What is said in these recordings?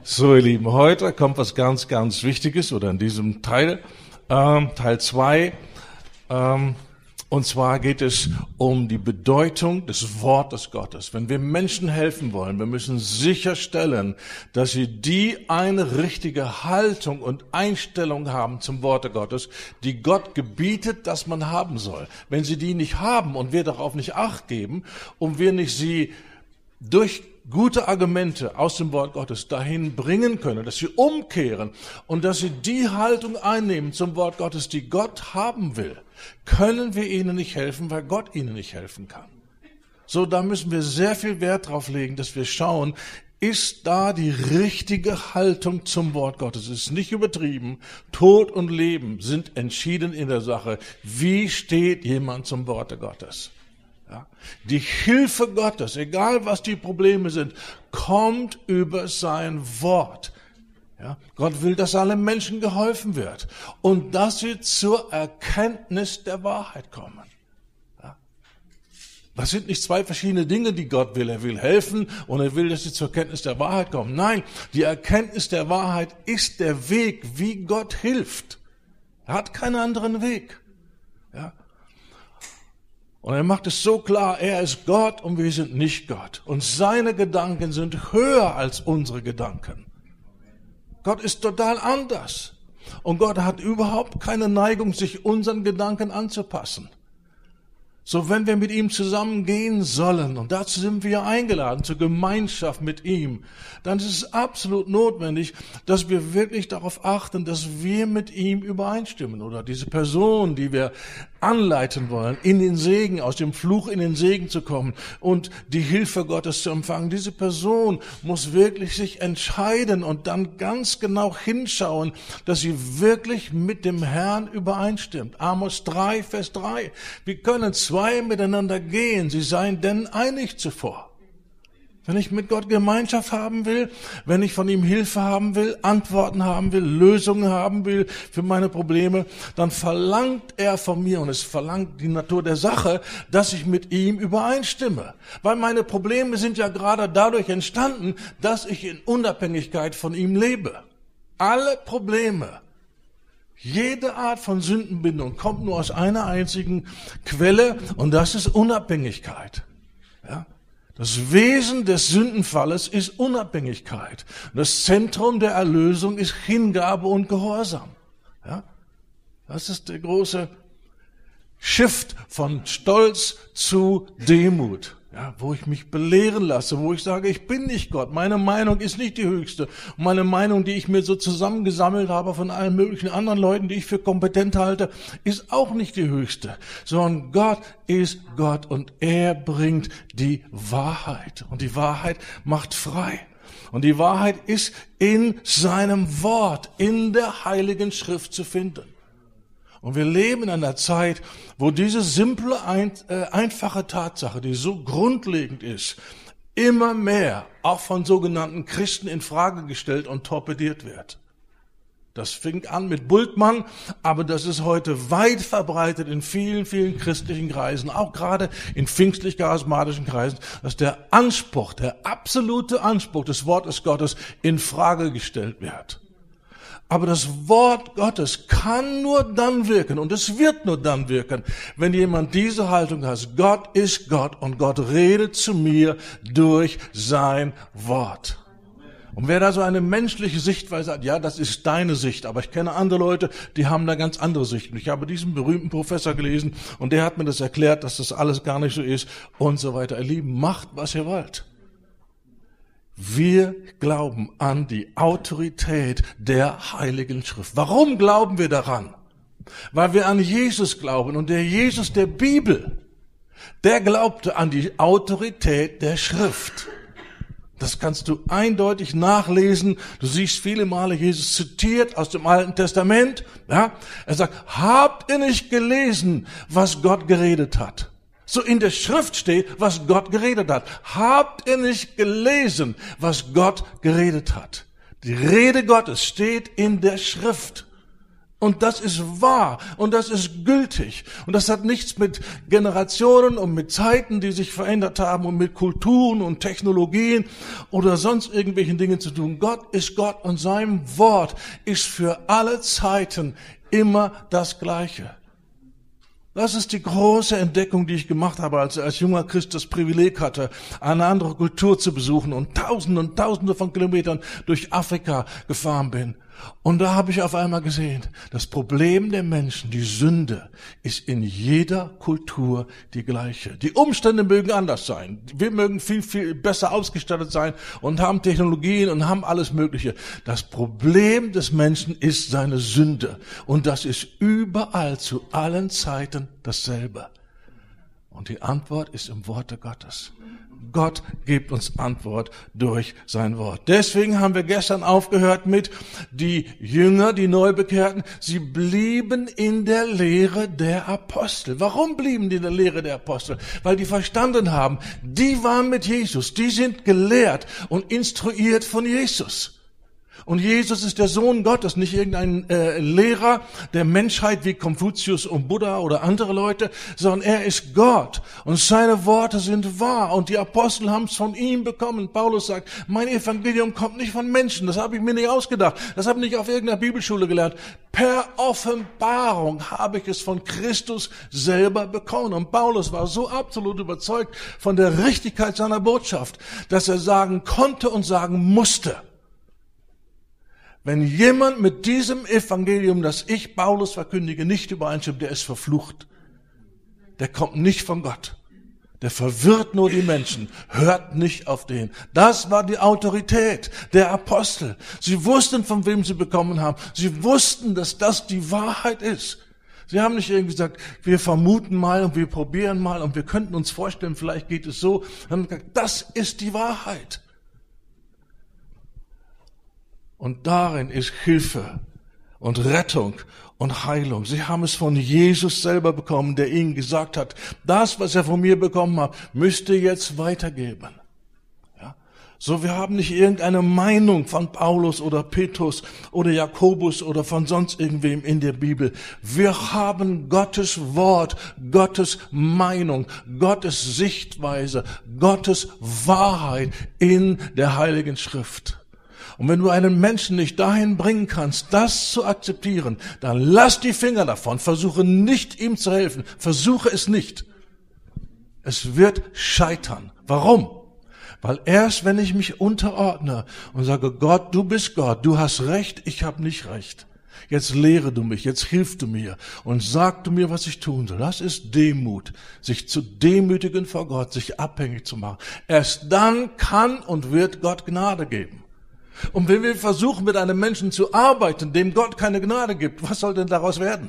So, ihr Lieben, heute kommt was ganz, ganz Wichtiges, oder in diesem Teil 2. Und zwar geht es um die Bedeutung des Wortes Gottes. Wenn wir Menschen helfen wollen, wir müssen sicherstellen, dass sie die eine richtige Haltung und Einstellung haben zum Worte Gottes, die Gott gebietet, dass man haben soll. Wenn sie die nicht haben und wir darauf nicht Acht geben und wir nicht sie durch gute Argumente aus dem Wort Gottes dahin bringen können, dass sie umkehren und dass sie die Haltung einnehmen zum Wort Gottes, die Gott haben will, können wir ihnen nicht helfen, weil Gott ihnen nicht helfen kann. So, da müssen wir sehr viel Wert drauf legen, dass wir schauen, ist da die richtige Haltung zum Wort Gottes? Es ist nicht übertrieben. Tod und Leben sind entschieden in der Sache. Wie steht jemand zum Worte Gottes? Ja, die Hilfe Gottes, egal was die Probleme sind, kommt über sein Wort. Ja, Gott will, dass allen Menschen geholfen wird und dass sie zur Erkenntnis der Wahrheit kommen. Ja, das sind nicht zwei verschiedene Dinge, die Gott will. Er will helfen und er will, dass sie zur Erkenntnis der Wahrheit kommen. Nein, die Erkenntnis der Wahrheit ist der Weg, wie Gott hilft. Er hat keinen anderen Weg. Ja. Und er macht es so klar, er ist Gott und wir sind nicht Gott. Und seine Gedanken sind höher als unsere Gedanken. Gott ist total anders. Und Gott hat überhaupt keine Neigung, sich unseren Gedanken anzupassen. So, wenn wir mit ihm zusammen gehen sollen, und dazu sind wir eingeladen, zur Gemeinschaft mit ihm, dann ist es absolut notwendig, dass wir wirklich darauf achten, dass wir mit ihm übereinstimmen. Oder diese Person, die wir anleiten wollen, in den Segen, aus dem Fluch in den Segen zu kommen und die Hilfe Gottes zu empfangen. Diese Person muss wirklich sich entscheiden und dann ganz genau hinschauen, dass sie wirklich mit dem Herrn übereinstimmt. Amos 3, Vers 3. Wir können zwei miteinander gehen, sie seien denn einig zuvor. Wenn ich mit Gott Gemeinschaft haben will, wenn ich von ihm Hilfe haben will, Antworten haben will, Lösungen haben will für meine Probleme, dann verlangt er von mir, und es verlangt die Natur der Sache, dass ich mit ihm übereinstimme. Weil meine Probleme sind ja gerade dadurch entstanden, dass ich in Unabhängigkeit von ihm lebe. Alle Probleme, jede Art von Sündenbindung kommt nur aus einer einzigen Quelle, und das ist Unabhängigkeit. Ja? Das Wesen des Sündenfalles ist Unabhängigkeit. Das Zentrum der Erlösung ist Hingabe und Gehorsam. Ja? Das ist der große Shift von Stolz zu Demut. Ja, wo ich mich belehren lasse, wo ich sage, ich bin nicht Gott. Meine Meinung ist nicht die höchste. Und meine Meinung, die ich mir so zusammengesammelt habe von allen möglichen anderen Leuten, die ich für kompetent halte, ist auch nicht die höchste. Sondern Gott ist Gott und er bringt die Wahrheit. Und die Wahrheit macht frei. Und die Wahrheit ist in seinem Wort, in der Heiligen Schrift zu finden. Und wir leben in einer Zeit, wo diese simple, einfache Tatsache, die so grundlegend ist, immer mehr auch von sogenannten Christen in Frage gestellt und torpediert wird. Das fing an mit Bultmann, aber das ist heute weit verbreitet in vielen, vielen christlichen Kreisen, auch gerade in pfingstlich-charismatischen Kreisen, dass der Anspruch, der absolute Anspruch des Wortes Gottes in Frage gestellt wird. Aber das Wort Gottes kann nur dann wirken, und es wird nur dann wirken, wenn jemand diese Haltung hat. Gott ist Gott und Gott redet zu mir durch sein Wort. Und wer da so eine menschliche Sichtweise hat, ja, das ist deine Sicht, aber ich kenne andere Leute, die haben da ganz andere Sichten. Ich habe diesen berühmten Professor gelesen und der hat mir das erklärt, dass das alles gar nicht so ist und so weiter. Ihr Lieben, macht, was ihr wollt. Wir glauben an die Autorität der Heiligen Schrift. Warum glauben wir daran? Weil wir an Jesus glauben, und der Jesus der Bibel, der glaubte an die Autorität der Schrift. Das kannst du eindeutig nachlesen. Du siehst viele Male Jesus zitiert aus dem Alten Testament. Ja? Er sagt, habt ihr nicht gelesen, was Gott geredet hat? So in der Schrift steht, was Gott geredet hat. Habt ihr nicht gelesen, was Gott geredet hat? Die Rede Gottes steht in der Schrift. Und das ist wahr und das ist gültig. Und das hat nichts mit Generationen und mit Zeiten, die sich verändert haben und mit Kulturen und Technologien oder sonst irgendwelchen Dingen zu tun. Gott ist Gott und sein Wort ist für alle Zeiten immer das Gleiche. Das ist die große Entdeckung, die ich gemacht habe, als ich als junger Christ das Privileg hatte, eine andere Kultur zu besuchen und Tausende von Kilometern durch Afrika gefahren bin. Und da habe ich auf einmal gesehen, das Problem der Menschen, die Sünde, ist in jeder Kultur die gleiche. Die Umstände mögen anders sein. Wir mögen viel, viel besser ausgestattet sein und haben Technologien und haben alles Mögliche. Das Problem des Menschen ist seine Sünde. Und das ist überall zu allen Zeiten dasselbe. Und die Antwort ist im Worte Gottes. Gott gibt uns Antwort durch sein Wort. Deswegen haben wir gestern aufgehört mit die Jünger, die Neubekehrten, sie blieben in der Lehre der Apostel. Warum blieben die in der Lehre der Apostel? Weil die verstanden haben, die waren mit Jesus, die sind gelehrt und instruiert von Jesus. Und Jesus ist der Sohn Gottes, nicht irgendein Lehrer der Menschheit wie Konfuzius und Buddha oder andere Leute, sondern er ist Gott und seine Worte sind wahr und die Apostel haben es von ihm bekommen. Paulus sagt, mein Evangelium kommt nicht von Menschen, das habe ich mir nicht ausgedacht, das habe ich nicht auf irgendeiner Bibelschule gelernt. Per Offenbarung habe ich es von Christus selber bekommen. Und Paulus war so absolut überzeugt von der Richtigkeit seiner Botschaft, dass er sagen konnte und sagen musste, wenn jemand mit diesem Evangelium, das ich, Paulus, verkündige, nicht übereinstimmt, der ist verflucht. Der kommt nicht von Gott. Der verwirrt nur die Menschen. Hört nicht auf den. Das war die Autorität der Apostel. Sie wussten, von wem sie bekommen haben. Sie wussten, dass das die Wahrheit ist. Sie haben nicht irgendwie gesagt, wir vermuten mal und wir probieren mal und wir könnten uns vorstellen, vielleicht geht es so. Sie haben gesagt, das ist die Wahrheit. Und darin ist Hilfe und Rettung und Heilung. Sie haben es von Jesus selber bekommen, der ihnen gesagt hat, das, was er von mir bekommen hat, müsst ihr jetzt weitergeben. Ja? So, wir haben nicht irgendeine Meinung von Paulus oder Petrus oder Jakobus oder von sonst irgendwem in der Bibel. Wir haben Gottes Wort, Gottes Meinung, Gottes Sichtweise, Gottes Wahrheit in der Heiligen Schrift. Und wenn du einen Menschen nicht dahin bringen kannst, das zu akzeptieren, dann lass die Finger davon, versuche nicht ihm zu helfen, versuche es nicht. Es wird scheitern. Warum? Weil erst wenn ich mich unterordne und sage, Gott, du bist Gott, du hast Recht, ich habe nicht Recht. Jetzt lehre du mich, jetzt hilf du mir und sag du mir, was ich tun soll. Das ist Demut, sich zu demütigen vor Gott, sich abhängig zu machen. Erst dann kann und wird Gott Gnade geben. Und wenn wir versuchen, mit einem Menschen zu arbeiten, dem Gott keine Gnade gibt, was soll denn daraus werden?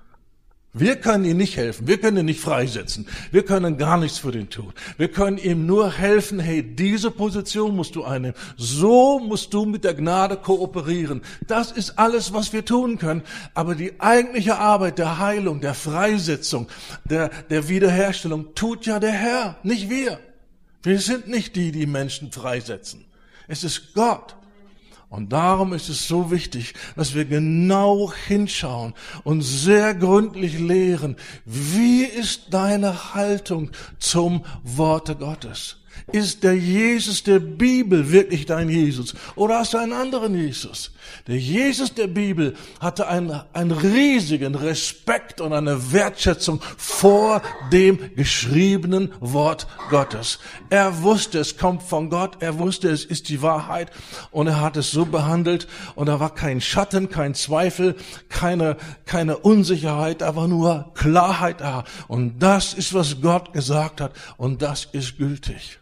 Wir können ihm nicht helfen, wir können ihn nicht freisetzen, wir können gar nichts für den tun. Wir können ihm nur helfen, hey, diese Position musst du einnehmen, so musst du mit der Gnade kooperieren. Das ist alles, was wir tun können. Aber die eigentliche Arbeit der Heilung, der Freisetzung, der Wiederherstellung tut ja der Herr, nicht wir. Wir sind nicht die, die Menschen freisetzen. Es ist Gott. Und darum ist es so wichtig, dass wir genau hinschauen und sehr gründlich lehren, wie ist deine Haltung zum Worte Gottes? Ist der Jesus der Bibel wirklich dein Jesus? Oder hast du einen anderen Jesus? Der Jesus der Bibel hatte einen riesigen Respekt und eine Wertschätzung vor dem geschriebenen Wort Gottes. Er wusste, es kommt von Gott. Er wusste, es ist die Wahrheit. Und er hat es so behandelt. Und da war kein Schatten, kein Zweifel, keine Unsicherheit. Da war nur Klarheit da. Und das ist, was Gott gesagt hat. Und das ist gültig.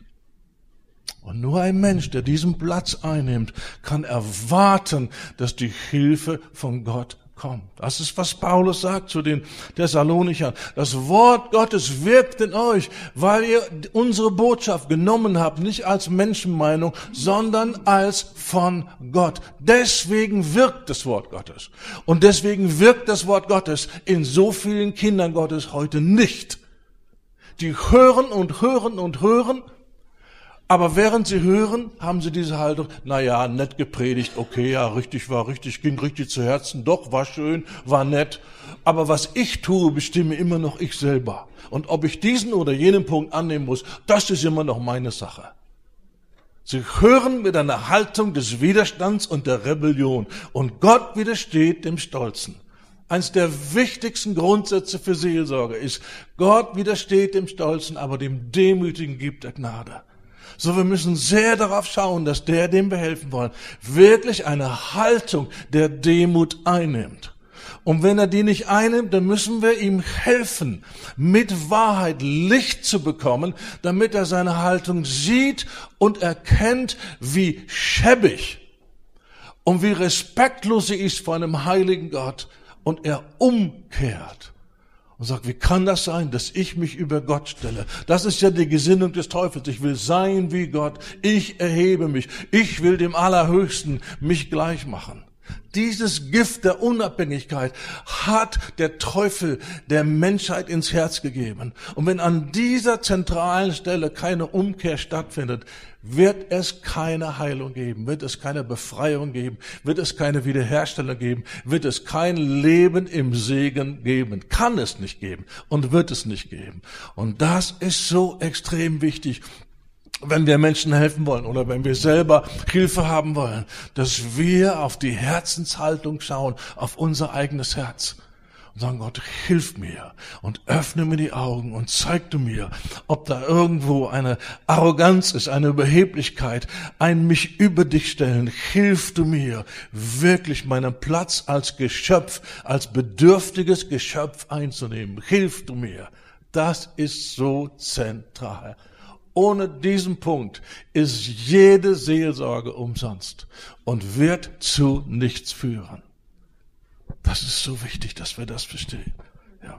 Und nur ein Mensch, der diesen Platz einnimmt, kann erwarten, dass die Hilfe von Gott kommt. Das ist, was Paulus sagt zu den Thessalonichern. Das Wort Gottes wirkt in euch, weil ihr unsere Botschaft genommen habt, nicht als Menschenmeinung, sondern als von Gott. Deswegen wirkt das Wort Gottes. Und deswegen wirkt das Wort Gottes in so vielen Kindern Gottes heute nicht. Die hören und hören und hören, Aber während sie hören, haben sie diese Haltung, naja, nett gepredigt, okay, ja, richtig, war richtig, ging richtig zu Herzen, doch, war schön, war nett. Aber was ich tue, bestimme immer noch ich selber. Und ob ich diesen oder jenen Punkt annehmen muss, das ist immer noch meine Sache. Sie hören mit einer Haltung des Widerstands und der Rebellion. Und Gott widersteht dem Stolzen. Eins der wichtigsten Grundsätze für Seelsorge ist, Gott widersteht dem Stolzen, aber dem Demütigen gibt er Gnade. So, wir müssen sehr darauf schauen, dass der, dem wir helfen wollen, wirklich eine Haltung der Demut einnimmt. Und wenn er die nicht einnimmt, dann müssen wir ihm helfen, mit Wahrheit Licht zu bekommen, damit er seine Haltung sieht und erkennt, wie schäbig und wie respektlos sie ist vor einem heiligen Gott. Und er umkehrt und sagt, wie kann das sein, dass ich mich über Gott stelle? Das ist ja die Gesinnung des Teufels. Ich will sein wie Gott. Ich erhebe mich. Ich will dem Allerhöchsten mich gleich machen. Dieses Gift der Unabhängigkeit hat der Teufel der Menschheit ins Herz gegeben. Und wenn an dieser zentralen Stelle keine Umkehr stattfindet, wird es keine Heilung geben, wird es keine Befreiung geben, wird es keine Wiederherstellung geben, wird es kein Leben im Segen geben. Kann es nicht geben und wird es nicht geben. Und das ist so extrem wichtig, wenn wir Menschen helfen wollen oder wenn wir selber Hilfe haben wollen, dass wir auf die Herzenshaltung schauen, auf unser eigenes Herz und sagen, Gott, hilf mir und öffne mir die Augen und zeig du mir, ob da irgendwo eine Arroganz ist, eine Überheblichkeit, ein mich über dich stellen. Hilf du mir, wirklich meinen Platz als Geschöpf, als bedürftiges Geschöpf einzunehmen. Hilf du mir. Das ist so zentral. Ohne diesen Punkt ist jede Seelsorge umsonst und wird zu nichts führen. Das ist so wichtig, dass wir das verstehen. Ja.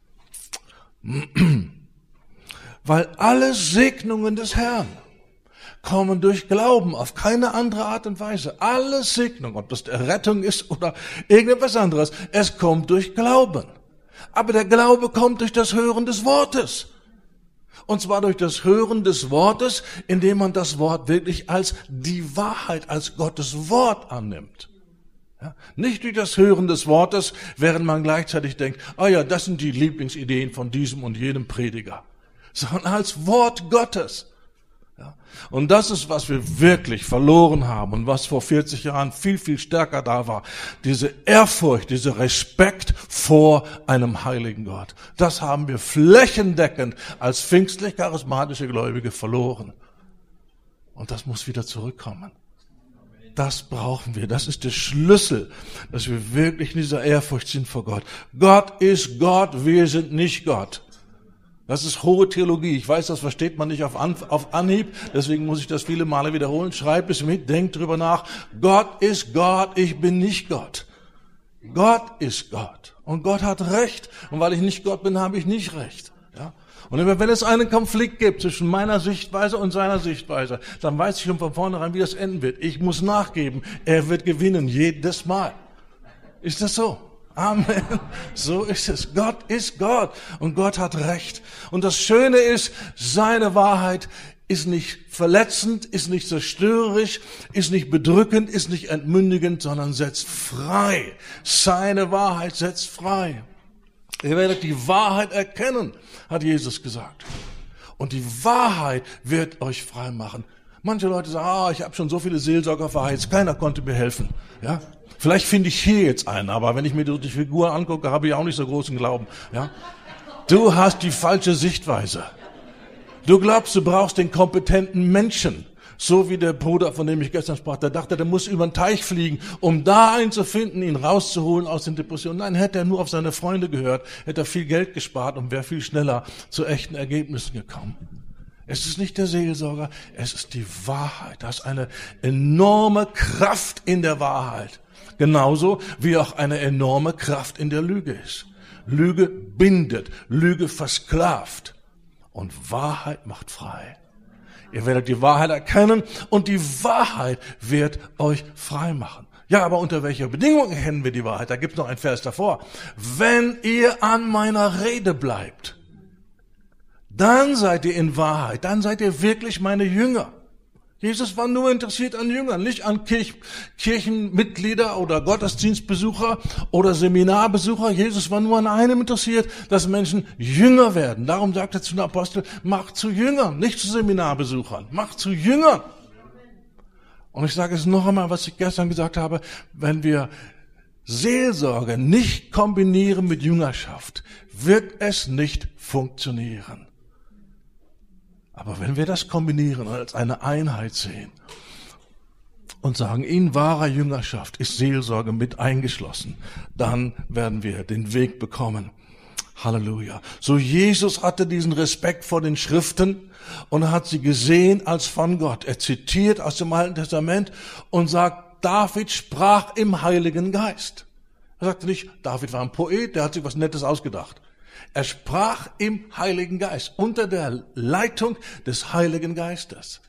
Weil alle Segnungen des Herrn kommen durch Glauben, auf keine andere Art und Weise. Alle Segnungen, ob das Errettung ist oder irgendetwas anderes, es kommt durch Glauben. Aber der Glaube kommt durch das Hören des Wortes. Und zwar durch das Hören des Wortes, indem man das Wort wirklich als die Wahrheit, als Gottes Wort annimmt. Ja, nicht durch das Hören des Wortes, während man gleichzeitig denkt, ja, das sind die Lieblingsideen von diesem und jenem Prediger, sondern als Wort Gottes. Ja, und das ist, was wir wirklich verloren haben und was vor 40 Jahren viel, viel stärker da war. Diese Ehrfurcht, dieser Respekt vor einem heiligen Gott. Das haben wir flächendeckend als pfingstlich-charismatische Gläubige verloren. Und das muss wieder zurückkommen. Das brauchen wir. Das ist der Schlüssel, dass wir wirklich in dieser Ehrfurcht sind vor Gott. Gott ist Gott, wir sind nicht Gott. Das ist hohe Theologie. Ich weiß, das versteht man nicht auf Anhieb. Deswegen muss ich das viele Male wiederholen. Schreib es mit, denk drüber nach. Gott ist Gott, ich bin nicht Gott. Gott ist Gott. Und Gott hat Recht. Und weil ich nicht Gott bin, habe ich nicht Recht. Ja? Und wenn es einen Konflikt gibt zwischen meiner Sichtweise und seiner Sichtweise, dann weiß ich schon von vornherein, wie das enden wird. Ich muss nachgeben. Er wird gewinnen, jedes Mal. Ist das so? Amen. So ist es. Gott ist Gott und Gott hat Recht. Und das Schöne ist, seine Wahrheit ist nicht verletzend, ist nicht zerstörerisch, ist nicht bedrückend, ist nicht entmündigend, sondern setzt frei. Seine Wahrheit setzt frei. Ihr werdet die Wahrheit erkennen, hat Jesus gesagt. Und die Wahrheit wird euch frei machen. Manche Leute sagen, ich habe schon so viele Seelsorger verheizt, keiner konnte mir helfen. Ja? Vielleicht finde ich hier jetzt einen, aber wenn ich mir die Figur angucke, habe ich auch nicht so großen Glauben. Ja? Du hast die falsche Sichtweise. Du glaubst, du brauchst den kompetenten Menschen. So wie der Bruder, von dem ich gestern sprach, der dachte, der muss über den Teich fliegen, um da einen zu finden, ihn rauszuholen aus den Depressionen. Nein, hätte er nur auf seine Freunde gehört, hätte er viel Geld gespart und wäre viel schneller zu echten Ergebnissen gekommen. Es ist nicht der Seelsorger, es ist die Wahrheit. Da ist eine enorme Kraft in der Wahrheit. Genauso wie auch eine enorme Kraft in der Lüge ist. Lüge bindet, Lüge versklavt und Wahrheit macht frei. Ihr werdet die Wahrheit erkennen und die Wahrheit wird euch frei machen. Ja, aber unter welcher Bedingung erkennen wir die Wahrheit? Da gibt es noch einen Vers davor. Wenn ihr an meiner Rede bleibt, dann seid ihr in Wahrheit, dann seid ihr wirklich meine Jünger. Jesus war nur interessiert an Jüngern, nicht an Kirchenmitglieder oder Gottesdienstbesucher oder Seminarbesucher. Jesus war nur an einem interessiert, dass Menschen Jünger werden. Darum sagt er zu den Aposteln, macht zu Jüngern, nicht zu Seminarbesuchern, macht zu Jüngern. Und ich sage es noch einmal, was ich gestern gesagt habe, wenn wir Seelsorge nicht kombinieren mit Jüngerschaft, wird es nicht funktionieren. Aber wenn wir das kombinieren und als eine Einheit sehen und sagen, in wahrer Jüngerschaft ist Seelsorge mit eingeschlossen, dann werden wir den Weg bekommen. Halleluja. So Jesus hatte diesen Respekt vor den Schriften und hat sie gesehen als von Gott. Er zitiert aus dem Alten Testament und sagt, David sprach im Heiligen Geist. Er sagte nicht, David war ein Poet, der hat sich was Nettes ausgedacht. Er sprach im Heiligen Geist, unter der Leitung des Heiligen Geistes.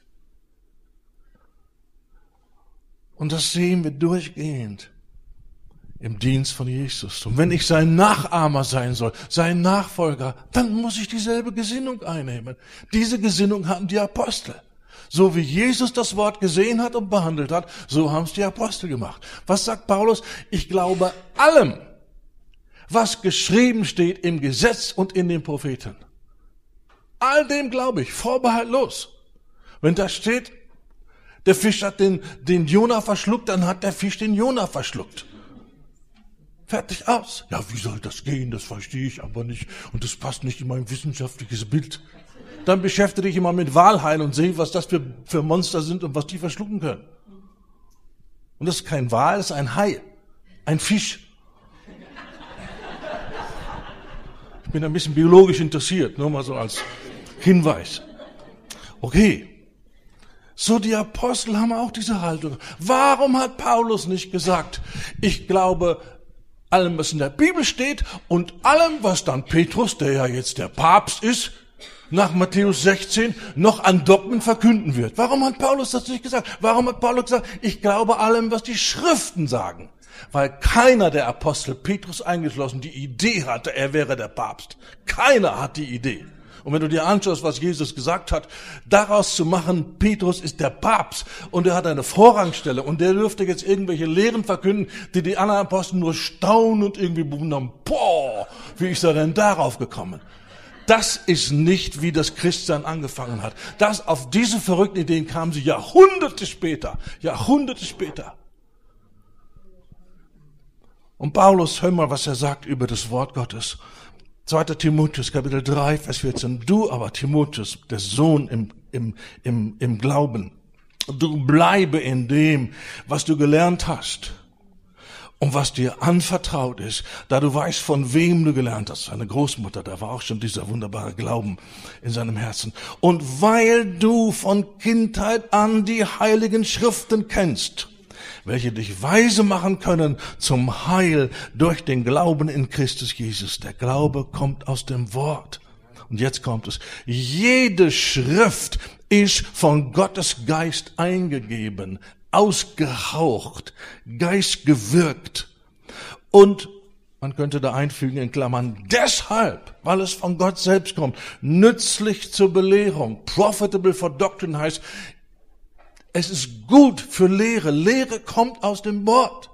Und das sehen wir durchgehend im Dienst von Jesus. Und wenn ich sein Nachahmer sein soll, sein Nachfolger, dann muss ich dieselbe Gesinnung einnehmen. Diese Gesinnung hatten die Apostel. So wie Jesus das Wort gesehen hat und behandelt hat, so haben es die Apostel gemacht. Was sagt Paulus? Ich glaube allem, was geschrieben steht im Gesetz und in den Propheten. All dem glaube ich, vorbehaltlos. Wenn da steht, der Fisch hat den Jona verschluckt, dann hat der Fisch den Jona verschluckt. Fertig aus. Ja, wie soll das gehen? Das verstehe ich aber nicht. Und das passt nicht in mein wissenschaftliches Bild. Dann beschäftige dich immer mit Walhaien und sehe, was das für Monster sind und was die verschlucken können. Und das ist kein Wal, das ist ein Hai. Ein Fisch. Ich bin ein bisschen biologisch interessiert, nur mal so als Hinweis. Okay. So, die Apostel haben auch diese Haltung. Warum hat Paulus nicht gesagt, ich glaube allem, was in der Bibel steht und allem, was dann Petrus, der ja jetzt der Papst ist, nach Matthäus 16 noch an Dogmen verkünden wird? Warum hat Paulus das nicht gesagt? Warum hat Paulus gesagt, ich glaube allem, was die Schriften sagen? Weil keiner der Apostel, Petrus eingeschlossen, die Idee hatte, er wäre der Papst. Keiner hat die Idee. Und wenn du dir anschaust, was Jesus gesagt hat, daraus zu machen, Petrus ist der Papst und er hat eine Vorrangstelle und der dürfte jetzt irgendwelche Lehren verkünden, die die anderen Apostel nur staunen und irgendwie bewundern. Boah, wie ist er denn darauf gekommen? Das ist nicht, wie das Christsein angefangen hat. Auf diese verrückten Ideen kamen sie Jahrhunderte später. Und Paulus, hör mal, was er sagt über das Wort Gottes. 2. Timotheus, Kapitel 3, Vers 14. Du aber, Timotheus, der Sohn im Glauben, du bleibe in dem, was du gelernt hast und was dir anvertraut ist, da du weißt, von wem du gelernt hast. Seine Großmutter, da war auch schon dieser wunderbare Glauben in seinem Herzen. Und weil du von Kindheit an die heiligen Schriften kennst, welche dich weise machen können zum Heil durch den Glauben in Christus Jesus. Der Glaube kommt aus dem Wort. Und jetzt kommt es. Jede Schrift ist von Gottes Geist eingegeben, ausgehaucht, geistgewirkt. Und man könnte da einfügen in Klammern, deshalb, weil es von Gott selbst kommt, nützlich zur Belehrung. Profitable for doctrine heißt, es ist gut für Lehre. Lehre kommt aus dem Wort.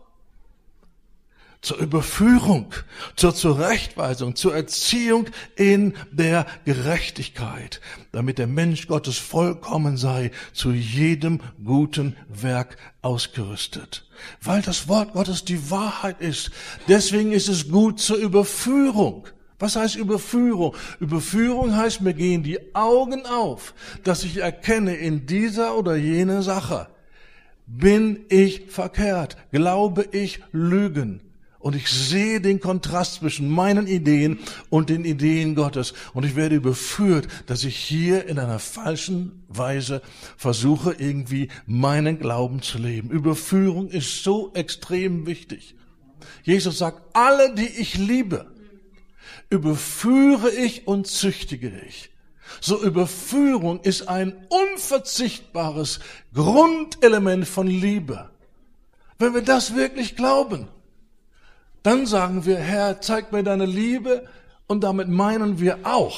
Zur Überführung, zur Zurechtweisung, zur Erziehung in der Gerechtigkeit, damit der Mensch Gottes vollkommen sei, zu jedem guten Werk ausgerüstet. Weil das Wort Gottes die Wahrheit ist. Deswegen ist es gut zur Überführung. Was heißt Überführung? Überführung heißt, mir gehen die Augen auf, dass ich erkenne in dieser oder jener Sache, bin ich verkehrt, glaube ich Lügen. Und ich sehe den Kontrast zwischen meinen Ideen und den Ideen Gottes. Und ich werde überführt, dass ich hier in einer falschen Weise versuche, irgendwie meinen Glauben zu leben. Überführung ist so extrem wichtig. Jesus sagt, alle, die ich liebe, überführe ich und züchtige ich. So Überführung ist ein unverzichtbares Grundelement von Liebe. Wenn wir das wirklich glauben, dann sagen wir, Herr, zeig mir deine Liebe und damit meinen wir auch,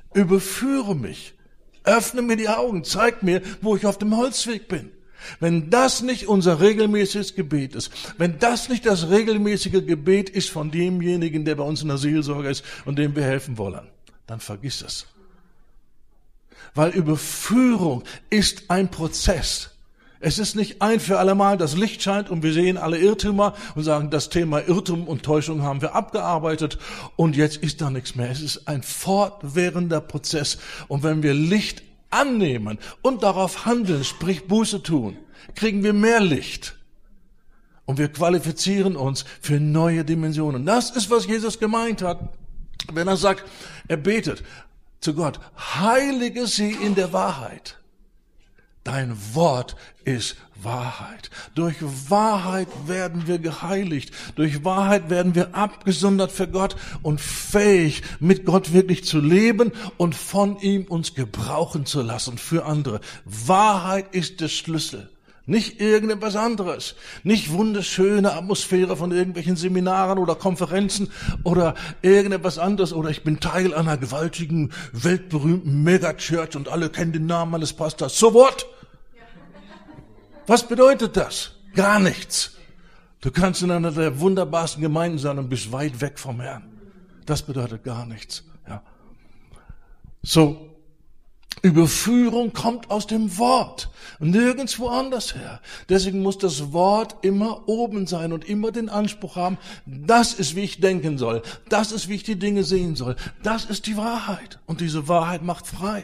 Überführe mich. Öffne mir die Augen. Zeig mir, wo ich auf dem Holzweg bin. Wenn das nicht unser regelmäßiges Gebet ist, wenn das nicht das regelmäßige Gebet ist von demjenigen, der bei uns in der Seelsorge ist und dem wir helfen wollen, dann vergiss es. Weil Überführung ist ein Prozess. Es ist nicht ein für alle Mal, das Licht scheint und wir sehen alle Irrtümer und sagen, das Thema Irrtum und Täuschung haben wir abgearbeitet und jetzt ist da nichts mehr. Es ist ein fortwährender Prozess. Und wenn wir Licht annehmen und darauf handeln, sprich Buße tun, kriegen wir mehr Licht. Und wir qualifizieren uns für neue Dimensionen. Das ist, was Jesus gemeint hat, wenn er sagt, er betet zu Gott, heilige sie in der Wahrheit. Dein Wort ist Wahrheit. Durch Wahrheit werden wir geheiligt. Durch Wahrheit werden wir abgesondert für Gott und fähig, mit Gott wirklich zu leben und von ihm uns gebrauchen zu lassen für andere. Wahrheit ist der Schlüssel. Nicht irgendetwas anderes. Nicht wunderschöne Atmosphäre von irgendwelchen Seminaren oder Konferenzen oder irgendetwas anderes. Oder ich bin Teil einer gewaltigen, weltberühmten Megachurch und alle kennen den Namen meines Pastors. So what? Was bedeutet das? Gar nichts. Du kannst in einer der wunderbarsten Gemeinden sein und bist weit weg vom Herrn. Das bedeutet gar nichts. Ja. So, Überführung kommt aus dem Wort, nirgendwo anders her. Deswegen muss das Wort immer oben sein und immer den Anspruch haben, das ist, wie ich denken soll, das ist, wie ich die Dinge sehen soll, das ist die Wahrheit. Und diese Wahrheit macht frei.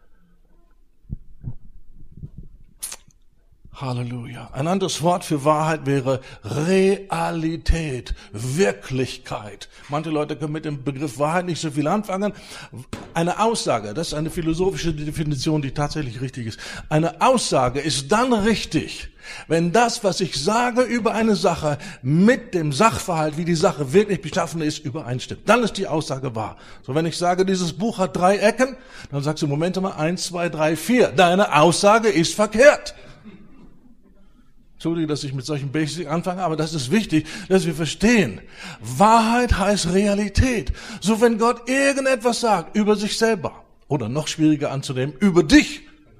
Halleluja. Ein anderes Wort für Wahrheit wäre Realität, Wirklichkeit. Manche Leute können mit dem Begriff Wahrheit nicht so viel anfangen. Eine Aussage, das ist eine philosophische Definition, die tatsächlich richtig ist. Eine Aussage ist dann richtig, wenn das, was ich sage über eine Sache, mit dem Sachverhalt, wie die Sache wirklich beschaffen ist, übereinstimmt. Dann ist die Aussage wahr. So, wenn ich sage, dieses Buch hat 3 Ecken, dann sagst du, Moment mal, 1, 2, 3, 4. Deine Aussage ist verkehrt. Entschuldige, dass ich mit solchen Basics anfange, aber das ist wichtig, dass wir verstehen. Wahrheit heißt Realität. So, wenn Gott irgendetwas sagt über sich selber, oder noch schwieriger anzunehmen, über dich,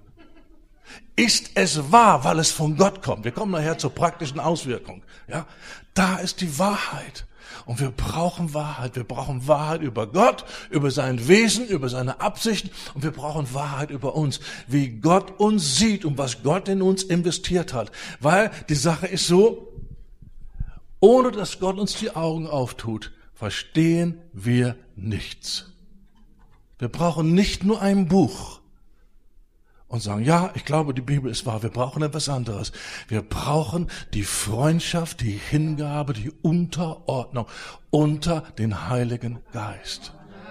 ist es wahr, weil es von Gott kommt. Wir kommen nachher zur praktischen Auswirkung. Ja, da ist die Wahrheit. Und wir brauchen Wahrheit. Wir brauchen Wahrheit über Gott, über sein Wesen, über seine Absichten. Und wir brauchen Wahrheit über uns, wie Gott uns sieht und was Gott in uns investiert hat. Weil die Sache ist so, ohne dass Gott uns die Augen auftut, verstehen wir nichts. Wir brauchen nicht nur ein Buch und sagen, ja, ich glaube, die Bibel ist wahr. Wir brauchen etwas anderes. Wir brauchen die Freundschaft, die Hingabe, die Unterordnung unter den Heiligen Geist.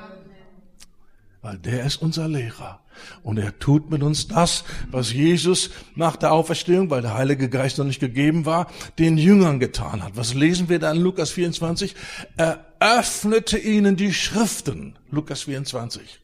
Weil der ist unser Lehrer. Und er tut mit uns das, was Jesus nach der Auferstehung, weil der Heilige Geist noch nicht gegeben war, den Jüngern getan hat. Was lesen wir da in Lukas 24? Er öffnete ihnen die Schriften. Lukas 24.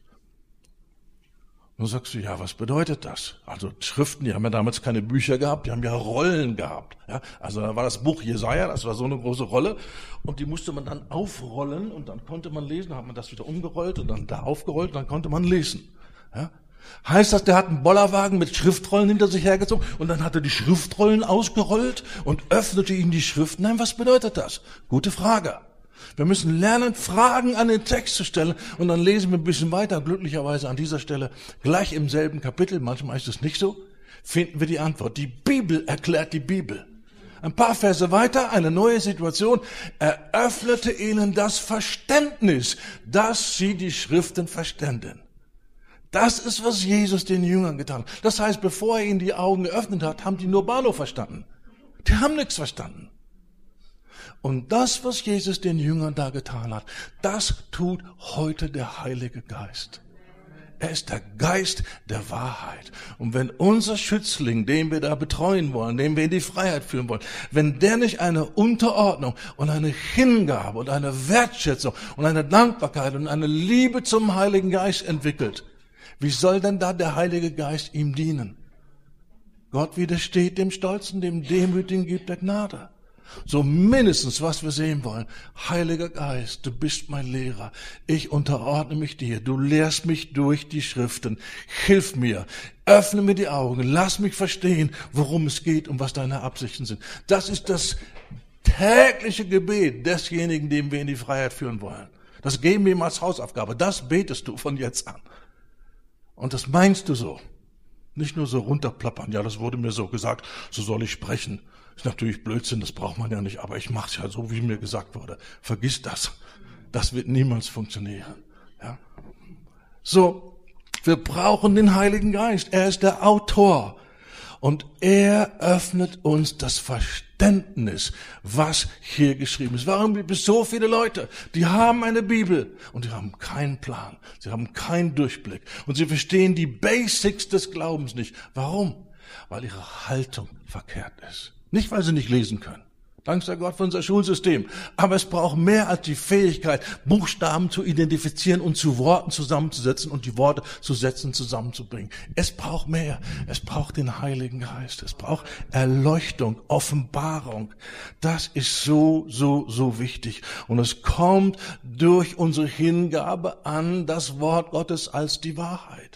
Nun sagst du, ja, was bedeutet das? Also Schriften, die haben ja damals keine Bücher gehabt, die haben ja Rollen gehabt. Ja, also da war das Buch Jesaja, das war so eine große Rolle und die musste man dann aufrollen und dann konnte man lesen, dann hat man das wieder umgerollt und dann da aufgerollt und dann konnte man lesen. Ja? Heißt das, der hat einen Bollerwagen mit Schriftrollen hinter sich hergezogen und dann hat er die Schriftrollen ausgerollt und öffnete ihnen die Schriften? Nein, was bedeutet das? Gute Frage. Wir müssen lernen, Fragen an den Text zu stellen und dann lesen wir ein bisschen weiter, glücklicherweise an dieser Stelle, gleich im selben Kapitel, manchmal ist es nicht so, finden wir die Antwort. Die Bibel erklärt die Bibel. Ein paar Verse weiter, eine neue Situation, er öffnete ihnen das Verständnis, dass sie die Schriften verständen. Das ist, was Jesus den Jüngern getan hat. Das heißt, bevor er ihnen die Augen geöffnet hat, haben die nur Bahnhof verstanden. Die haben nichts verstanden. Und das, was Jesus den Jüngern da getan hat, das tut heute der Heilige Geist. Er ist der Geist der Wahrheit. Und wenn unser Schützling, den wir da betreuen wollen, den wir in die Freiheit führen wollen, wenn der nicht eine Unterordnung und eine Hingabe und eine Wertschätzung und eine Dankbarkeit und eine Liebe zum Heiligen Geist entwickelt, wie soll denn da der Heilige Geist ihm dienen? Gott widersteht dem Stolzen, dem Demütigen gibt er Gnade. So mindestens, was wir sehen wollen. Heiliger Geist, du bist mein Lehrer. Ich unterordne mich dir. Du lehrst mich durch die Schriften. Hilf mir. Öffne mir die Augen. Lass mich verstehen, worum es geht und was deine Absichten sind. Das ist das tägliche Gebet desjenigen, den wir in die Freiheit führen wollen. Das geben wir ihm als Hausaufgabe. Das betest du von jetzt an. Und das meinst du so. Nicht nur so runterplappern. Ja, das wurde mir so gesagt. So soll ich sprechen. Ist natürlich Blödsinn, das braucht man ja nicht, aber ich mache es ja so, wie mir gesagt wurde. Vergiss das. Das wird niemals funktionieren. Ja? So, wir brauchen den Heiligen Geist. Er ist der Autor. Und er öffnet uns das Verständnis, was hier geschrieben ist. Warum gibt es so viele Leute, die haben eine Bibel und die haben keinen Plan. Sie haben keinen Durchblick. Und sie verstehen die Basics des Glaubens nicht. Warum? Weil ihre Haltung verkehrt ist. Nicht, weil sie nicht lesen können. Dank sei Gott für unser Schulsystem. Aber es braucht mehr als die Fähigkeit, Buchstaben zu identifizieren und zu Worten zusammenzusetzen und die Worte zu Sätzen zusammenzubringen. Es braucht mehr. Es braucht den Heiligen Geist. Es braucht Erleuchtung, Offenbarung. Das ist so wichtig. Und es kommt durch unsere Hingabe an das Wort Gottes als die Wahrheit.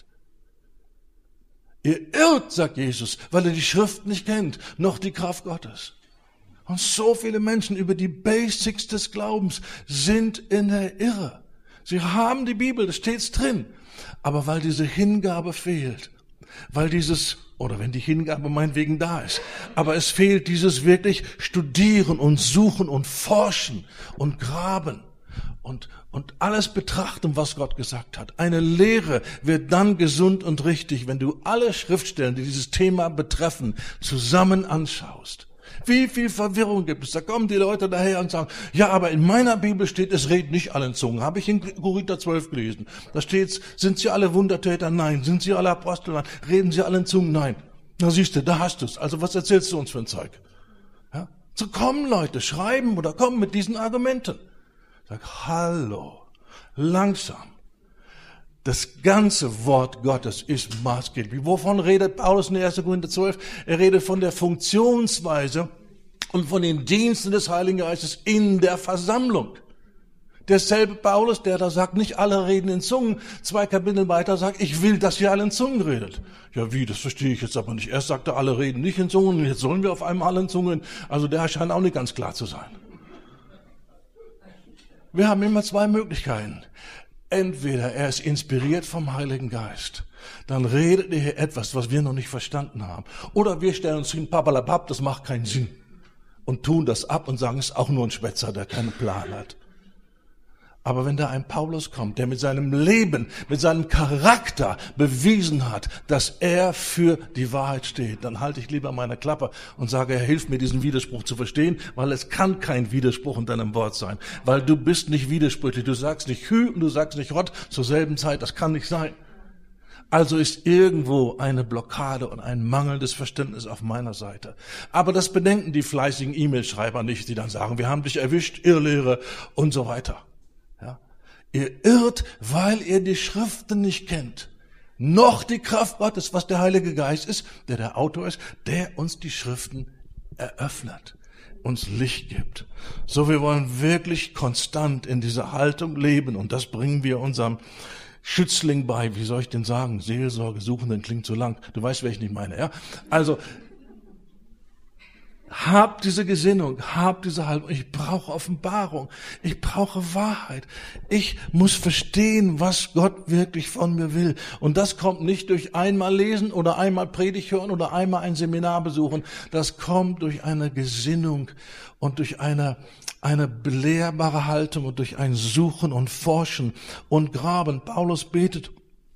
Ihr irrt, sagt Jesus, weil ihr die Schrift nicht kennt, noch die Kraft Gottes. Und so viele Menschen über die Basics des Glaubens sind in der Irre. Sie haben die Bibel, das steht's drin. Aber weil diese Hingabe fehlt, weil oder wenn die Hingabe meinetwegen da ist, aber es fehlt dieses wirklich Studieren und Suchen und Forschen und Graben und alles betrachten, was Gott gesagt hat. Eine Lehre wird dann gesund und richtig, wenn du alle Schriftstellen, die dieses Thema betreffen, zusammen anschaust. Wie viel Verwirrung gibt es? Da kommen die Leute daher und sagen, ja, aber in meiner Bibel steht, es redet nicht alle in Zungen. Habe ich in Korinther 12 gelesen. Da steht, sind sie alle Wundertäter? Nein. Sind sie alle Apostel? Nein. Reden sie alle in Zungen? Nein. Na siehst du, da hast du es. Also was erzählst du uns für ein Zeug? Ja? So kommen Leute, schreiben oder kommen mit diesen Argumenten. Sag, hallo, langsam. Das ganze Wort Gottes ist maßgeblich. Wovon redet Paulus in 1. Korinther 12? Er redet von der Funktionsweise und von den Diensten des Heiligen Geistes in der Versammlung. Derselbe Paulus, der da sagt, nicht alle reden in Zungen, 2 Kapitel weiter sagt, ich will, dass ihr alle in Zungen redet. Ja wie, das verstehe ich jetzt aber nicht. Erst sagt er, alle reden nicht in Zungen und jetzt sollen wir auf einmal alle in Zungen. Also der scheint auch nicht ganz klar zu sein. Wir haben immer 2 Möglichkeiten. Entweder er ist inspiriert vom Heiligen Geist, dann redet er hier etwas, was wir noch nicht verstanden haben. Oder wir stellen uns hin, papalapap, das macht keinen Sinn. Und tun das ab und sagen, es ist auch nur ein Schwätzer, der keinen Plan hat. Aber wenn da ein Paulus kommt, der mit seinem Leben, mit seinem Charakter bewiesen hat, dass er für die Wahrheit steht, dann halte ich lieber meine Klappe und sage, er hilft mir, diesen Widerspruch zu verstehen, weil es kann kein Widerspruch in deinem Wort sein. Weil du bist nicht widersprüchlich. Du sagst nicht Hü und du sagst nicht Rott zur selben Zeit. Das kann nicht sein. Also ist irgendwo eine Blockade und ein mangelndes Verständnis auf meiner Seite. Aber das bedenken die fleißigen E-Mail-Schreiber nicht, die dann sagen, wir haben dich erwischt, Irrlehre und so weiter. Ihr irrt, weil ihr die Schriften nicht kennt. Noch die Kraft Gottes, was der Heilige Geist ist, der Autor ist, der uns die Schriften eröffnet, uns Licht gibt. So, wir wollen wirklich konstant in dieser Haltung leben und das bringen wir unserem Schützling bei. Wie soll ich denn sagen? Seelsorge, Suchenden klingt so lang. Du weißt, wer ich nicht meine, ja? Also, hab diese Gesinnung, hab diese Haltung. Ich brauche Offenbarung. Ich brauche Wahrheit. Ich muss verstehen, was Gott wirklich von mir will. Und das kommt nicht durch einmal lesen oder einmal Predigt hören oder einmal ein Seminar besuchen. Das kommt durch eine Gesinnung und durch eine belehrbare Haltung und durch ein Suchen und Forschen und Graben. Paulus betet,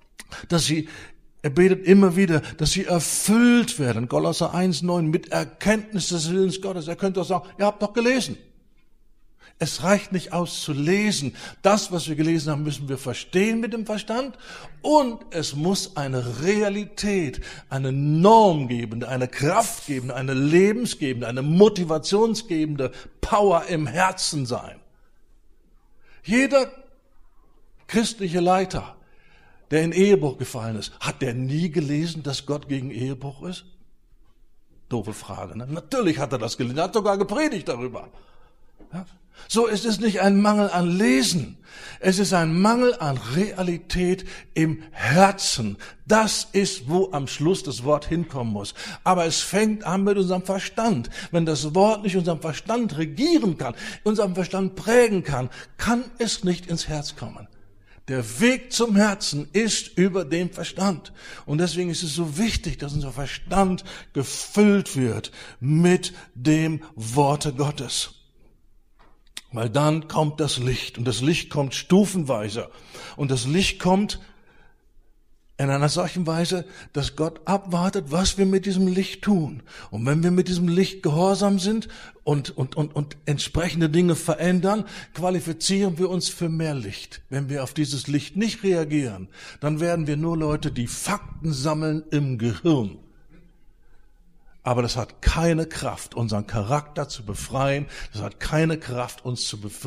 er betet immer wieder, dass sie erfüllt werden. Kolosser 1,9 mit Erkenntnis des Willens Gottes. Er könnte doch sagen, ihr habt doch gelesen. Es reicht nicht aus zu lesen. Das, was wir gelesen haben, müssen wir verstehen mit dem Verstand. Und es muss eine Realität, eine normgebende, eine kraftgebende, eine lebensgebende, eine motivationsgebende Power im Herzen sein. Jeder christliche Leiter, der in Ehebruch gefallen ist, hat der nie gelesen, dass Gott gegen Ehebruch ist? Doofe Frage. Ne? Natürlich hat er das gelesen, er hat sogar gepredigt darüber. Ja? So ist es nicht ein Mangel an Lesen. Es ist ein Mangel an Realität im Herzen. Das ist, wo am Schluss das Wort hinkommen muss. Aber es fängt an mit unserem Verstand. Wenn das Wort nicht unseren Verstand regieren kann, unseren Verstand prägen kann, kann es nicht ins Herz kommen. Der Weg zum Herzen ist über den Verstand. Und deswegen ist es so wichtig, dass unser Verstand gefüllt wird mit dem Worte Gottes. Weil dann kommt das Licht. Und das Licht kommt stufenweise. Und das Licht kommt in einer solchen Weise, dass Gott abwartet, was wir mit diesem Licht tun. Und wenn wir mit diesem Licht gehorsam sind und entsprechende Dinge verändern, qualifizieren wir uns für mehr Licht. Wenn wir auf dieses Licht nicht reagieren, dann werden wir nur Leute, die Fakten sammeln im Gehirn. Aber das hat keine Kraft, unseren Charakter zu befreien. Das hat keine Kraft, uns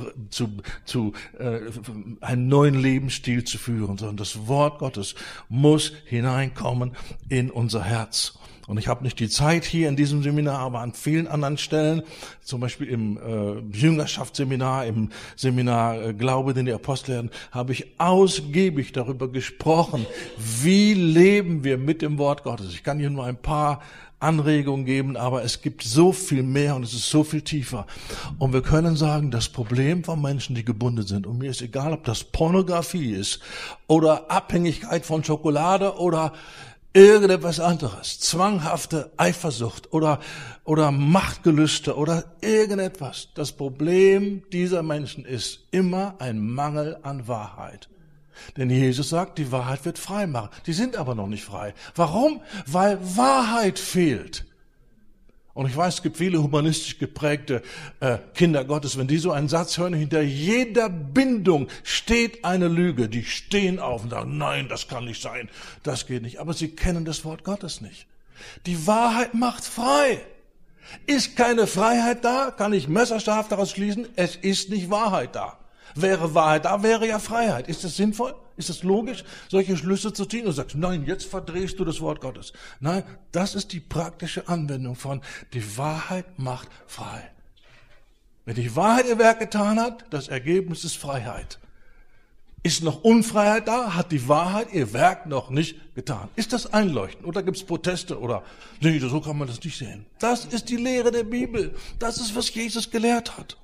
zu einen neuen Lebensstil zu führen, sondern das Wort Gottes muss hineinkommen in unser Herz. Und ich habe nicht die Zeit hier in diesem Seminar, aber an vielen anderen Stellen, zum Beispiel im Jüngerschaftsseminar, im Seminar Glaube, den die Apostel lernen, habe ich ausgiebig darüber gesprochen, wie leben wir mit dem Wort Gottes. Ich kann hier nur ein paar Anregungen geben, aber es gibt so viel mehr und es ist so viel tiefer. Und wir können sagen, das Problem von Menschen, die gebunden sind, und mir ist egal, ob das Pornografie ist oder Abhängigkeit von Schokolade oder irgendetwas anderes, zwanghafte Eifersucht oder Machtgelüste oder irgendetwas. Das Problem dieser Menschen ist immer ein Mangel an Wahrheit. Denn Jesus sagt, die Wahrheit wird frei machen. Die sind aber noch nicht frei. Warum? Weil Wahrheit fehlt. Und ich weiß, es gibt viele humanistisch geprägte Kinder Gottes, wenn die so einen Satz hören, hinter jeder Bindung steht eine Lüge. Die stehen auf und sagen, nein, das kann nicht sein, das geht nicht. Aber sie kennen das Wort Gottes nicht. Die Wahrheit macht frei. Ist keine Freiheit da, kann ich messerscharf daraus schließen, es ist nicht Wahrheit da. Wäre Wahrheit da, wäre ja Freiheit. Ist das sinnvoll? Ist das logisch, solche Schlüsse zu ziehen? Und du sagst, nein, jetzt verdrehst du das Wort Gottes. Nein, das ist die praktische Anwendung von, die Wahrheit macht frei. Wenn die Wahrheit ihr Werk getan hat, das Ergebnis ist Freiheit. Ist noch Unfreiheit da, hat die Wahrheit ihr Werk noch nicht getan. Ist das einleuchtend? Oder gibt es Proteste? Oder, nee, so kann man das nicht sehen. Das ist die Lehre der Bibel. Das ist, was Jesus gelehrt hat.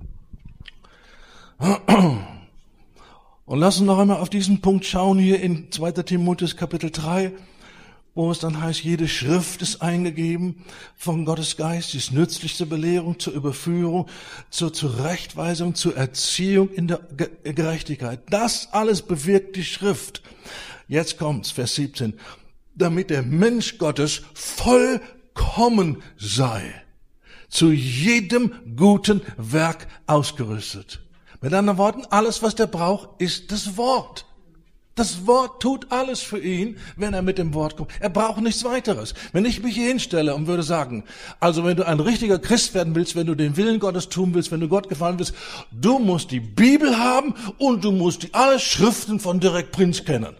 Und lass uns noch einmal auf diesen Punkt schauen hier in 2. Timotheus Kapitel 3, wo es dann heißt, jede Schrift ist eingegeben von Gottes Geist, sie ist nützlich zur Belehrung, zur Überführung, zur Zurechtweisung, zur Erziehung in der Gerechtigkeit. Das alles bewirkt die Schrift. Jetzt kommt's, Vers 17. Damit der Mensch Gottes vollkommen sei, zu jedem guten Werk ausgerüstet. Mit anderen Worten, alles, was der braucht, ist das Wort. Das Wort tut alles für ihn, wenn er mit dem Wort kommt. Er braucht nichts weiteres. Wenn ich mich hier hinstelle und würde sagen, also wenn du ein richtiger Christ werden willst, wenn du den Willen Gottes tun willst, wenn du Gott gefallen willst, du musst die Bibel haben und du musst alle Schriften von Derek Prinz kennen.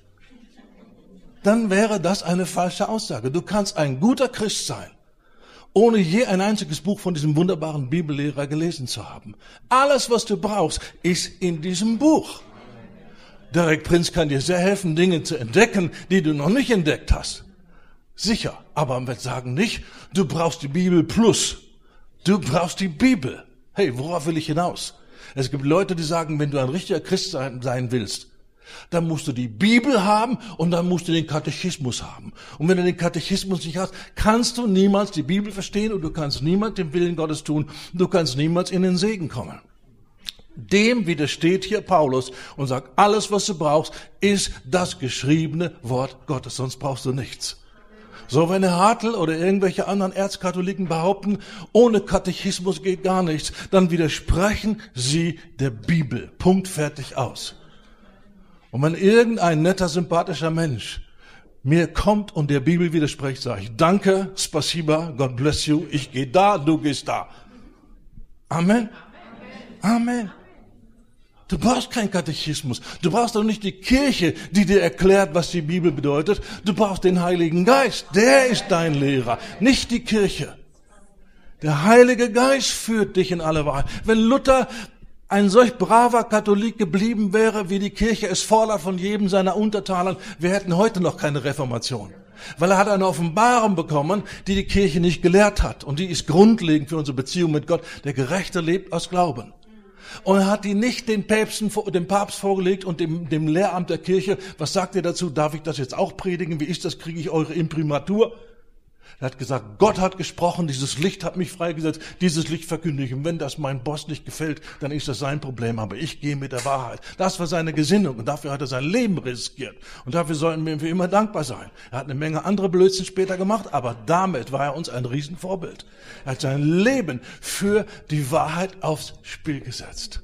Dann wäre das eine falsche Aussage. Du kannst ein guter Christ sein, ohne je ein einziges Buch von diesem wunderbaren Bibellehrer gelesen zu haben. Alles, was du brauchst, ist in diesem Buch. Derek Prinz kann dir sehr helfen, Dinge zu entdecken, die du noch nicht entdeckt hast. Sicher, aber wir sagen nicht, du brauchst die Bibel plus. Du brauchst die Bibel. Hey, worauf will ich hinaus? Es gibt Leute, die sagen, wenn du ein richtiger Christ sein willst, dann musst du die Bibel haben und dann musst du den Katechismus haben. Und wenn du den Katechismus nicht hast, kannst du niemals die Bibel verstehen und du kannst niemals den Willen Gottes tun. Du kannst niemals in den Segen kommen. Dem widersteht hier Paulus und sagt, alles, was du brauchst, ist das geschriebene Wort Gottes, sonst brauchst du nichts. So, wenn Herr Hartl oder irgendwelche anderen Erzkatholiken behaupten, ohne Katechismus geht gar nichts, dann widersprechen sie der Bibel. Punkt, fertig, aus. Und wenn irgendein netter, sympathischer Mensch mir kommt und der Bibel widerspricht, sage ich, danke, spasiba, God bless you, ich gehe da, du gehst da. Amen. Amen. Du brauchst keinen Katechismus. Du brauchst doch nicht die Kirche, die dir erklärt, was die Bibel bedeutet. Du brauchst den Heiligen Geist. Der ist dein Lehrer, nicht die Kirche. Der Heilige Geist führt dich in alle Wahrheit. Wenn Luther ein solch braver Katholik geblieben wäre, wie die Kirche es fordert von jedem seiner Untertanen, wir hätten heute noch keine Reformation. Weil er hat eine Offenbarung bekommen, die die Kirche nicht gelehrt hat. Und die ist grundlegend für unsere Beziehung mit Gott. Der Gerechte lebt aus Glauben. Und er hat die nicht dem Papst vorgelegt und dem Lehramt der Kirche. Was sagt ihr dazu? Darf ich das jetzt auch predigen? Wie ist das? Kriege ich eure Imprimatur? Er hat gesagt, Gott hat gesprochen, dieses Licht hat mich freigesetzt, dieses Licht verkündige ich. Und wenn das meinem Boss nicht gefällt, dann ist das sein Problem. Aber ich gehe mit der Wahrheit. Das war seine Gesinnung und dafür hat er sein Leben riskiert. Und dafür sollten wir für immer dankbar sein. Er hat eine Menge andere Blödsinn später gemacht, aber damit war er uns ein Riesenvorbild. Er hat sein Leben für die Wahrheit aufs Spiel gesetzt.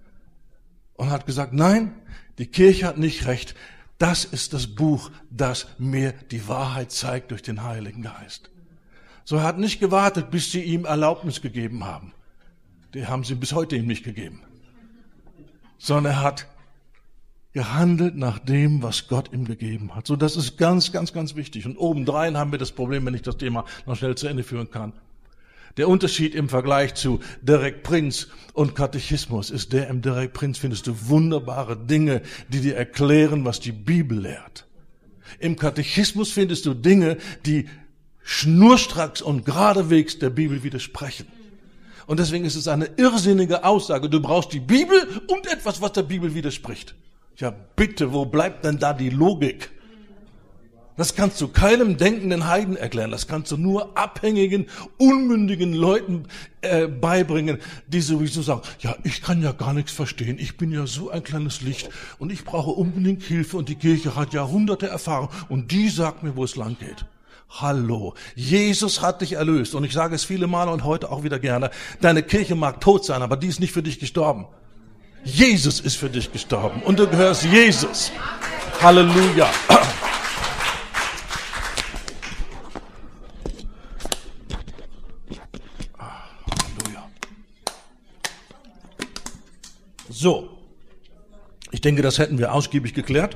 Und hat gesagt, nein, die Kirche hat nicht recht. Das ist das Buch, das mir die Wahrheit zeigt durch den Heiligen Geist. So, er hat nicht gewartet, bis sie ihm Erlaubnis gegeben haben. Die haben sie bis heute ihm nicht gegeben. Sondern er hat gehandelt nach dem, was Gott ihm gegeben hat. So, das ist ganz, ganz, ganz wichtig. Und obendrein haben wir das Problem, wenn ich das Thema noch schnell zu Ende führen kann. Der Unterschied im Vergleich zu Derek Prince und Katechismus ist der, im Derek Prince findest du wunderbare Dinge, die dir erklären, was die Bibel lehrt. Im Katechismus findest du Dinge, die schnurstracks und geradewegs der Bibel widersprechen. Und deswegen ist es eine irrsinnige Aussage. Du brauchst die Bibel und etwas, was der Bibel widerspricht. Ja, bitte, wo bleibt denn da die Logik? Das kannst du keinem denkenden Heiden erklären. Das kannst du nur abhängigen, unmündigen Leuten beibringen, die sowieso sagen, ja, ich kann ja gar nichts verstehen. Ich bin ja so ein kleines Licht und ich brauche unbedingt Hilfe und die Kirche hat Jahrhunderte Erfahrung und die sagt mir, wo es lang geht. Hallo, Jesus hat dich erlöst und ich sage es viele Male und heute auch wieder gerne, deine Kirche mag tot sein, aber die ist nicht für dich gestorben. Jesus ist für dich gestorben und du gehörst Jesus. Halleluja. So, ich denke, das hätten wir ausgiebig geklärt.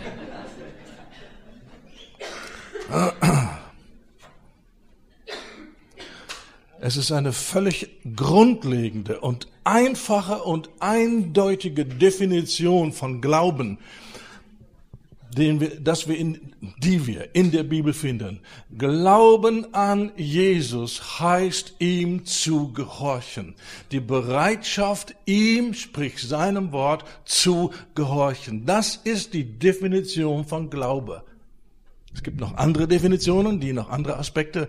Es ist eine völlig grundlegende und einfache und eindeutige Definition von Glauben, die wir in der Bibel finden. Glauben an Jesus heißt, ihm zu gehorchen. Die Bereitschaft, ihm, sprich seinem Wort, zu gehorchen. Das ist die Definition von Glaube. Es gibt noch andere Definitionen, die noch andere Aspekte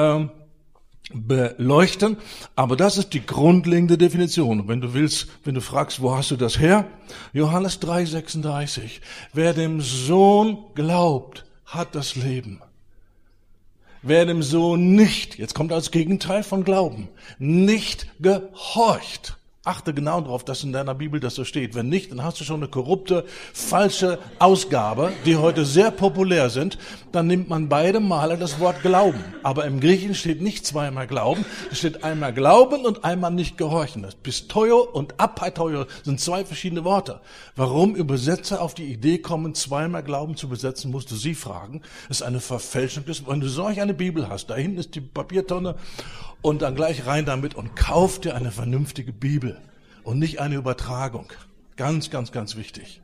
beleuchten, aber das ist die grundlegende Definition. Wenn du fragst, wo hast du das her? Johannes 3,36. Wer dem Sohn glaubt, hat das Leben. Wer dem Sohn nicht, jetzt kommt als Gegenteil von Glauben, nicht gehorcht. Achte genau darauf, dass in deiner Bibel das so steht. Wenn nicht, dann hast du schon eine korrupte, falsche Ausgabe, die heute sehr populär sind. Dann nimmt man beide Male das Wort Glauben. Aber im Griechischen steht nicht zweimal Glauben. Es steht einmal Glauben und einmal nicht gehorchen. Das Pistoio und Apaitoio sind zwei verschiedene Worte. Warum Übersetzer auf die Idee kommen, zweimal Glauben zu besetzen, musst du sie fragen. Das ist eine Verfälschung. Wenn du solch eine Bibel hast, da hinten ist die Papiertonne, und dann gleich rein damit und kauf dir eine vernünftige Bibel und nicht eine Übertragung. Ganz, ganz, ganz wichtig.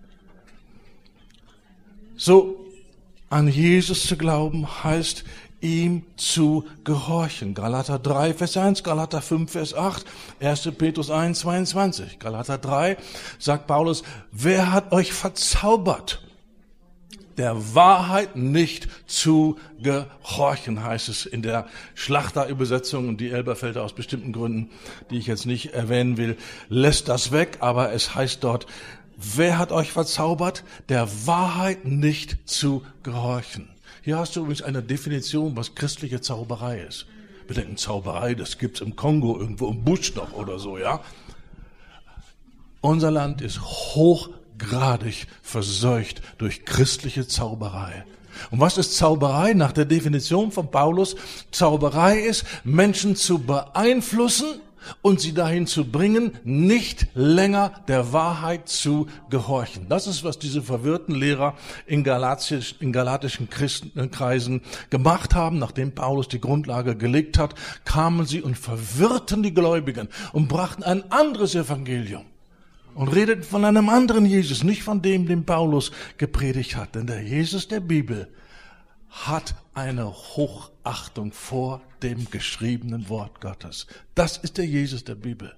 So, an Jesus zu glauben heißt, ihm zu gehorchen. Galater 3, Vers 1, Galater 5, Vers 8, 1. Petrus 1, 22. Galater 3 sagt Paulus, wer hat euch verzaubert? Der Wahrheit nicht zu gehorchen, heißt es in der Schlachter-Übersetzung, und die Elberfelder aus bestimmten Gründen, die ich jetzt nicht erwähnen will, lässt das weg, aber es heißt dort, wer hat euch verzaubert? Der Wahrheit nicht zu gehorchen. Hier hast du übrigens eine Definition, was christliche Zauberei ist. Wir denken, Zauberei, das gibt's im Kongo, irgendwo im Busch noch oder so, ja. Unser Land ist hochgradig verseucht durch christliche Zauberei. Und was ist Zauberei? Nach der Definition von Paulus, Zauberei ist, Menschen zu beeinflussen und sie dahin zu bringen, nicht länger der Wahrheit zu gehorchen. Das ist, was diese verwirrten Lehrer in galatischen Christenkreisen gemacht haben. Nachdem Paulus die Grundlage gelegt hat, kamen sie und verwirrten die Gläubigen und brachten ein anderes Evangelium und redeten von einem anderen Jesus, nicht von dem, den Paulus gepredigt hat. Denn der Jesus der Bibel hat eine Hochachtung vor dem geschriebenen Wort Gottes. Das ist der Jesus der Bibel.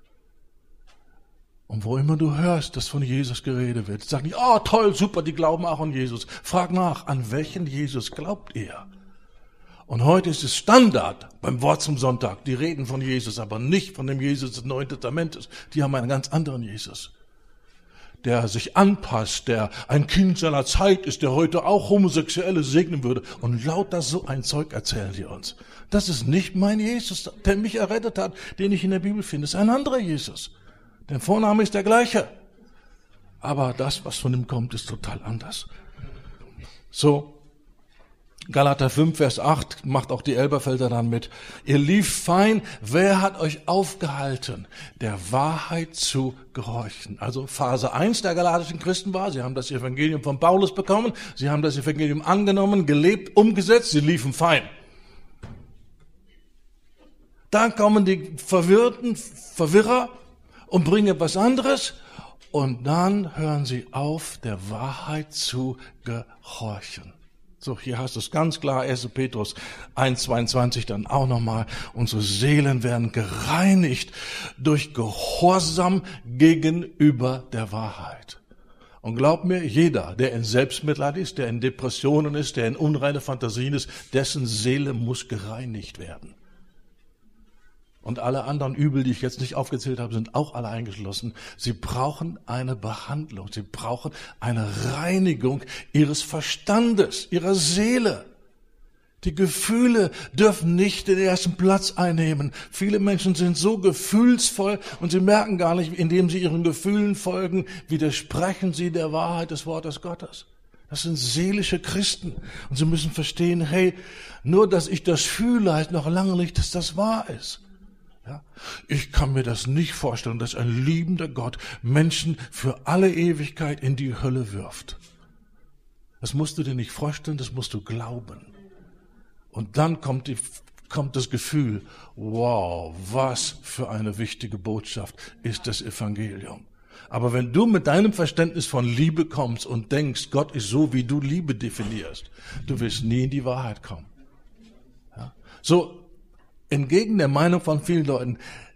Und wo immer du hörst, dass von Jesus geredet wird, sag nicht, oh toll, super, die glauben auch an Jesus. Frag nach, an welchen Jesus glaubt ihr? Und heute ist es Standard beim Wort zum Sonntag. Die reden von Jesus, aber nicht von dem Jesus des Neuen Testamentes. Die haben einen ganz anderen Jesus, der sich anpasst, der ein Kind seiner Zeit ist, der heute auch Homosexuelle segnen würde. Und lauter so ein Zeug erzählen die uns. Das ist nicht mein Jesus, der mich errettet hat, den ich in der Bibel finde. Das ist ein anderer Jesus. Der Vorname ist der gleiche. Aber das, was von ihm kommt, ist total anders. So, Galater 5, Vers 8 macht auch die Elberfelder dann mit. Ihr lief fein, wer hat euch aufgehalten, der Wahrheit zu gehorchen? Also Phase 1 der galatischen Christen war, sie haben das Evangelium von Paulus bekommen, sie haben das Evangelium angenommen, gelebt, umgesetzt, sie liefen fein. Dann kommen die Verwirrer und bringen was anderes und dann hören sie auf, der Wahrheit zu gehorchen. So, hier hast du es ganz klar, 1. Petrus 1,22 dann auch nochmal. Unsere Seelen werden gereinigt durch Gehorsam gegenüber der Wahrheit. Und glaub mir, jeder, der in Selbstmitleid ist, der in Depressionen ist, der in unreine Fantasien ist, dessen Seele muss gereinigt werden. Und alle anderen Übel, die ich jetzt nicht aufgezählt habe, sind auch alle eingeschlossen. Sie brauchen eine Behandlung. Sie brauchen eine Reinigung ihres Verstandes, ihrer Seele. Die Gefühle dürfen nicht den ersten Platz einnehmen. Viele Menschen sind so gefühlsvoll und sie merken gar nicht, indem sie ihren Gefühlen folgen, widersprechen sie der Wahrheit des Wortes Gottes. Das sind seelische Christen. Und sie müssen verstehen, hey, nur dass ich das fühle, heißt noch lange nicht, dass das wahr ist. Ja, ich kann mir das nicht vorstellen, dass ein liebender Gott Menschen für alle Ewigkeit in die Hölle wirft. Das musst du dir nicht vorstellen, das musst du glauben. Und dann kommt das Gefühl, wow, was für eine wichtige Botschaft ist das Evangelium. Aber wenn du mit deinem Verständnis von Liebe kommst und denkst, Gott ist so, wie du Liebe definierst, du wirst nie in die Wahrheit kommen. Ja, so, entgegen der Meinung von vielen Leuten,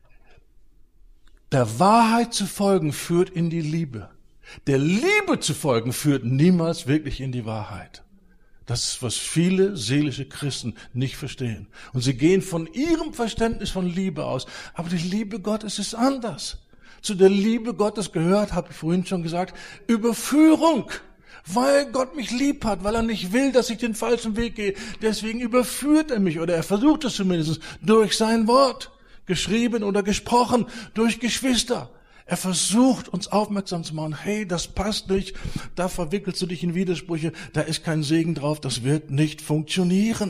der Wahrheit zu folgen führt in die Liebe. Der Liebe zu folgen führt niemals wirklich in die Wahrheit. Das ist, was viele seelische Christen nicht verstehen. Und sie gehen von ihrem Verständnis von Liebe aus. Aber die Liebe Gottes ist anders. Zu der Liebe Gottes gehört, habe ich vorhin schon gesagt, Überführung. Weil Gott mich lieb hat, weil er nicht will, dass ich den falschen Weg gehe. Deswegen überführt er mich, oder er versucht es zumindest, durch sein Wort, geschrieben oder gesprochen, durch Geschwister. Er versucht, uns aufmerksam zu machen, hey, das passt nicht, da verwickelst du dich in Widersprüche, da ist kein Segen drauf, das wird nicht funktionieren.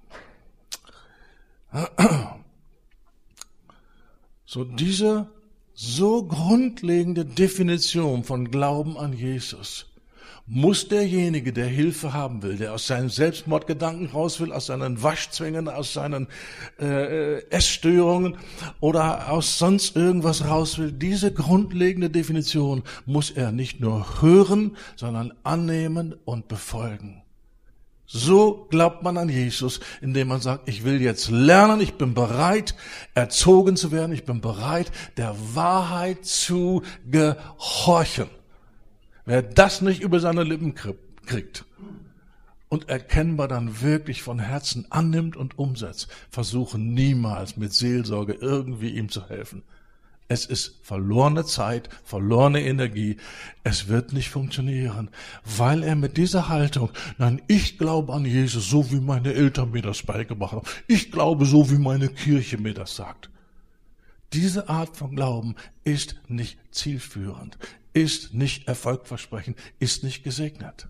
So diese so grundlegende Definition von Glauben an Jesus muss derjenige, der Hilfe haben will, der aus seinen Selbstmordgedanken raus will, aus seinen Waschzwängen, aus seinen Essstörungen oder aus sonst irgendwas raus will, diese grundlegende Definition muss er nicht nur hören, sondern annehmen und befolgen. So glaubt man an Jesus, indem man sagt, ich will jetzt lernen, ich bin bereit, erzogen zu werden, ich bin bereit, der Wahrheit zu gehorchen. Wer das nicht über seine Lippen kriegt und erkennbar dann wirklich von Herzen annimmt und umsetzt, versuchen niemals mit Seelsorge irgendwie ihm zu helfen. Es ist verlorene Zeit, verlorene Energie. Es wird nicht funktionieren, weil er mit dieser Haltung, nein, ich glaube an Jesus, so wie meine Eltern mir das beigebracht haben. Ich glaube so, wie meine Kirche mir das sagt. Diese Art von Glauben ist nicht zielführend, ist nicht erfolgversprechend, ist nicht gesegnet.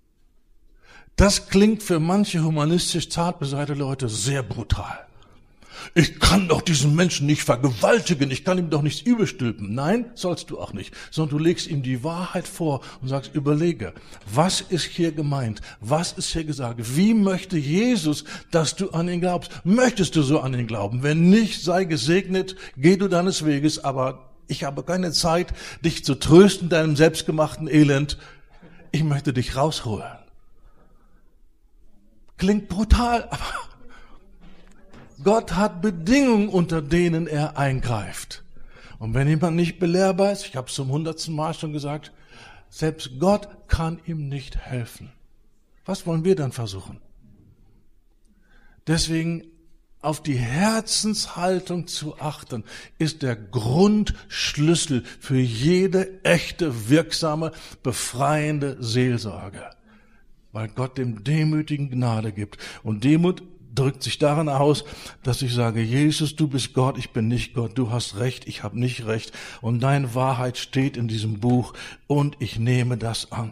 Das klingt für manche humanistisch zart beseitete Leute sehr brutal. Ich kann doch diesen Menschen nicht vergewaltigen, ich kann ihm doch nichts überstülpen. Nein, sollst du auch nicht, sondern du legst ihm die Wahrheit vor und sagst, überlege, was ist hier gemeint, was ist hier gesagt, wie möchte Jesus, dass du an ihn glaubst? Möchtest du so an ihn glauben? Wenn nicht, sei gesegnet, geh du deines Weges, aber ich habe keine Zeit, dich zu trösten, deinem selbstgemachten Elend. Ich möchte dich rausholen. Klingt brutal, aber Gott hat Bedingungen, unter denen er eingreift. Und wenn jemand nicht belehrbar ist, ich habe es zum 100. Mal schon gesagt, selbst Gott kann ihm nicht helfen. Was wollen wir dann versuchen? Deswegen auf die Herzenshaltung zu achten, ist der Grundschlüssel für jede echte, wirksame, befreiende Seelsorge. Weil Gott dem Demütigen Gnade gibt. Und Demut drückt sich darin aus, dass ich sage, Jesus, du bist Gott, ich bin nicht Gott, du hast Recht, ich habe nicht Recht und deine Wahrheit steht in diesem Buch und ich nehme das an.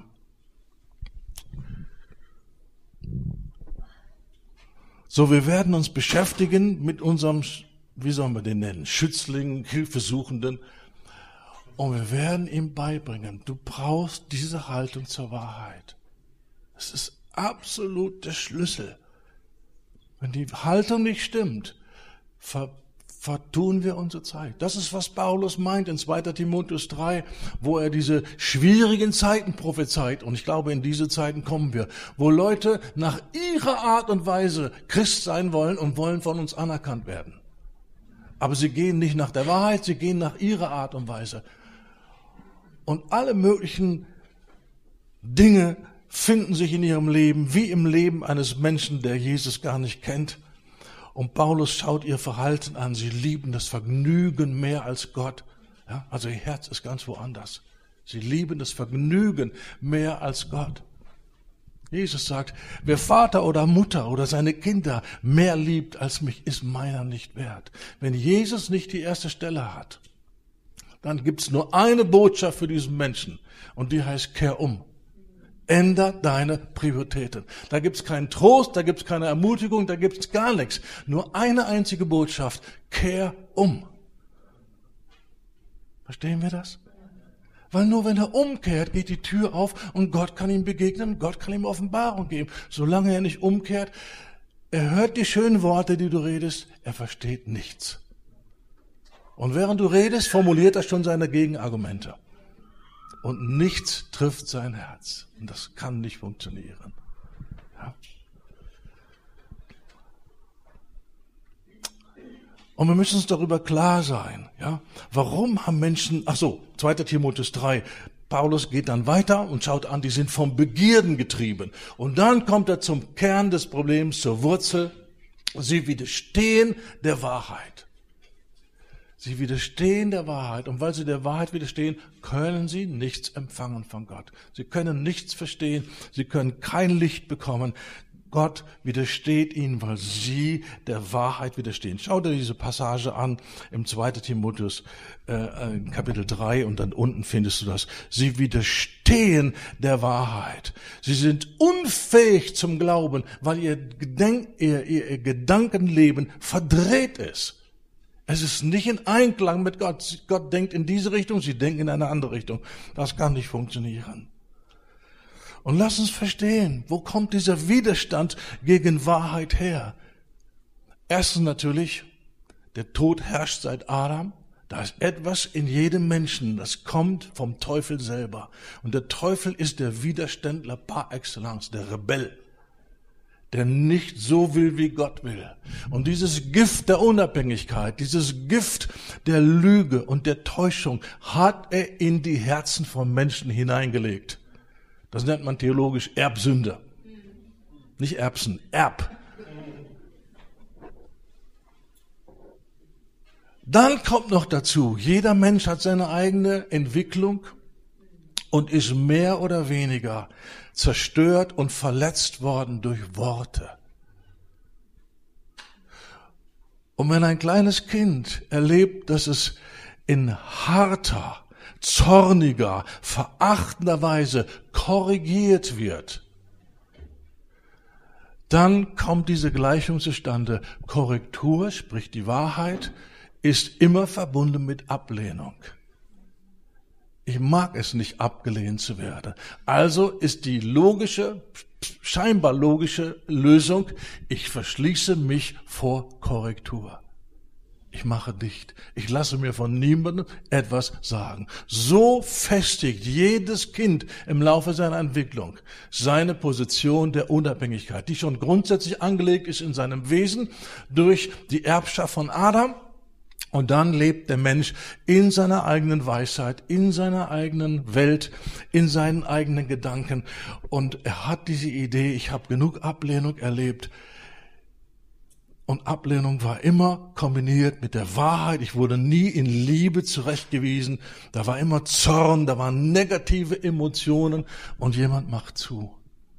So, wir werden uns beschäftigen mit unserem, wie sollen wir den nennen, Schützling, Hilfesuchenden und wir werden ihm beibringen, du brauchst diese Haltung zur Wahrheit. Das ist absolut der Schlüssel. Wenn die Haltung nicht stimmt, vertun wir unsere Zeit. Das ist, was Paulus meint in 2. Timotheus 3, wo er diese schwierigen Zeiten prophezeit. Und ich glaube, in diese Zeiten kommen wir, wo Leute nach ihrer Art und Weise Christ sein wollen und wollen von uns anerkannt werden. Aber sie gehen nicht nach der Wahrheit, sie gehen nach ihrer Art und Weise. Und alle möglichen Dinge finden sich in ihrem Leben wie im Leben eines Menschen, der Jesus gar nicht kennt. Und Paulus schaut ihr Verhalten an. Sie lieben das Vergnügen mehr als Gott. Ja, also ihr Herz ist ganz woanders. Sie lieben das Vergnügen mehr als Gott. Jesus sagt, wer Vater oder Mutter oder seine Kinder mehr liebt als mich, ist meiner nicht wert. Wenn Jesus nicht die erste Stelle hat, dann gibt es nur eine Botschaft für diesen Menschen. Und die heißt, kehr um. Änder deine Prioritäten. Da gibt's keinen Trost, da gibt's keine Ermutigung, da gibt's gar nichts. Nur eine einzige Botschaft. Kehr um. Verstehen wir das? Weil nur wenn er umkehrt, geht die Tür auf und Gott kann ihm begegnen, Gott kann ihm Offenbarung geben. Solange er nicht umkehrt, er hört die schönen Worte, die du redest, er versteht nichts. Und während du redest, formuliert er schon seine Gegenargumente. Und nichts trifft sein Herz. Und das kann nicht funktionieren. Ja. Und wir müssen uns darüber klar sein. Ja. Warum haben Menschen, 2. Timotheus 3, Paulus geht dann weiter und schaut an, die sind vom Begierden getrieben. Und dann kommt er zum Kern des Problems, zur Wurzel. Sie widerstehen der Wahrheit. Sie widerstehen der Wahrheit. Und weil sie der Wahrheit widerstehen, können sie nichts empfangen von Gott. Sie können nichts verstehen. Sie können kein Licht bekommen. Gott widersteht ihnen, weil sie der Wahrheit widerstehen. Schau dir diese Passage an im 2. Timotheus Kapitel 3 und dann unten findest du das. Sie widerstehen der Wahrheit. Sie sind unfähig zum Glauben, weil ihr Gedankenleben verdreht ist. Es ist nicht in Einklang mit Gott. Gott denkt in diese Richtung, sie denken in eine andere Richtung. Das kann nicht funktionieren. Und lass uns verstehen, wo kommt dieser Widerstand gegen Wahrheit her? Erstens natürlich, der Tod herrscht seit Adam. Da ist etwas in jedem Menschen, das kommt vom Teufel selber. Und der Teufel ist der Widerständler par excellence, der Rebell, der nicht so will, wie Gott will. Und dieses Gift der Unabhängigkeit, dieses Gift der Lüge und der Täuschung hat er in die Herzen von Menschen hineingelegt. Das nennt man theologisch Erbsünde. Nicht Erbsen, Erb. Dann kommt noch dazu, jeder Mensch hat seine eigene Entwicklung und ist mehr oder weniger zerstört und verletzt worden durch Worte. Und wenn ein kleines Kind erlebt, dass es in harter, zorniger, verachtender Weise korrigiert wird, dann kommt diese Gleichung zustande. Korrektur, sprich die Wahrheit, ist immer verbunden mit Ablehnung. Ich mag es nicht, abgelehnt zu werden. Also ist die scheinbar logische Lösung, ich verschließe mich vor Korrektur. Ich mache dicht. Ich lasse mir von niemandem etwas sagen. So festigt jedes Kind im Laufe seiner Entwicklung seine Position der Unabhängigkeit, die schon grundsätzlich angelegt ist in seinem Wesen durch die Erbschaft von Adam. Und dann lebt der Mensch in seiner eigenen Weisheit, in seiner eigenen Welt, in seinen eigenen Gedanken. Und er hat diese Idee, ich habe genug Ablehnung erlebt. Und Ablehnung war immer kombiniert mit der Wahrheit. Ich wurde nie in Liebe zurechtgewiesen. Da war immer Zorn, da waren negative Emotionen und jemand macht zu.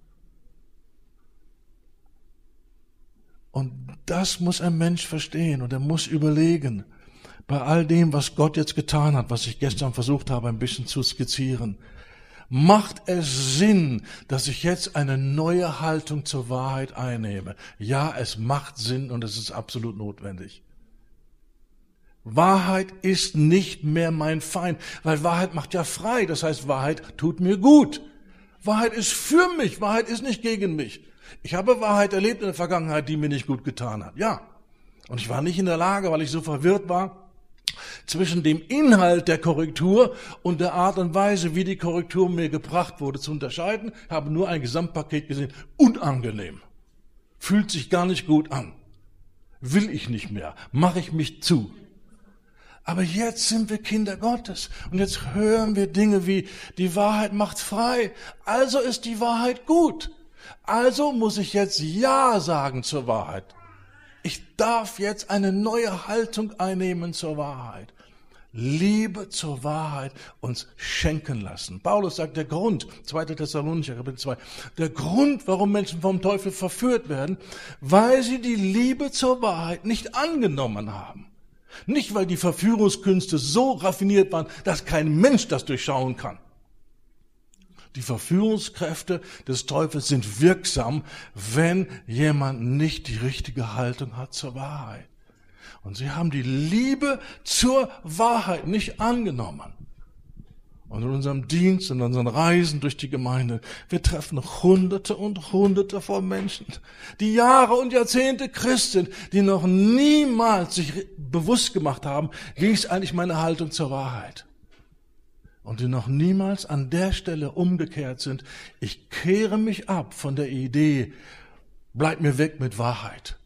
Und das muss ein Mensch verstehen und er muss überlegen, bei all dem, was Gott jetzt getan hat, was ich gestern versucht habe, ein bisschen zu skizzieren, macht es Sinn, dass ich jetzt eine neue Haltung zur Wahrheit einnehme? Ja, es macht Sinn und es ist absolut notwendig. Wahrheit ist nicht mehr mein Feind, weil Wahrheit macht ja frei. Das heißt, Wahrheit tut mir gut. Wahrheit ist für mich, Wahrheit ist nicht gegen mich. Ich habe Wahrheit erlebt in der Vergangenheit, die mir nicht gut getan hat. Ja. Und ich war nicht in der Lage, weil ich so verwirrt war, zwischen dem Inhalt der Korrektur und der Art und Weise, wie die Korrektur mir gebracht wurde, zu unterscheiden. Ich habe nur ein Gesamtpaket gesehen. Unangenehm. Fühlt sich gar nicht gut an. Will ich nicht mehr. Mache ich mich zu. Aber jetzt sind wir Kinder Gottes. Und jetzt hören wir Dinge wie, die Wahrheit macht frei. Also ist die Wahrheit gut. Also muss ich jetzt Ja sagen zur Wahrheit. Ich darf jetzt eine neue Haltung einnehmen zur Wahrheit. Liebe zur Wahrheit uns schenken lassen. Paulus sagt, der Grund, 2. Thessalonicher Kapitel 2, der Grund, warum Menschen vom Teufel verführt werden, weil sie die Liebe zur Wahrheit nicht angenommen haben. Nicht, weil die Verführungskünste so raffiniert waren, dass kein Mensch das durchschauen kann. Die Verführungskräfte des Teufels sind wirksam, wenn jemand nicht die richtige Haltung hat zur Wahrheit. Und sie haben die Liebe zur Wahrheit nicht angenommen. Und in unserem Dienst, in unseren Reisen durch die Gemeinde, wir treffen Hunderte und Hunderte von Menschen, die Jahre und Jahrzehnte Christ sind, die noch niemals sich bewusst gemacht haben, wie ist eigentlich meine Haltung zur Wahrheit. Und die noch niemals an der Stelle umgekehrt sind, ich kehre mich ab von der Idee, bleib mir weg mit Wahrheit.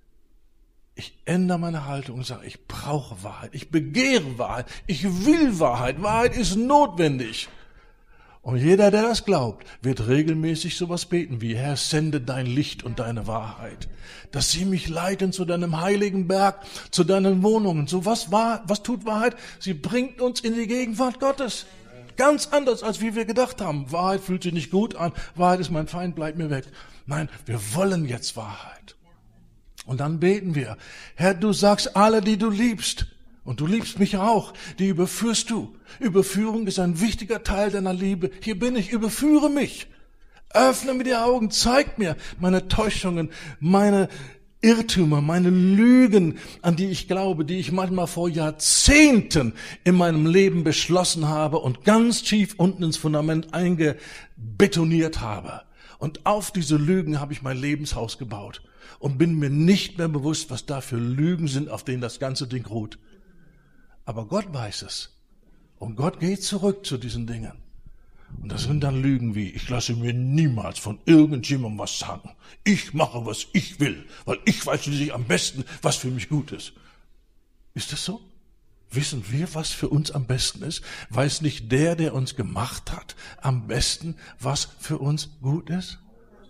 Ich ändere meine Haltung und sage, ich brauche Wahrheit, ich begehre Wahrheit, ich will Wahrheit, Wahrheit ist notwendig. Und jeder, der das glaubt, wird regelmäßig sowas beten wie, Herr, sende dein Licht und deine Wahrheit, dass sie mich leiten zu deinem heiligen Berg, zu deinen Wohnungen. So was tut Wahrheit? Sie bringt uns in die Gegenwart Gottes. Ganz anders, als wie wir gedacht haben. Wahrheit fühlt sich nicht gut an, Wahrheit ist mein Feind, bleib mir weg. Nein, wir wollen jetzt Wahrheit. Und dann beten wir, Herr, du sagst alle, die du liebst, und du liebst mich auch, die überführst du. Überführung ist ein wichtiger Teil deiner Liebe. Hier bin ich, überführe mich. Öffne mir die Augen, zeig mir meine Täuschungen, meine Irrtümer, meine Lügen, an die ich glaube, die ich manchmal vor Jahrzehnten in meinem Leben beschlossen habe und ganz tief unten ins Fundament eingebetoniert habe. Und auf diese Lügen habe ich mein Lebenshaus gebaut und bin mir nicht mehr bewusst, was da für Lügen sind, auf denen das ganze Ding ruht. Aber Gott weiß es. Und Gott geht zurück zu diesen Dingen. Und das sind dann Lügen wie, ich lasse mir niemals von irgendjemandem was sagen. Ich mache, was ich will, weil ich weiß schließlich am besten, was für mich gut ist. Ist das so? Wissen wir, was für uns am besten ist? Weiß nicht der uns gemacht hat, am besten, was für uns gut ist?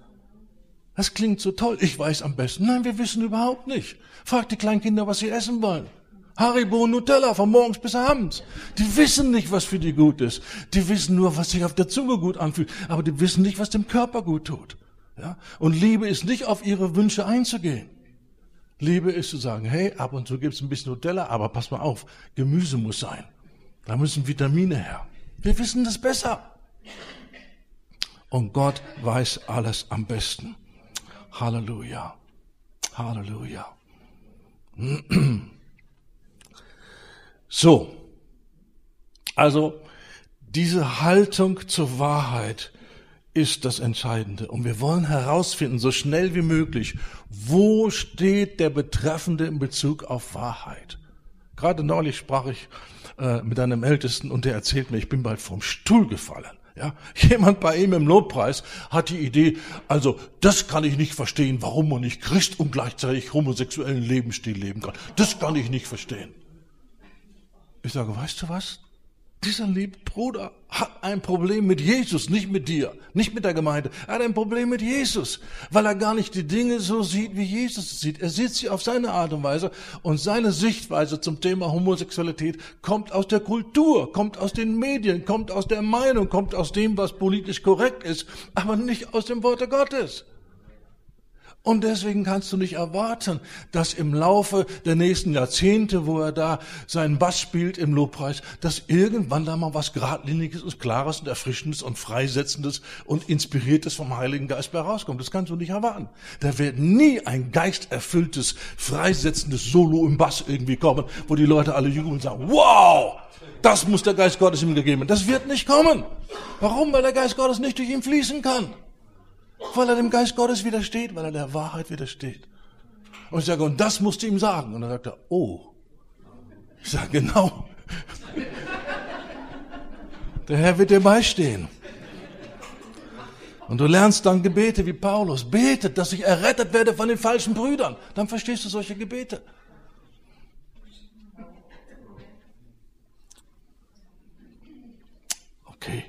Das klingt so toll. Ich weiß am besten. Nein, wir wissen überhaupt nicht. Fragt die Kleinkinder, was sie essen wollen. Haribo und Nutella von morgens bis abends. Die wissen nicht, was für die gut ist. Die wissen nur, was sich auf der Zunge gut anfühlt. Aber die wissen nicht, was dem Körper gut tut. Ja? Und Liebe ist nicht, auf ihre Wünsche einzugehen. Liebe ist zu sagen, hey, ab und zu gibt's ein bisschen Nutella, aber pass mal auf, Gemüse muss sein. Da müssen Vitamine her. Wir wissen das besser. Und Gott weiß alles am besten. Halleluja. Halleluja. So. Also, diese Haltung zur Wahrheit ist das Entscheidende. Und wir wollen herausfinden, so schnell wie möglich, wo steht der Betreffende in Bezug auf Wahrheit. Gerade neulich sprach ich mit einem Ältesten und der erzählt mir, ich bin bald vom Stuhl gefallen. Ja, jemand bei ihm im Lobpreis hat die Idee, also das kann ich nicht verstehen, warum man nicht Christ und gleichzeitig homosexuellen Lebensstil leben kann. Das kann ich nicht verstehen. Ich sage, weißt du was? Dieser liebe Bruder hat ein Problem mit Jesus, nicht mit dir, nicht mit der Gemeinde. Er hat ein Problem mit Jesus, weil er gar nicht die Dinge so sieht, wie Jesus es sieht. Er sieht sie auf seine Art und Weise und seine Sichtweise zum Thema Homosexualität kommt aus der Kultur, kommt aus den Medien, kommt aus der Meinung, kommt aus dem, was politisch korrekt ist, aber nicht aus dem Worte Gottes. Und deswegen kannst du nicht erwarten, dass im Laufe der nächsten Jahrzehnte, wo er da seinen Bass spielt im Lobpreis, dass irgendwann da mal was Geradliniges und Klares und Erfrischendes und Freisetzendes und Inspiriertes vom Heiligen Geist bei rauskommt. Das kannst du nicht erwarten. Da wird nie ein geisterfülltes, freisetzendes Solo im Bass irgendwie kommen, wo die Leute alle jubeln und sagen, wow, das muss der Geist Gottes ihm gegeben haben. Das wird nicht kommen. Warum? Weil der Geist Gottes nicht durch ihn fließen kann. Weil er dem Geist Gottes widersteht, weil er der Wahrheit widersteht. Und ich sage, und das musst du ihm sagen. Und dann sagt er, oh. Ich sage, genau. Der Herr wird dir beistehen. Und du lernst dann Gebete wie Paulus. Betet, dass ich errettet werde von den falschen Brüdern. Dann verstehst du solche Gebete. Okay.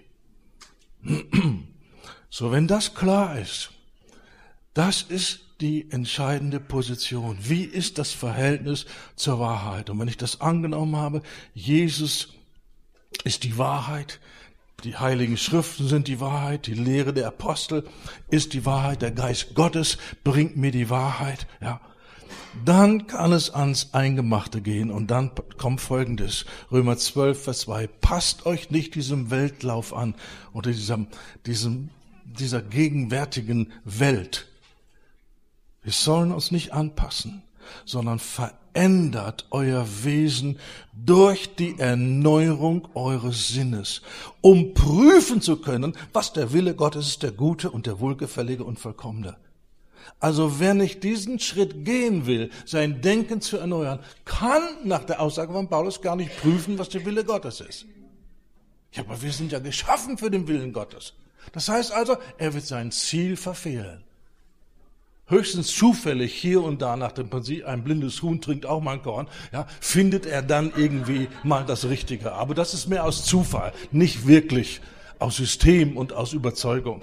So, wenn das klar ist, das ist die entscheidende Position. Wie ist das Verhältnis zur Wahrheit? Und wenn ich das angenommen habe, Jesus ist die Wahrheit, die Heiligen Schriften sind die Wahrheit, die Lehre der Apostel ist die Wahrheit, der Geist Gottes bringt mir die Wahrheit, ja. Dann kann es ans Eingemachte gehen und dann kommt Folgendes. Römer 12, Vers 2. Passt euch nicht diesem Weltlauf an oder dieser gegenwärtigen Welt. Wir sollen uns nicht anpassen, sondern verändert euer Wesen durch die Erneuerung eures Sinnes, um prüfen zu können, was der Wille Gottes ist, der Gute und der Wohlgefällige und Vollkommene. Also wer nicht diesen Schritt gehen will, sein Denken zu erneuern, kann nach der Aussage von Paulus gar nicht prüfen, was der Wille Gottes ist. Ja, aber wir sind ja geschaffen für den Willen Gottes. Das heißt also, er wird sein Ziel verfehlen. Höchstens zufällig hier und da nach dem Prinzip, ein blindes Huhn trinkt auch mal ein Korn, ja, findet er dann irgendwie mal das Richtige. Aber das ist mehr aus Zufall, nicht wirklich aus System und aus Überzeugung.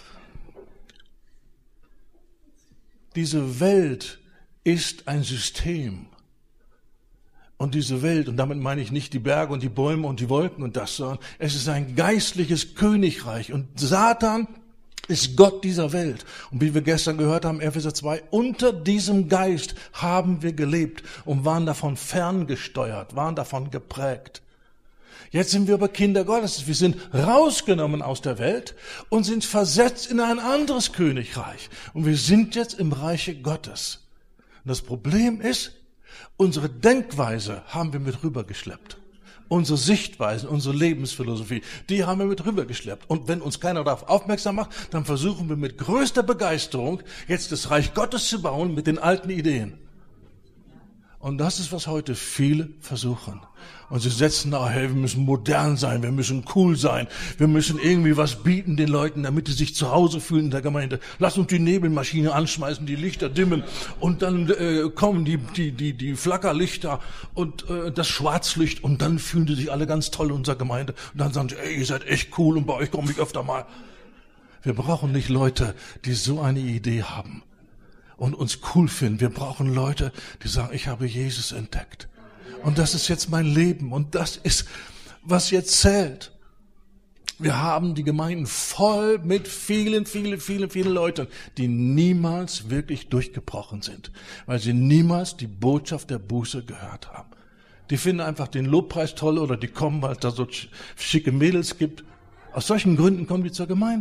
Diese Welt ist ein System. Und diese Welt, und damit meine ich nicht die Berge und die Bäume und die Wolken und das, sondern es ist ein geistliches Königreich. Und Satan ist Gott dieser Welt. Und wie wir gestern gehört haben, Epheser 2, unter diesem Geist haben wir gelebt und waren davon ferngesteuert, waren davon geprägt. Jetzt sind wir aber Kinder Gottes. Wir sind rausgenommen aus der Welt und sind versetzt in ein anderes Königreich. Und wir sind jetzt im Reiche Gottes. Und das Problem ist, unsere Denkweise haben wir mit rübergeschleppt. Unsere Sichtweisen, unsere Lebensphilosophie, die haben wir mit rübergeschleppt. Und wenn uns keiner darauf aufmerksam macht, dann versuchen wir mit größter Begeisterung jetzt das Reich Gottes zu bauen mit den alten Ideen. Und das ist, was heute viele versuchen. Und sie setzen da, hey, wir müssen modern sein, wir müssen cool sein, wir müssen irgendwie was bieten den Leuten, damit sie sich zu Hause fühlen in der Gemeinde. Lass uns die Nebelmaschine anschmeißen, die Lichter dimmen und dann kommen die Flackerlichter und das Schwarzlicht und dann fühlen die sich alle ganz toll in unserer Gemeinde. Und dann sagen sie, ey, ihr seid echt cool und bei euch komme ich öfter mal. Wir brauchen nicht Leute, die so eine Idee haben und uns cool finden. Wir brauchen Leute, die sagen, ich habe Jesus entdeckt. Und das ist jetzt mein Leben. Und das ist, was jetzt zählt. Wir haben die Gemeinden voll mit vielen Leuten, die niemals wirklich durchgebrochen sind. Weil sie niemals die Botschaft der Buße gehört haben. Die finden einfach den Lobpreis toll oder die kommen, weil es da so schicke Mädels gibt. Aus solchen Gründen kommen die zur Gemeinde.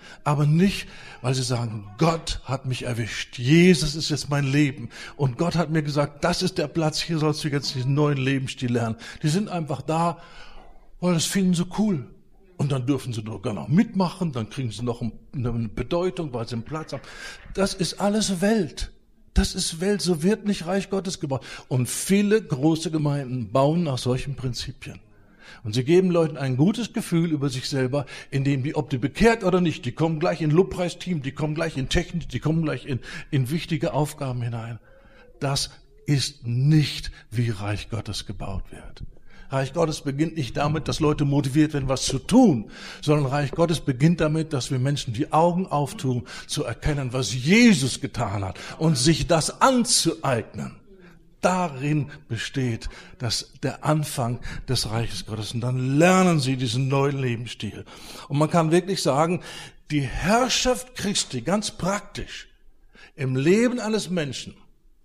Aber nicht, weil sie sagen, Gott hat mich erwischt. Jesus ist jetzt mein Leben. Und Gott hat mir gesagt, das ist der Platz, hier sollst du jetzt diesen neuen Lebensstil lernen. Die sind einfach da, weil das finden sie cool. Und dann dürfen sie sogar noch mitmachen, dann kriegen sie noch eine Bedeutung, weil sie einen Platz haben. Das ist alles Welt. Das ist Welt, so wird nicht Reich Gottes gebaut. Und viele große Gemeinden bauen nach solchen Prinzipien. Und sie geben Leuten ein gutes Gefühl über sich selber, indem die, ob die bekehrt oder nicht, die kommen gleich in Lobpreisteam, die kommen gleich in Technik, die kommen gleich in wichtige Aufgaben hinein. Das ist nicht, wie Reich Gottes gebaut wird. Reich Gottes beginnt nicht damit, dass Leute motiviert werden, was zu tun, sondern Reich Gottes beginnt damit, dass wir Menschen die Augen auftun, zu erkennen, was Jesus getan hat und sich das anzueignen. Darin besteht der Anfang des Reiches Gottes. Und dann lernen sie diesen neuen Lebensstil. Und man kann wirklich sagen, die Herrschaft Christi, ganz praktisch, im Leben eines Menschen,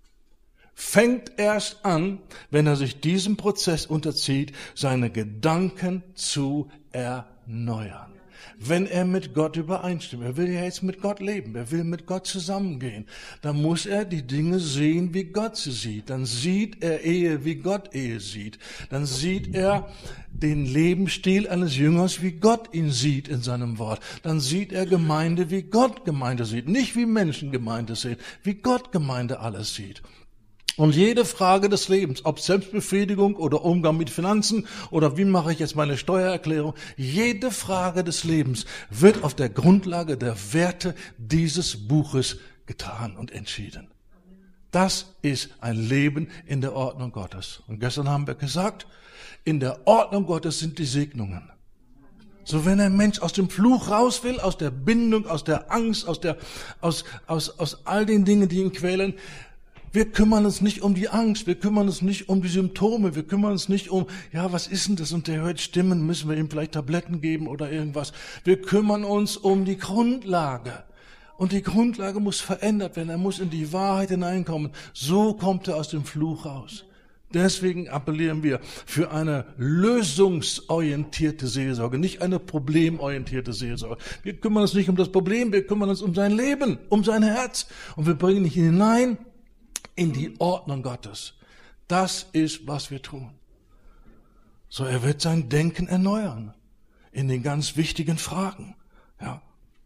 fängt erst an, wenn er sich diesem Prozess unterzieht, seine Gedanken zu erneuern. Wenn er mit Gott übereinstimmt, er will ja jetzt mit Gott leben, er will mit Gott zusammengehen, dann muss er die Dinge sehen, wie Gott sie sieht. Dann sieht er Ehe, wie Gott Ehe sieht. Dann sieht er den Lebensstil eines Jüngers, wie Gott ihn sieht in seinem Wort. Dann sieht er Gemeinde, wie Gott Gemeinde sieht. Nicht wie Menschen Gemeinde sehen, wie Gott Gemeinde alles sieht. Und jede Frage des Lebens, ob Selbstbefriedigung oder Umgang mit Finanzen oder wie mache ich jetzt meine Steuererklärung, jede Frage des Lebens wird auf der Grundlage der Werte dieses Buches getan und entschieden. Das ist ein Leben in der Ordnung Gottes. Und gestern haben wir gesagt, in der Ordnung Gottes sind die Segnungen. So wenn ein Mensch aus dem Fluch raus will, aus der Bindung, aus der Angst, aus all den Dingen, die ihn quälen, wir kümmern uns nicht um die Angst, wir kümmern uns nicht um die Symptome, wir kümmern uns nicht um, ja, was ist denn das? Und der hört Stimmen, müssen wir ihm vielleicht Tabletten geben oder irgendwas. Wir kümmern uns um die Grundlage. Und die Grundlage muss verändert werden, er muss in die Wahrheit hineinkommen. So kommt er aus dem Fluch raus. Deswegen appellieren wir für eine lösungsorientierte Seelsorge, nicht eine problemorientierte Seelsorge. Wir kümmern uns nicht um das Problem, wir kümmern uns um sein Leben, um sein Herz. Und wir bringen ihn hinein in die Ordnung Gottes. Das ist, was wir tun. So, er wird sein Denken erneuern in den ganz wichtigen Fragen. Ja.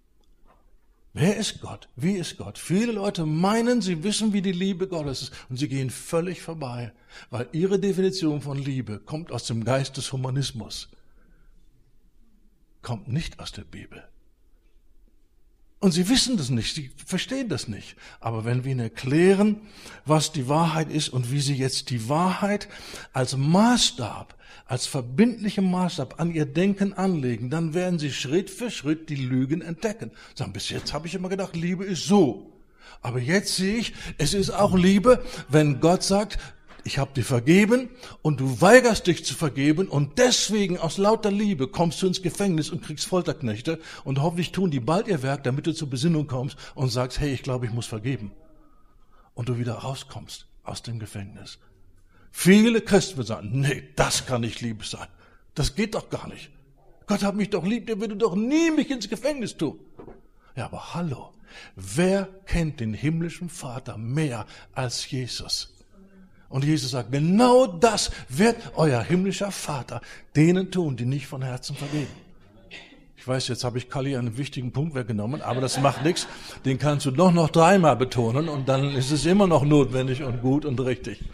Wer ist Gott? Wie ist Gott? Viele Leute meinen, sie wissen, wie die Liebe Gottes ist, und sie gehen völlig vorbei, weil ihre Definition von Liebe kommt aus dem Geist des Humanismus, kommt nicht aus der Bibel. Und sie wissen das nicht, sie verstehen das nicht. Aber wenn wir ihnen erklären, was die Wahrheit ist und wie sie jetzt die Wahrheit als Maßstab, als verbindlichen Maßstab an ihr Denken anlegen, dann werden sie Schritt für Schritt die Lügen entdecken. Sagen, bis jetzt habe ich immer gedacht, Liebe ist so. Aber jetzt sehe ich, es ist auch Liebe, wenn Gott sagt, ich habe dir vergeben und du weigerst dich zu vergeben und deswegen aus lauter Liebe kommst du ins Gefängnis und kriegst Folterknechte und hoffentlich tun die bald ihr Werk, damit du zur Besinnung kommst und sagst, hey, ich glaube, ich muss vergeben. Und du wieder rauskommst aus dem Gefängnis. Viele Christen sagen, nee, das kann nicht Liebe sein. Das geht doch gar nicht. Gott hat mich doch lieb, der würde doch nie mich ins Gefängnis tun. Ja, aber hallo, wer kennt den himmlischen Vater mehr als Jesus? Und Jesus sagt, genau das wird euer himmlischer Vater denen tun, die nicht von Herzen vergeben. Ich weiß, jetzt habe ich Kalli einen wichtigen Punkt weggenommen, aber das macht nichts. Den kannst du doch noch 3-mal betonen und dann ist es immer noch notwendig und gut und richtig.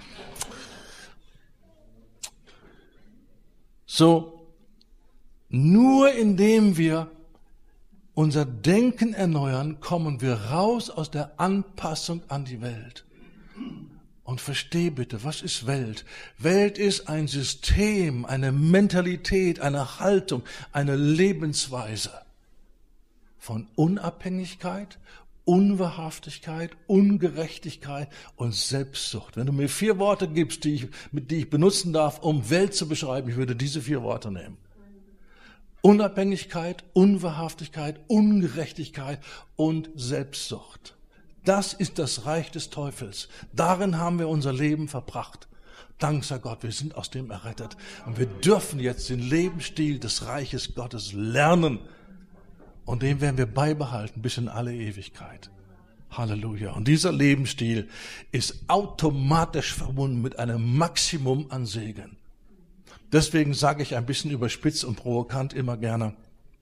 So, nur indem wir unser Denken erneuern, kommen wir raus aus der Anpassung an die Welt. Und versteh bitte, was ist Welt? Welt ist ein System, eine Mentalität, eine Haltung, eine Lebensweise von Unabhängigkeit, Unwahrhaftigkeit, Ungerechtigkeit und Selbstsucht. Wenn du mir 4 Worte gibst, die ich benutzen darf, um Welt zu beschreiben, ich würde diese 4 Worte nehmen. Unabhängigkeit, Unwahrhaftigkeit, Ungerechtigkeit und Selbstsucht. Das ist das Reich des Teufels. Darin haben wir unser Leben verbracht. Dank sei Gott, wir sind aus dem errettet. Und wir dürfen jetzt den Lebensstil des Reiches Gottes lernen. Und den werden wir beibehalten bis in alle Ewigkeit. Halleluja. Und dieser Lebensstil ist automatisch verbunden mit einem Maximum an Segen. Deswegen sage ich ein bisschen überspitzt und provokant immer gerne,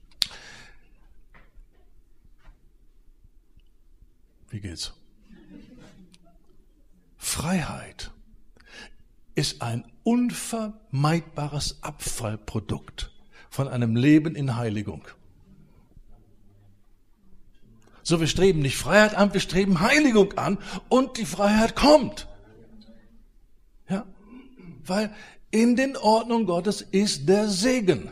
wie geht's? Freiheit ist ein unvermeidbares Abfallprodukt von einem Leben in Heiligung. So, wir streben nicht Freiheit an, wir streben Heiligung an und die Freiheit kommt. Ja, weil in den Ordnungen Gottes ist der Segen.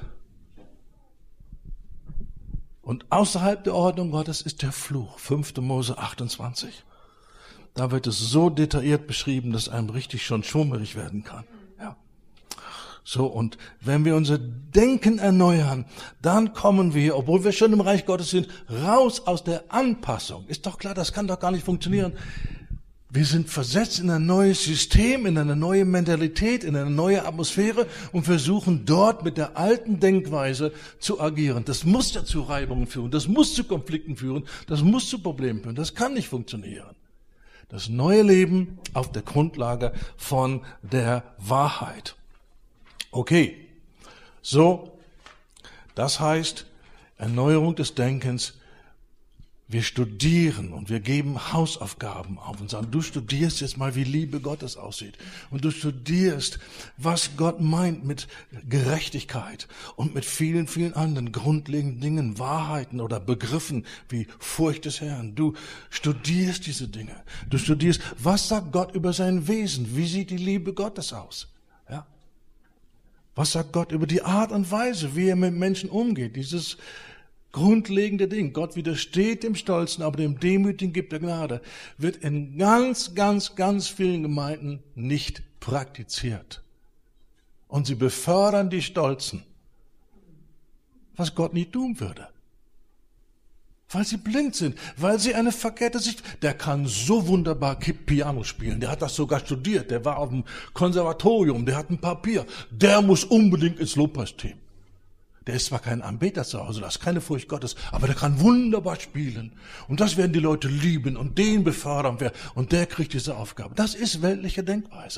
Und außerhalb der Ordnung Gottes ist der Fluch. 5. Mose 28. Da wird es so detailliert beschrieben, dass einem richtig schon schwummerig werden kann. Ja. So, und wenn wir unser Denken erneuern, dann kommen wir, obwohl wir schon im Reich Gottes sind, raus aus der Anpassung. Ist doch klar, das kann doch gar nicht funktionieren. Wir sind versetzt in ein neues System, in eine neue Mentalität, in eine neue Atmosphäre und versuchen dort mit der alten Denkweise zu agieren. Das muss ja zu Reibungen führen, das muss zu Konflikten führen, das muss zu Problemen führen. Das kann nicht funktionieren. Das neue Leben auf der Grundlage von der Wahrheit. Okay, so, das heißt Erneuerung des Denkens. Wir studieren und wir geben Hausaufgaben auf und sagen, du studierst jetzt mal, wie Liebe Gottes aussieht. Und du studierst, was Gott meint mit Gerechtigkeit und mit vielen, vielen anderen grundlegenden Dingen, Wahrheiten oder Begriffen wie Furcht des Herrn. Du studierst diese Dinge. Du studierst, was sagt Gott über sein Wesen? Wie sieht die Liebe Gottes aus? Ja? Was sagt Gott über die Art und Weise, wie er mit Menschen umgeht? Dieses grundlegende Ding. Gott widersteht dem Stolzen, aber dem Demütigen gibt er Gnade. Wird in ganz, ganz, ganz vielen Gemeinden nicht praktiziert. Und sie befördern die Stolzen, was Gott nie tun würde. Weil sie blind sind, weil sie eine verkehrte Sicht. Der kann so wunderbar Piano spielen, der hat das sogar studiert, der war auf dem Konservatorium, der hat ein Papier. Der muss unbedingt ins Lobpreisteam. Der ist zwar kein Anbeter zu Hause, das ist keine Furcht Gottes, aber der kann wunderbar spielen. Und das werden die Leute lieben und den befördern wir. Und der kriegt diese Aufgabe. Das ist weltliche Denkweise.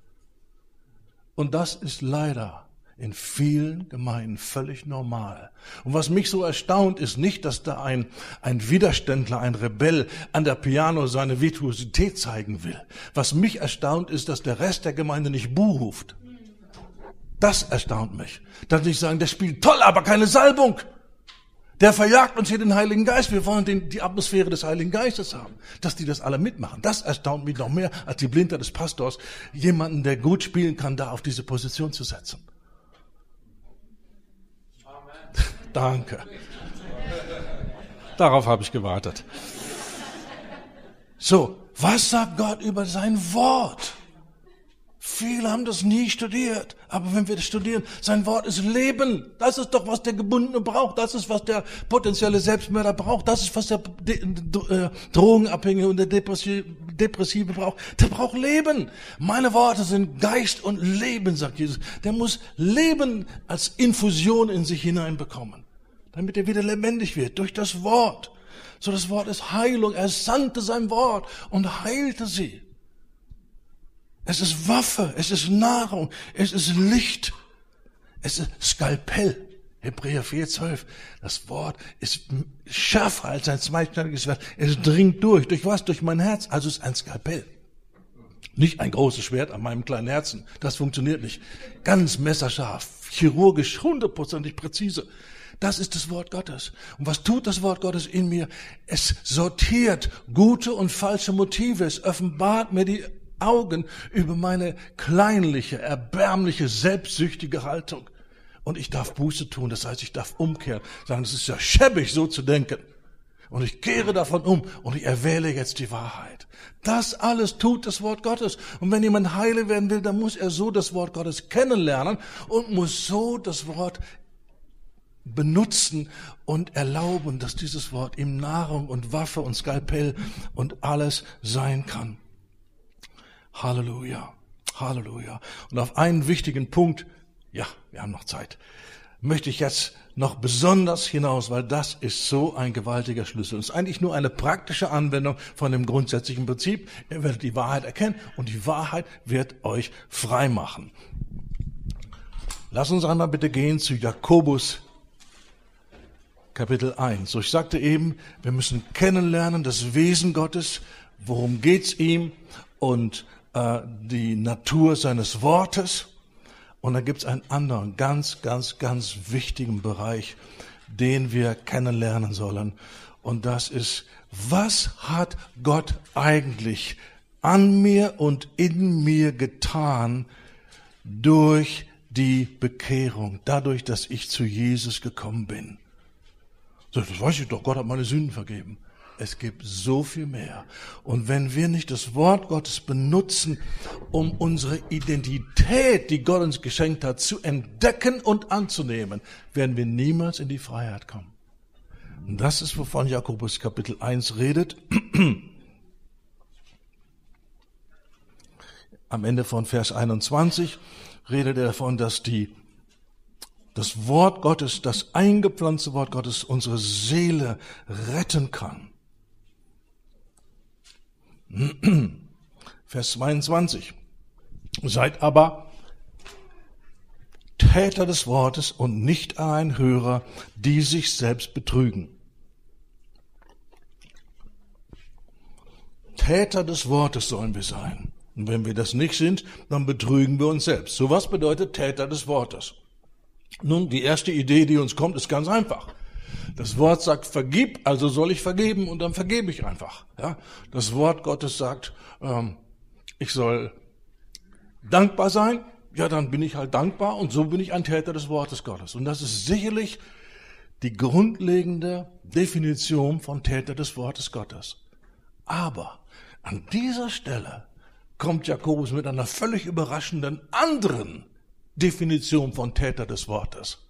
Und das ist leider in vielen Gemeinden völlig normal. Und was mich so erstaunt, ist nicht, dass da ein Widerständler, ein Rebell an der Piano seine Virtuosität zeigen will. Was mich erstaunt, ist, dass der Rest der Gemeinde nicht Buh ruft. Das erstaunt mich. Dass nicht sagen, der spielt toll, aber keine Salbung. Der verjagt uns hier den Heiligen Geist. Wir wollen die Atmosphäre des Heiligen Geistes haben. Dass die das alle mitmachen. Das erstaunt mich noch mehr als die Blindheit des Pastors, jemanden, der gut spielen kann, da auf diese Position zu setzen. Amen. Danke. Darauf habe ich gewartet. So, was sagt Gott über sein Wort? Viele haben das nie studiert. Aber wenn wir das studieren, sein Wort ist Leben. Das ist doch, was der Gebundene braucht. Das ist, was der potenzielle Selbstmörder braucht. Das ist, was der Drogenabhängige und der Depressive braucht. Der braucht Leben. Meine Worte sind Geist und Leben, sagt Jesus. Der muss Leben als Infusion in sich hineinbekommen, damit er wieder lebendig wird durch das Wort. So, das Wort ist Heilung. Er sandte sein Wort und heilte sie. Es ist Waffe, es ist Nahrung, es ist Licht, es ist Skalpell. Hebräer 4,12. Das Wort ist schärfer als ein zweischneidiges Schwert. Es dringt durch was? Durch mein Herz. Also es ist ein Skalpell. Nicht ein großes Schwert an meinem kleinen Herzen. Das funktioniert nicht. Ganz messerscharf, chirurgisch, 100% präzise. Das ist das Wort Gottes. Und was tut das Wort Gottes in mir? Es sortiert gute und falsche Motive. Es offenbart mir die Augen über meine kleinliche, erbärmliche, selbstsüchtige Haltung. Und ich darf Buße tun, das heißt, ich darf umkehren, sagen, es ist ja schäbig, so zu denken. Und ich kehre davon um und ich erwähle jetzt die Wahrheit. Das alles tut das Wort Gottes. Und wenn jemand heile werden will, dann muss er so das Wort Gottes kennenlernen und muss so das Wort benutzen und erlauben, dass dieses Wort ihm Nahrung und Waffe und Skalpell und alles sein kann. Halleluja, Halleluja. Und auf einen wichtigen Punkt, ja, wir haben noch Zeit, möchte ich jetzt noch besonders hinaus, weil das ist so ein gewaltiger Schlüssel. Es ist eigentlich nur eine praktische Anwendung von dem grundsätzlichen Prinzip. Ihr werdet die Wahrheit erkennen und die Wahrheit wird euch frei machen. Lass uns einmal bitte gehen zu Jakobus Kapitel 1. So, ich sagte eben, wir müssen kennenlernen das Wesen Gottes, worum geht's ihm und die Natur seines Wortes. Und dann gibt's einen anderen, ganz wichtigen Bereich, den wir kennenlernen sollen. Und das ist, was hat Gott eigentlich an mir und in mir getan durch die Bekehrung, dadurch, dass ich zu Jesus gekommen bin? So, das weiß ich doch, Gott hat meine Sünden vergeben. Es gibt so viel mehr. Und wenn wir nicht das Wort Gottes benutzen, um unsere Identität, die Gott uns geschenkt hat, zu entdecken und anzunehmen, werden wir niemals in die Freiheit kommen. Und das ist, wovon Jakobus Kapitel 1 redet. Am Ende von Vers 21 redet er davon, dass das Wort Gottes, das eingepflanzte Wort Gottes, unsere Seele retten kann. Vers 22. Seid aber Täter des Wortes und nicht ein Hörer, die sich selbst betrügen. Täter des Wortes sollen wir sein. Und wenn wir das nicht sind, dann betrügen wir uns selbst. So was bedeutet Täter des Wortes? Nun, die erste Idee, die uns kommt, ist ganz einfach. Das Wort sagt, vergib, also soll ich vergeben und dann vergebe ich einfach. Ja? Das Wort Gottes sagt, ich soll dankbar sein, ja, dann bin ich halt dankbar und so bin ich ein Täter des Wortes Gottes. Und das ist sicherlich die grundlegende Definition von Täter des Wortes Gottes. Aber an dieser Stelle kommt Jakobus mit einer völlig überraschenden anderen Definition von Täter des Wortes.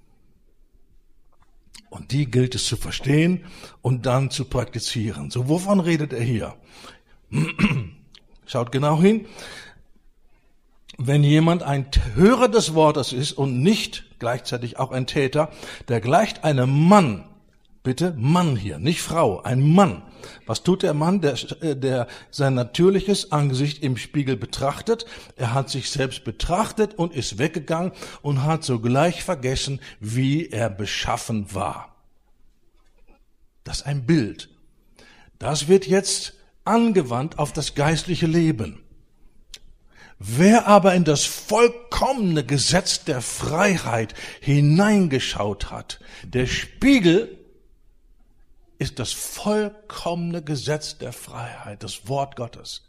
Und die gilt es zu verstehen und dann zu praktizieren. So, wovon redet er hier? Schaut genau hin. Wenn jemand ein Hörer des Wortes ist und nicht gleichzeitig auch ein Täter, der gleicht einem Mann, bitte Mann hier, nicht Frau, ein Mann. Was tut der Mann, der sein natürliches Angesicht im Spiegel betrachtet? Er hat sich selbst betrachtet und ist weggegangen und hat sogleich vergessen, wie er beschaffen war. Das ist ein Bild. Das wird jetzt angewandt auf das geistliche Leben. Wer aber in das vollkommene Gesetz der Freiheit hineingeschaut hat, der Spiegel ist das vollkommene Gesetz der Freiheit, das Wort Gottes.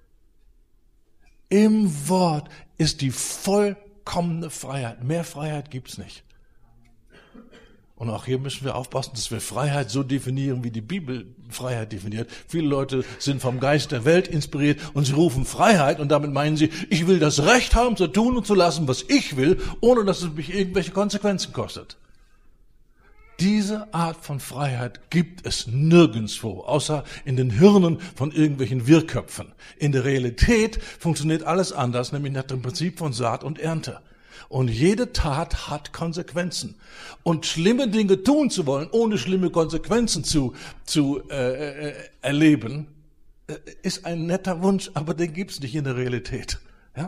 Im Wort ist die vollkommene Freiheit. Mehr Freiheit gibt's nicht. Und auch hier müssen wir aufpassen, dass wir Freiheit so definieren, wie die Bibel Freiheit definiert. Viele Leute sind vom Geist der Welt inspiriert und sie rufen Freiheit und damit meinen sie, ich will das Recht haben, zu tun und zu lassen, was ich will, ohne dass es mich irgendwelche Konsequenzen kostet. Diese Art von Freiheit gibt es nirgendwo, außer in den Hirnen von irgendwelchen Wirrköpfen. In der Realität funktioniert alles anders, nämlich nach dem Prinzip von Saat und Ernte. Und jede Tat hat Konsequenzen. Und schlimme Dinge tun zu wollen, ohne schlimme Konsequenzen zu erleben, ist ein netter Wunsch, aber den gibt's nicht in der Realität. Ja?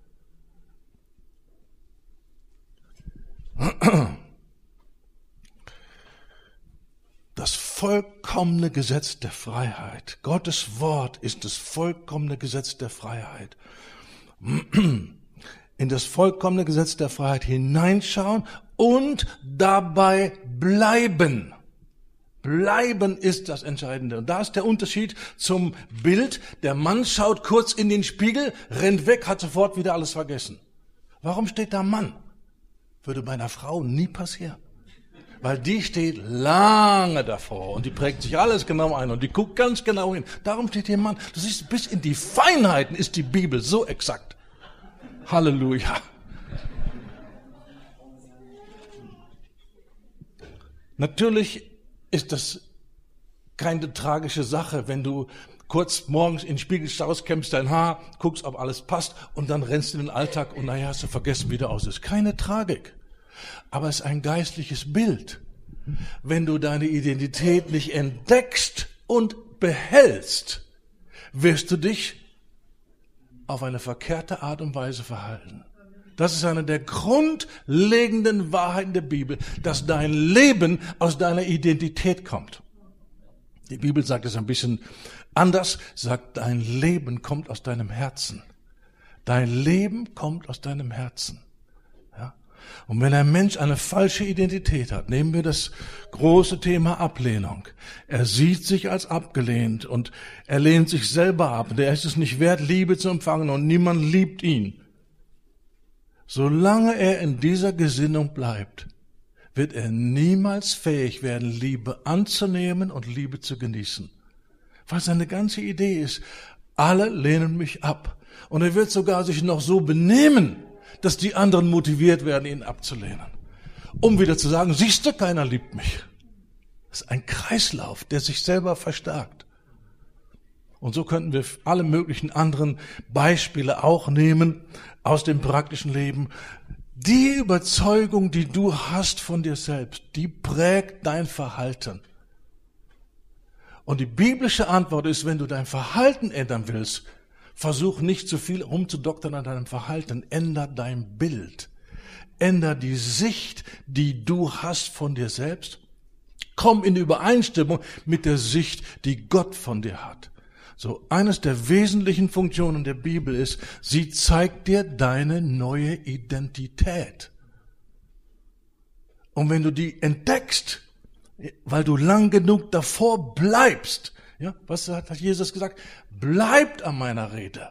Das vollkommene Gesetz der Freiheit. Gottes Wort ist das vollkommene Gesetz der Freiheit. In das vollkommene Gesetz der Freiheit hineinschauen und dabei bleiben. Bleiben ist das Entscheidende. Und da ist der Unterschied zum Bild. Der Mann schaut kurz in den Spiegel, rennt weg, hat sofort wieder alles vergessen. Warum steht da Mann? Würde bei einer Frau nie passieren. Weil die steht lange davor und die prägt sich alles genau ein und die guckt ganz genau hin. Darum steht hier Mann. Du siehst, bis in die Feinheiten ist die Bibel so exakt. Halleluja. Natürlich ist das keine tragische Sache, wenn du kurz morgens in den Spiegel schaust, kämmst dein Haar, guckst, ob alles passt und dann rennst du in den Alltag und naja, hast du vergessen, wie du aussiehst. Keine Tragik. Aber es ist ein geistliches Bild. Wenn du deine Identität nicht entdeckst und behältst, wirst du dich auf eine verkehrte Art und Weise verhalten. Das ist eine der grundlegenden Wahrheiten der Bibel, dass dein Leben aus deiner Identität kommt. Die Bibel sagt es ein bisschen anders, sagt, dein Leben kommt aus deinem Herzen. Dein Leben kommt aus deinem Herzen. Ja? Und wenn ein Mensch eine falsche Identität hat, nehmen wir das große Thema Ablehnung. Er sieht sich als abgelehnt und er lehnt sich selber ab. Und er ist es nicht wert, Liebe zu empfangen und niemand liebt ihn. Solange er in dieser Gesinnung bleibt, wird er niemals fähig werden, Liebe anzunehmen und Liebe zu genießen. Weil seine ganze Idee ist, alle lehnen mich ab. Und er wird sogar sich noch so benehmen, dass die anderen motiviert werden, ihn abzulehnen. Um wieder zu sagen, siehst du, keiner liebt mich. Das ist ein Kreislauf, der sich selber verstärkt. Und so könnten wir alle möglichen anderen Beispiele auch nehmen aus dem praktischen Leben. Die Überzeugung, die du hast von dir selbst, die prägt dein Verhalten. Und die biblische Antwort ist, wenn du dein Verhalten ändern willst, versuch nicht zu viel rumzudoktern an deinem Verhalten, änder dein Bild. Änder die Sicht, die du hast von dir selbst. Komm in Übereinstimmung mit der Sicht, die Gott von dir hat. So, eines der wesentlichen Funktionen der Bibel ist, sie zeigt dir deine neue Identität. Und wenn du die entdeckst, weil du lang genug davor bleibst, ja, was hat Jesus gesagt? Bleibt an meiner Rede.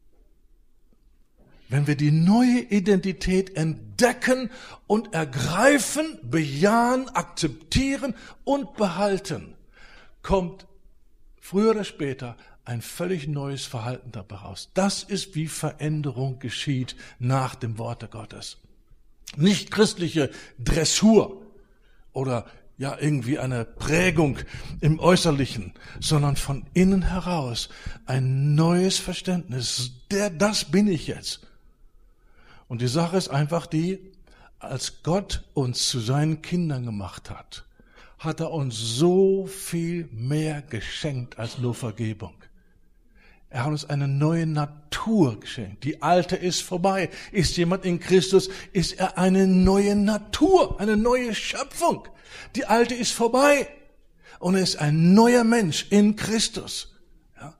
Wenn wir die neue Identität entdecken und ergreifen, bejahen, akzeptieren und behalten, kommt früher oder später ein völlig neues Verhalten dabei raus. Das ist, wie Veränderung geschieht nach dem Worte Gottes. Nicht christliche Dressur oder ja irgendwie eine Prägung im Äußerlichen, sondern von innen heraus ein neues Verständnis. Das bin ich jetzt. Und die Sache ist einfach die, als Gott uns zu seinen Kindern gemacht hat, hat er uns so viel mehr geschenkt als nur Vergebung. Er hat uns eine neue Natur geschenkt. Die alte ist vorbei. Ist jemand in Christus, ist er eine neue Natur, eine neue Schöpfung. Die alte ist vorbei. Und er ist ein neuer Mensch in Christus. Ja.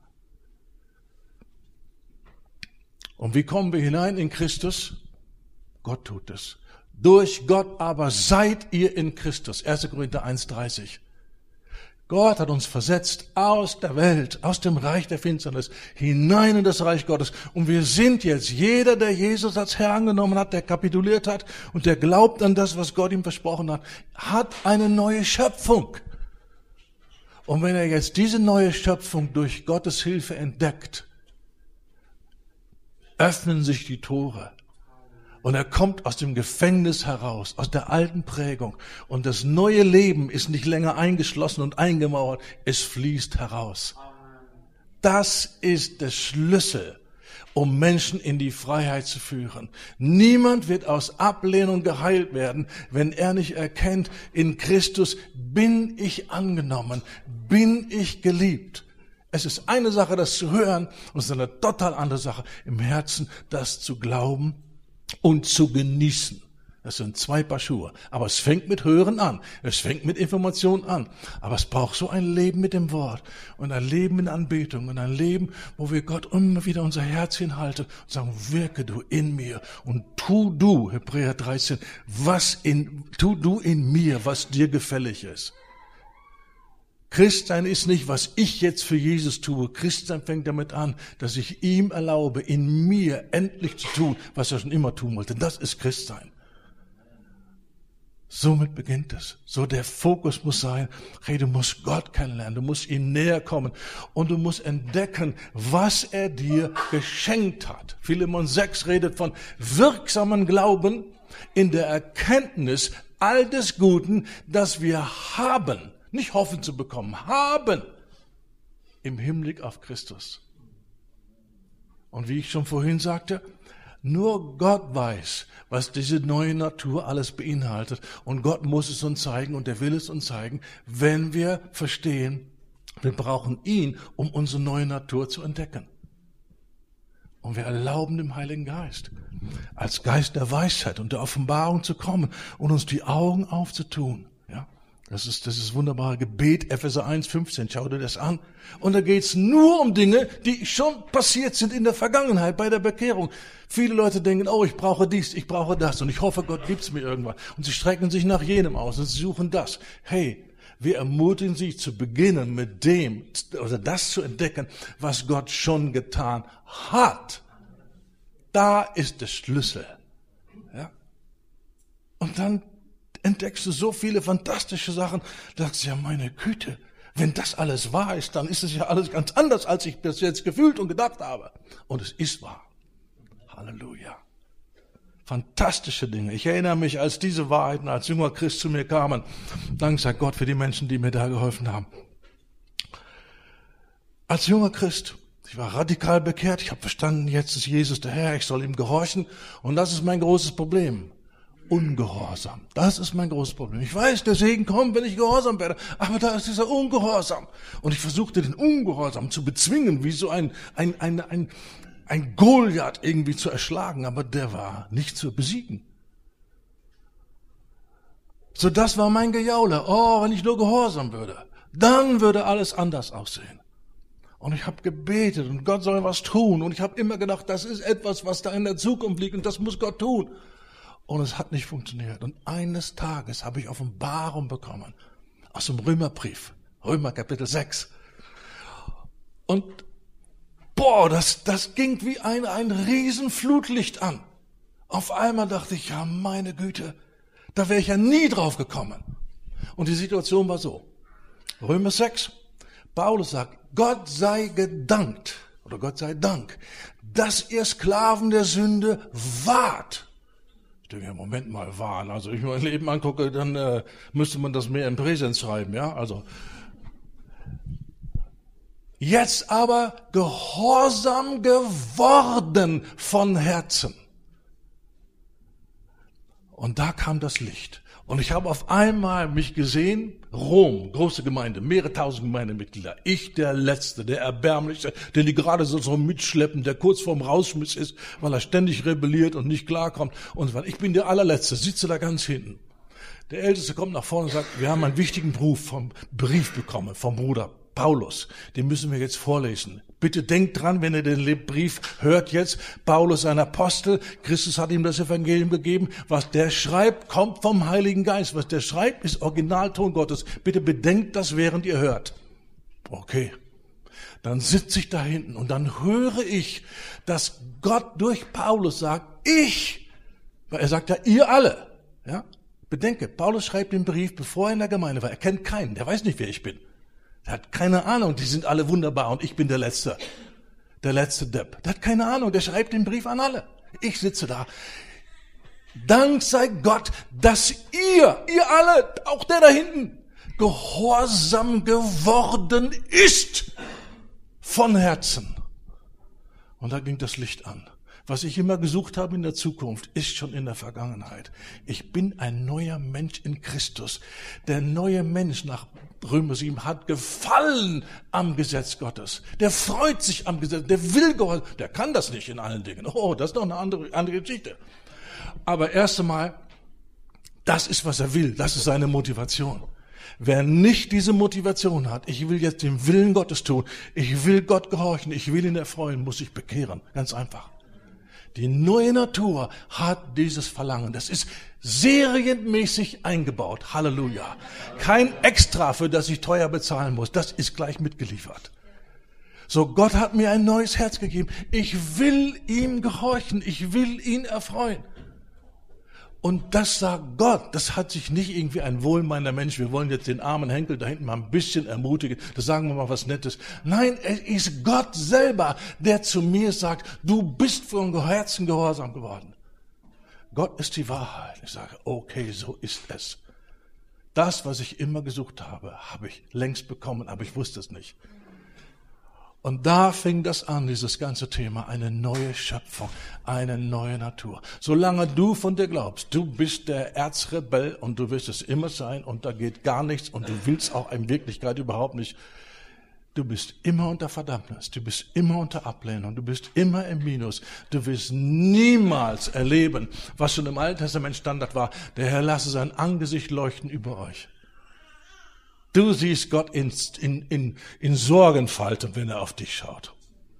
Und wie kommen wir hinein in Christus? Gott tut es. Durch Gott aber seid ihr in Christus. 1. Korinther 1,30. Gott hat uns versetzt aus der Welt, aus dem Reich der Finsternis, hinein in das Reich Gottes. Und wir sind jetzt, jeder, der Jesus als Herr angenommen hat, der kapituliert hat und der glaubt an das, was Gott ihm versprochen hat, hat eine neue Schöpfung. Und wenn er jetzt diese neue Schöpfung durch Gottes Hilfe entdeckt, öffnen sich die Tore. Und er kommt aus dem Gefängnis heraus, aus der alten Prägung. Und das neue Leben ist nicht länger eingeschlossen und eingemauert, es fließt heraus. Das ist der Schlüssel, um Menschen in die Freiheit zu führen. Niemand wird aus Ablehnung geheilt werden, wenn er nicht erkennt, in Christus bin ich angenommen, bin ich geliebt. Es ist eine Sache, das zu hören, und es ist eine total andere Sache, im Herzen das zu glauben und zu genießen. Das sind zwei Paar Schuhe. Aber es fängt mit Hören an. Es fängt mit Information an. Aber es braucht so ein Leben mit dem Wort und ein Leben in Anbetung und ein Leben, wo wir Gott immer wieder unser Herz hinhalten und sagen, wirke du in mir und tu du, Hebräer 13, tu du in mir, was dir gefällig ist. Christsein ist nicht, was ich jetzt für Jesus tue. Christsein fängt damit an, dass ich ihm erlaube, in mir endlich zu tun, was er schon immer tun wollte. Das ist Christsein. Somit beginnt es. So der Fokus muss sein, hey, du musst Gott kennenlernen, du musst ihm näher kommen und du musst entdecken, was er dir geschenkt hat. Philemon 6 redet von wirksamen Glauben in der Erkenntnis all des Guten, das wir haben. Nicht hoffen zu bekommen, haben im Hinblick auf Christus. Und wie ich schon vorhin sagte, Nur Gott weiß, was diese neue Natur alles beinhaltet. Und Gott muss es uns zeigen und er will es uns zeigen, wenn wir verstehen, wir brauchen ihn, um unsere neue Natur zu entdecken. Und wir erlauben dem Heiligen Geist, als Geist der Weisheit und der Offenbarung zu kommen und uns die Augen aufzutun. Ja, das ist das wunderbare Gebet, Epheser 1,15. Schau dir das an. Und da geht's nur um Dinge, die schon passiert sind in der Vergangenheit, bei der Bekehrung. Viele Leute denken, oh, ich brauche dies, ich brauche das und ich hoffe, Gott gibt's mir irgendwann. Und sie strecken sich nach jenem aus und sie suchen das. Hey, wir ermutigen Sie zu beginnen mit dem, oder das zu entdecken, was Gott schon getan hat. Da ist der Schlüssel. Ja? Und dann entdeckst du so viele fantastische Sachen, da sagst du, ja, meine Güte, wenn das alles wahr ist, dann ist es ja alles ganz anders, als ich das jetzt gefühlt und gedacht habe. Und es ist wahr. Halleluja. Fantastische Dinge. Ich erinnere mich, als diese Wahrheiten als junger Christ zu mir kamen. Dank sei Gott für die Menschen, die mir da geholfen haben. Als junger Christ, ich war radikal bekehrt. Ich habe verstanden, jetzt ist Jesus der Herr, ich soll ihm gehorchen. Und das ist mein großes Problem. Ungehorsam. Das ist mein großes Problem. Ich weiß, der Segen kommt, wenn ich gehorsam werde. Aber da ist dieser Ungehorsam. Und ich versuchte, den Ungehorsam zu bezwingen, wie so ein Goliath irgendwie zu erschlagen, aber der war nicht zu besiegen. So, das war mein Gejaule. Oh, wenn ich nur gehorsam würde, dann würde alles anders aussehen. Und ich habe gebetet und Gott soll was tun. Und ich habe immer gedacht, das ist etwas, was da in der Zukunft liegt und das muss Gott tun. Und es hat nicht funktioniert. Und eines Tages habe ich Offenbarung bekommen aus dem Römerbrief, Römer Kapitel 6. Und boah, das ging wie ein riesen Flutlicht an. Auf einmal dachte ich, ja, meine Güte, da wäre ich ja nie drauf gekommen. Und die Situation war so. Römer 6, Paulus sagt, Gott sei gedankt, oder Gott sei Dank, dass ihr Sklaven der Sünde wart. Ich denke, ja, Moment mal, waren. Also, ich mein Leben angucke, dann müsste man das mehr im Präsens schreiben, ja, also. Jetzt aber gehorsam geworden von Herzen. Und da kam das Licht. Und ich habe auf einmal mich gesehen, Rom, große Gemeinde, mehrere tausend Gemeindemitglieder. Ich der Letzte, der Erbärmlichste, den die gerade so mitschleppen, der kurz vorm Rausschmiss ist, weil er ständig rebelliert und nicht klarkommt. Und ich bin der Allerletzte, sitze da ganz hinten. Der Älteste kommt nach vorne und sagt, wir haben einen wichtigen Brief bekommen vom Bruder Paulus. Den müssen wir jetzt vorlesen. Bitte denkt dran, wenn ihr den Brief hört jetzt, Paulus ein Apostel, Christus hat ihm das Evangelium gegeben. Was der schreibt, kommt vom Heiligen Geist. Was der schreibt, ist Originalton Gottes. Bitte bedenkt das, während ihr hört. Okay. Dann sitze ich da hinten und dann höre ich, dass Gott durch Paulus sagt, weil er sagt ja, ihr alle. Ja? Bedenke, Paulus schreibt den Brief, bevor er in der Gemeinde war. Er kennt keinen, der weiß nicht, wer ich bin. Er hat keine Ahnung, die sind alle wunderbar und ich bin der letzte Depp. Der hat keine Ahnung, der schreibt den Brief an alle. Ich sitze da. Dank sei Gott, dass ihr alle, auch der da hinten, gehorsam geworden ist von Herzen. Und da ging das Licht an. Was ich immer gesucht habe in der Zukunft, ist schon in der Vergangenheit. Ich bin ein neuer Mensch in Christus. Der neue Mensch nach Römer 7 hat gefallen am Gesetz Gottes. Der freut sich am Gesetz, der will Gott, der kann das nicht in allen Dingen. Oh, das ist doch eine andere Geschichte. Aber erst einmal, das ist, was er will, das ist seine Motivation. Wer nicht diese Motivation hat, ich will jetzt den Willen Gottes tun, ich will Gott gehorchen, ich will ihn erfreuen, muss sich bekehren. Ganz einfach. Die neue Natur hat dieses Verlangen. Das ist serienmäßig eingebaut. Halleluja. Kein Extra, für das ich teuer bezahlen muss. Das ist gleich mitgeliefert. So, Gott hat mir ein neues Herz gegeben. Ich will ihm gehorchen. Ich will ihn erfreuen. Und das sagt Gott. Das hat sich nicht irgendwie ein wohlmeinender Mensch. Wir wollen jetzt den armen Henkel da hinten mal ein bisschen ermutigen. Da sagen wir mal was Nettes. Nein, es ist Gott selber, der zu mir sagt, du bist von Herzen gehorsam geworden. Gott ist die Wahrheit. Ich sage, okay, so ist es. Das, was ich immer gesucht habe, habe ich längst bekommen, aber ich wusste es nicht. Und da fing das an, dieses ganze Thema, eine neue Schöpfung, eine neue Natur. Solange du von dir glaubst, du bist der Erzrebell und du wirst es immer sein und da geht gar nichts und du willst auch in Wirklichkeit überhaupt nicht. Du bist immer unter Verdammnis, du bist immer unter Ablehnung, du bist immer im Minus. Du wirst niemals erleben, was schon im Alten Testament Standard war. Der Herr lasse sein Angesicht leuchten über euch. Du siehst Gott in Sorgenfalten, wenn er auf dich schaut.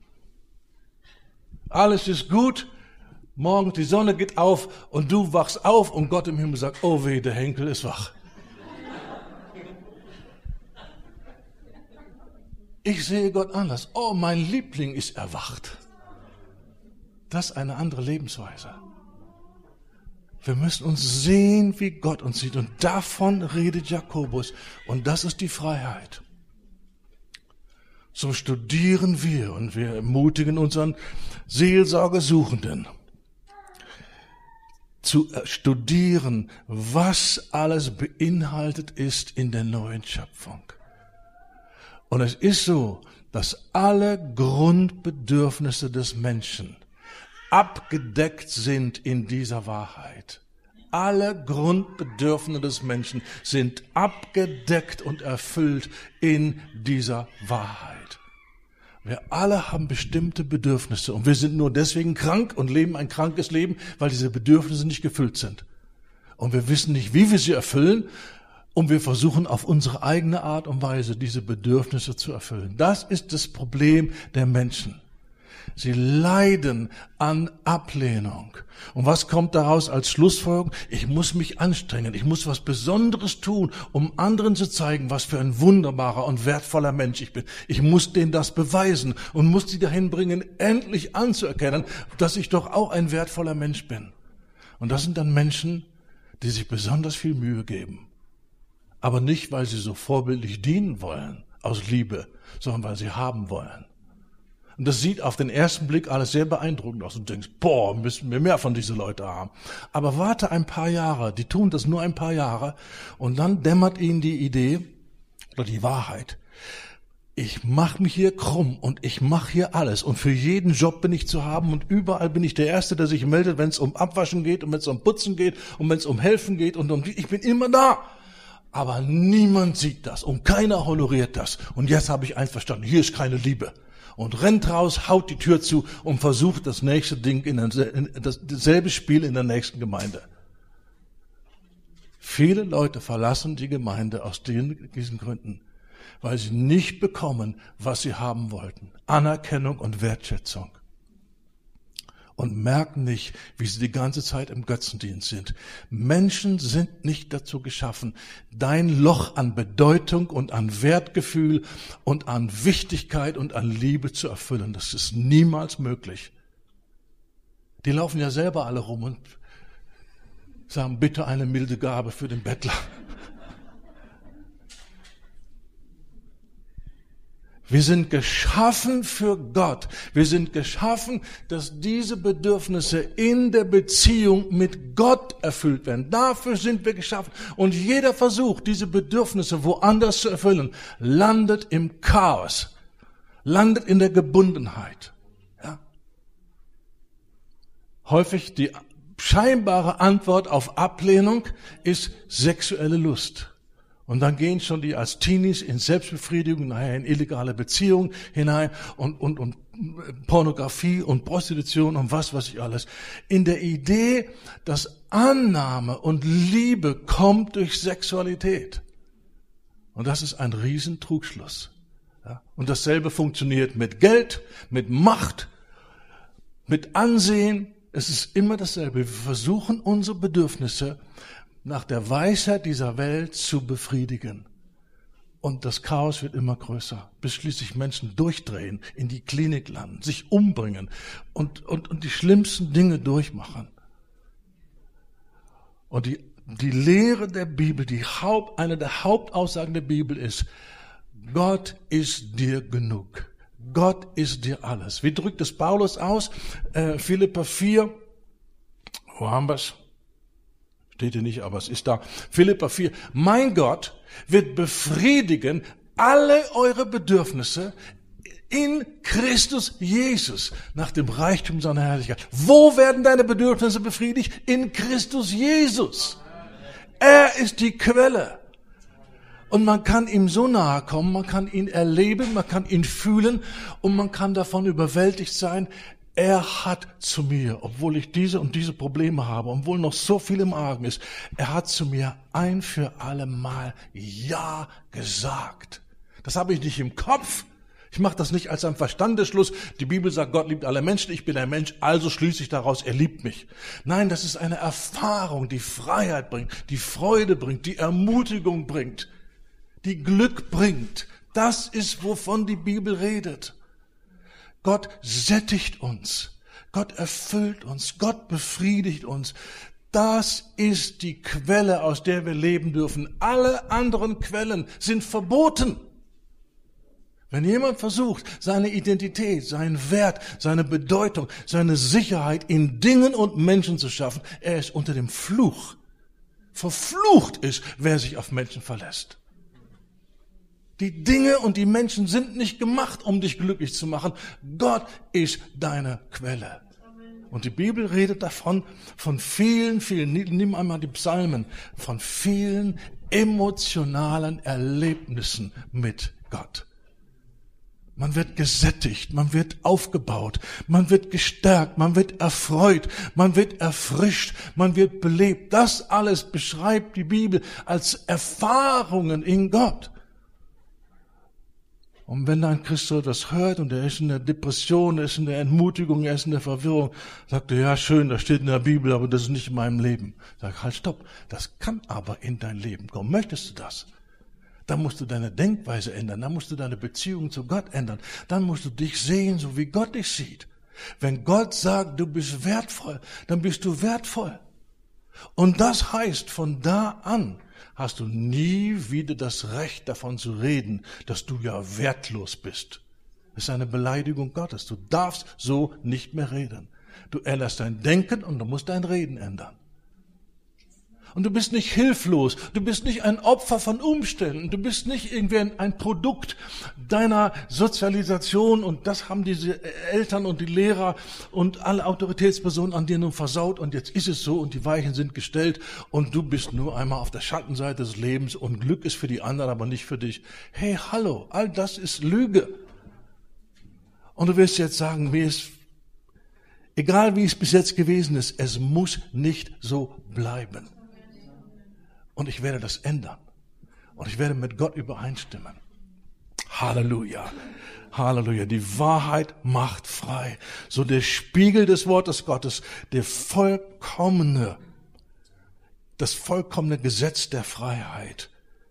Alles ist gut, morgens die Sonne geht auf und du wachst auf und Gott im Himmel sagt, oh weh, der Henkel ist wach. Ich sehe Gott anders. Oh, mein Liebling ist erwacht. Das ist eine andere Lebensweise. Wir müssen uns sehen, wie Gott uns sieht. Und davon redet Jakobus. Und das ist die Freiheit. So studieren wir und wir ermutigen unseren Seelsorgesuchenden zu studieren, was alles beinhaltet ist in der neuen Schöpfung. Und es ist so, dass alle Grundbedürfnisse des Menschen abgedeckt sind in dieser Wahrheit. Alle Grundbedürfnisse des Menschen sind abgedeckt und erfüllt in dieser Wahrheit. Wir alle haben bestimmte Bedürfnisse und wir sind nur deswegen krank und leben ein krankes Leben, weil diese Bedürfnisse nicht gefüllt sind. Und wir wissen nicht, wie wir sie erfüllen und wir versuchen auf unsere eigene Art und Weise diese Bedürfnisse zu erfüllen. Das ist das Problem der Menschen. Sie leiden an Ablehnung. Und was kommt daraus als Schlussfolgerung? Ich muss mich anstrengen. Ich muss was Besonderes tun, um anderen zu zeigen, was für ein wunderbarer und wertvoller Mensch ich bin. Ich muss denen das beweisen und muss sie dahin bringen, endlich anzuerkennen, dass ich doch auch ein wertvoller Mensch bin. Und das sind dann Menschen, die sich besonders viel Mühe geben. Aber nicht, weil sie so vorbildlich dienen wollen, aus Liebe, sondern weil sie haben wollen. Und das sieht auf den ersten Blick alles sehr beeindruckend aus. Und du denkst, boah, müssen wir mehr von diesen Leuten haben. Aber warte ein paar Jahre, die tun das nur ein paar Jahre. Und dann dämmert ihnen die Idee oder die Wahrheit. Ich mache mich hier krumm und ich mache hier alles. Und für jeden Job bin ich zu haben und überall bin ich der Erste, der sich meldet, wenn es um Abwaschen geht und wenn es um Putzen geht und wenn es um Helfen geht. Ich bin immer da. Aber niemand sieht das und keiner honoriert das. Und jetzt habe ich eins verstanden, hier ist keine Liebe. Und rennt raus, haut die Tür zu und versucht das nächste Ding, dasselbe Spiel in der nächsten Gemeinde. Viele Leute verlassen die Gemeinde aus diesen Gründen, weil sie nicht bekommen, was sie haben wollten. Anerkennung und Wertschätzung. Und merken nicht, wie sie die ganze Zeit im Götzendienst sind. Menschen sind nicht dazu geschaffen, dein Loch an Bedeutung und an Wertgefühl und an Wichtigkeit und an Liebe zu erfüllen. Das ist niemals möglich. Die laufen ja selber alle rum und sagen, bitte eine milde Gabe für den Bettler. Wir sind geschaffen für Gott. Wir sind geschaffen, dass diese Bedürfnisse in der Beziehung mit Gott erfüllt werden. Dafür sind wir geschaffen. Und jeder Versuch, diese Bedürfnisse woanders zu erfüllen, landet im Chaos, landet in der Gebundenheit. Ja? Häufig die scheinbare Antwort auf Ablehnung ist sexuelle Lust. Und dann gehen schon die als Teenies in Selbstbefriedigung, nachher in illegale Beziehungen hinein und Pornografie und Prostitution und was weiß ich alles. In der Idee, dass Annahme und Liebe kommt durch Sexualität. Und das ist ein Riesentrugschluss. Ja? Und dasselbe funktioniert mit Geld, mit Macht, mit Ansehen. Es ist immer dasselbe. Wir versuchen unsere Bedürfnisse nach der Weisheit dieser Welt zu befriedigen. Und das Chaos wird immer größer, bis schließlich Menschen durchdrehen, in die Klinik landen, sich umbringen und die schlimmsten Dinge durchmachen. Und die Lehre der Bibel, eine der Hauptaussagen der Bibel ist, Gott ist dir genug. Gott ist dir alles. Wie drückt es Paulus aus? Philipper 4, wo haben wir's? Steht hier nicht, aber es ist da. Philipper 4. Mein Gott wird befriedigen alle eure Bedürfnisse In Christus Jesus, nach dem Reichtum seiner Herrlichkeit. Wo werden deine Bedürfnisse befriedigt? In Christus Jesus. Er ist die Quelle. Und man kann ihm so nahe kommen, man kann ihn erleben, man kann ihn fühlen und man kann davon überwältigt sein. Er hat zu mir, obwohl ich diese und diese Probleme habe, obwohl noch so viel im Argen ist, er hat zu mir ein für alle Mal Ja gesagt. Das habe ich nicht im Kopf. Ich mache das nicht als einen Verstandesschluss. Die Bibel sagt, Gott liebt alle Menschen, ich bin ein Mensch, also schließe ich daraus, er liebt mich. Nein, das ist eine Erfahrung, die Freiheit bringt, die Freude bringt, die Ermutigung bringt, die Glück bringt. Das ist, wovon die Bibel redet. Gott sättigt uns, Gott erfüllt uns, Gott befriedigt uns. Das ist die Quelle, aus der wir leben dürfen. Alle anderen Quellen sind verboten. Wenn jemand versucht, seine Identität, seinen Wert, seine Bedeutung, seine Sicherheit in Dingen und Menschen zu schaffen, er ist unter dem Fluch. Verflucht ist, wer sich auf Menschen verlässt. Die Dinge und die Menschen sind nicht gemacht, um dich glücklich zu machen. Gott ist deine Quelle. Und die Bibel redet davon, von vielen, nimm einmal die Psalmen, von vielen emotionalen Erlebnissen mit Gott. Man wird gesättigt, man wird aufgebaut, man wird gestärkt, man wird erfreut, man wird erfrischt, man wird belebt. Das alles beschreibt die Bibel als Erfahrungen in Gott. Und wenn ein Christ so etwas hört und er ist in der Depression, er ist in der Entmutigung, er ist in der Verwirrung, sagt er, ja schön, das steht in der Bibel, aber das ist nicht in meinem Leben. Sag, halt, stopp, das kann aber in dein Leben kommen. Möchtest du das? Dann musst du deine Denkweise ändern, dann musst du deine Beziehung zu Gott ändern, dann musst du dich sehen, so wie Gott dich sieht. Wenn Gott sagt, du bist wertvoll, dann bist du wertvoll. Und das heißt, von da an hast du nie wieder das Recht davon zu reden, dass du ja wertlos bist. Das ist eine Beleidigung Gottes. Du darfst so nicht mehr reden. Du änderst dein Denken und du musst dein Reden ändern. Und du bist nicht hilflos, du bist nicht ein Opfer von Umständen, du bist nicht irgendwie ein Produkt deiner Sozialisation und das haben diese Eltern und die Lehrer und alle Autoritätspersonen an dir nun versaut und jetzt ist es so und die Weichen sind gestellt und du bist nur einmal auf der Schattenseite des Lebens und Glück ist für die anderen, aber nicht für dich. Hey, hallo, all das ist Lüge. Und du wirst jetzt sagen, mir ist, egal wie es bis jetzt gewesen ist, es muss nicht so bleiben. Und ich werde das ändern. Und ich werde mit Gott übereinstimmen. Halleluja. Halleluja. Die Wahrheit macht frei. So der Spiegel des Wortes Gottes, das vollkommene Gesetz der Freiheit.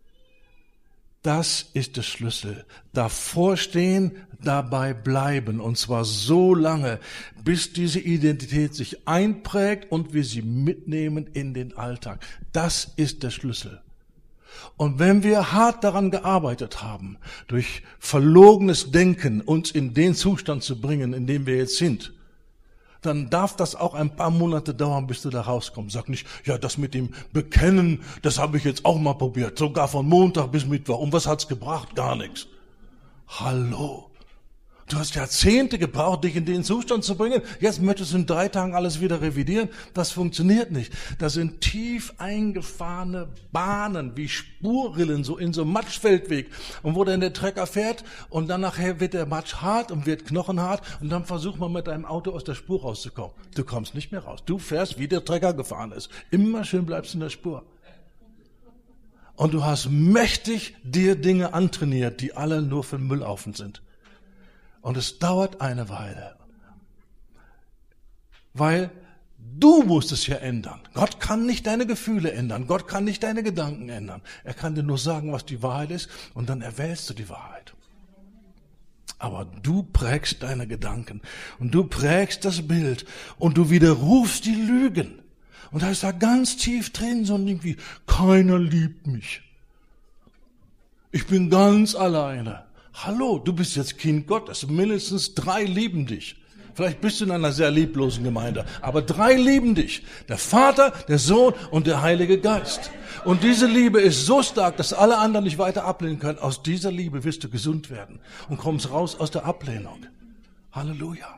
Das ist der Schlüssel. Davor stehen, dabei bleiben. Und zwar so lange, bis diese Identität sich einprägt und wir sie mitnehmen in den Alltag. Das ist der Schlüssel. Und wenn wir hart daran gearbeitet haben, durch verlogenes Denken uns in den Zustand zu bringen, in dem wir jetzt sind, dann darf das auch ein paar Monate dauern, bis du da rauskommst. Sag nicht, ja, das mit dem Bekennen, das habe ich jetzt auch mal probiert, sogar von Montag bis Mittwoch. Und was hat's gebracht? Gar nichts. Hallo. Du hast Jahrzehnte gebraucht, dich in den Zustand zu bringen. Jetzt möchtest du in 3 Tagen alles wieder revidieren. Das funktioniert nicht. Das sind tief eingefahrene Bahnen, wie Spurrillen, so in so einem Matschfeldweg. Und wo dann der Trecker fährt und dann nachher wird der Matsch hart und wird knochenhart und dann versucht man mit deinem Auto aus der Spur rauszukommen. Du kommst nicht mehr raus. Du fährst, wie der Trecker gefahren ist. Immer schön bleibst du in der Spur. Und du hast mächtig dir Dinge antrainiert, die alle nur für Müllhaufen sind. Und es dauert eine Weile, weil du musst es ja ändern. Gott kann nicht deine Gefühle ändern. Gott kann nicht deine Gedanken ändern. Er kann dir nur sagen, was die Wahrheit ist und dann erwählst du die Wahrheit. Aber du prägst deine Gedanken und du prägst das Bild und du widerrufst die Lügen. Und da ist da ganz tief drin so ein Ding wie, keiner liebt mich. Ich bin ganz alleine. Hallo, du bist jetzt Kind Gottes. Mindestens 3 lieben dich. Vielleicht bist du in einer sehr lieblosen Gemeinde, aber 3 lieben dich. Der Vater, der Sohn und der Heilige Geist. Und diese Liebe ist so stark, dass alle anderen nicht weiter ablehnen können. Aus dieser Liebe wirst du gesund werden und kommst raus aus der Ablehnung. Halleluja.